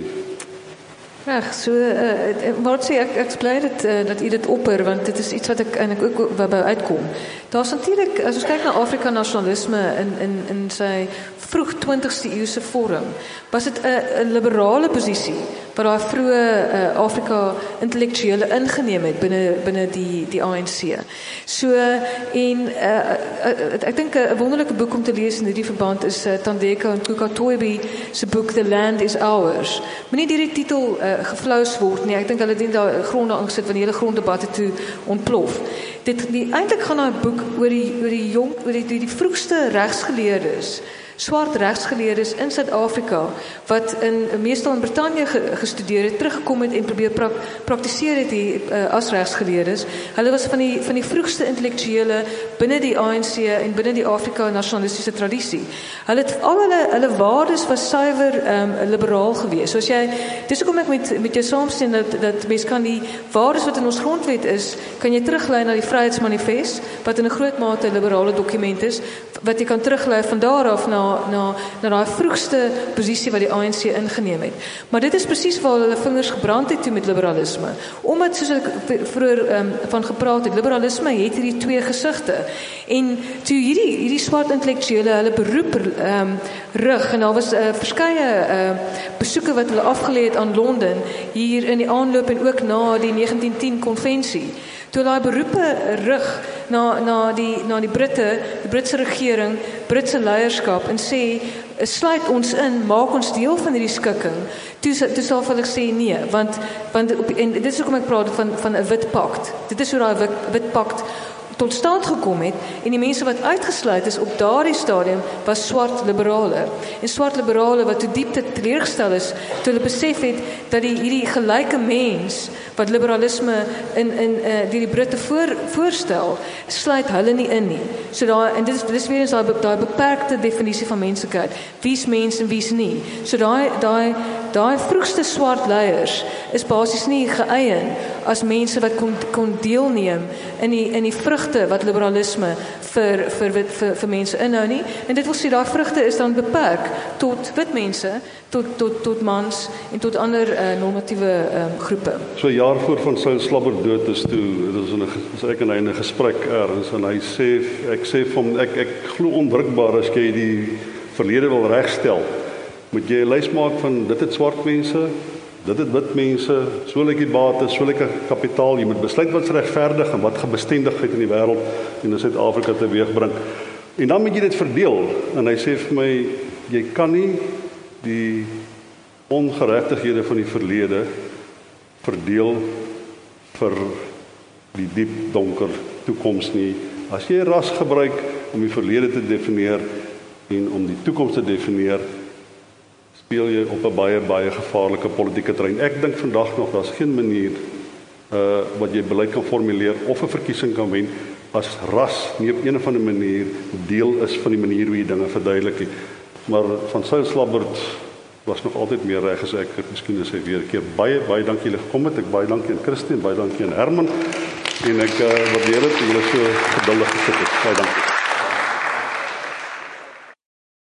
Speaker 2: Reg, so uh, wat sê ek ek bly dit uh, dat u dit opper want dit is iets wat ek eintlik ook waarby uitkom. Daar's natuurlik as ons kyk na Afrika nasionalisme in in in sy vroeg twintigste eeuse vorm, was dit 'n liberale posisie wat daai vroeë uh, Afrika intellektuele ingeneem het binne binne die die A N C. So en uh, uh, ek dink 'n wonderlike boek om te lees in hierdie verband is uh, Thandeka en Kuka Toybi se boek The Land is Ours. Moenie hierdie titel uh, geflous word nie. Ek dink hulle het daar gronde aangesit van die hele gronddebatte toe ontplof. Dit die eintlik gaan daai boek oor die oor die jong oor die die, die vroegste regsgeleerdes, swart regsgeleerdes in Suid-Afrika wat in meestal in Brittanje gestudeer het, teruggekom het en probeer prak, praktiseer het die uh, as regsgeleerdes. Hulle was van die van die vroegste intellektuele binne die A N C en binne die Afrika nasionalistiese tradisie. Hulle het al hulle hulle waardes was suiwer um, liberaal geweest. So as jy dis hoekom ek met met jou saamstem dat dat mens kan die waardes wat in ons grondwet is, kan jy teruglei na die Vryheidsmanifest wat in 'n groot mate 'n liberale dokument is wat jy kan teruglei van daar af na na na daai vroegste posisie wat die A N C ingeneem het. Maar dit is presies waar hulle vingers gebrand het toe met liberalisme. Omdat soos ek vroeër um, van gepraat het, liberalisme het hierdie twee gesigte. En toe hierdie hierdie swart intellektuele hulle beroep um, rig en daar was uh, verskeie uh, besoeke wat hulle afgelê het aan Londen hier in die aanloop en ook na die negentien tien konvensie. Toe daai beroepe rig na na die na die Britte, die Britse regering, Britse leierskap en sê sluit ons in, maak ons deel van hierdie skikking. Toe toe sal hulle sê nee, want want op, en dit is hoekom ek praat van van 'n wit pakt. Dit is hoe daai wit, wit pakt tot stand gekom het en die mense wat uitgesluit is op daardie stadium was swart liberale. En swart liberale wat toe diepte teleurgestel is toe hulle besef het dat die hierdie gelyke mens wat liberalisme in in uh, die die Britte voor voorstel, sluit hulle nie in nie. So daai en dit is dis weer eens daai daai beperkte definisie van menslikheid. Wie's mens en wie's nie. So daai daai daai vroegste swart leiers is basies nie geëien as mense wat kon kon deelneem in die in die vrugte wat liberalisme vir vir vir vir, vir mense inhou nie. En dit wil sê daai vrugte is dan beperk tot wit mense, tot tot tot mans en tot ander uh, normatiewe um, groepe.
Speaker 1: So 'n jaar voor van Saul Slabber dood is toe, dit is 'n is ek en hy 'n gesprek ergens en hy sê ek sê vir hom ek ek glo onwrikbaar as jy die verlede wil regstel. Moet jy 'n lys maak van dit het swart mense, dit het wit mense, so lyk die bate, so lyk kapitaal. Jy moet besluit wat's regverdig en wat gaan bestendigheid in die wêreld en in Suid-Afrika teweegbring. En dan moet jy dit verdeel. En hy sê vir my, jy kan nie die ongeregtighede van die verlede verdeel vir die diep donker toekoms nie. As jy ras gebruik om die verlede te definieer en om die toekoms te definieer, speel jy op 'n baie baie gevaarlike politieke terrein. Ek dink vandag nog daar's geen manier uh wat jy beleid kan formuleer of 'n verkiesing kan wen as ras nie op een of ander manier deel is van die manier hoe jy dinge verduidelik nie. Maar van Saul Slabbert was nog altyd meer reg as ek. Miskien is hy weer 'n keer baie baie dankie julle gekom het. Ek baie dankie aan Christine, baie dankie aan Herman en ek uh, waardeer dit julle so geduldig gesit het. Baie dankie.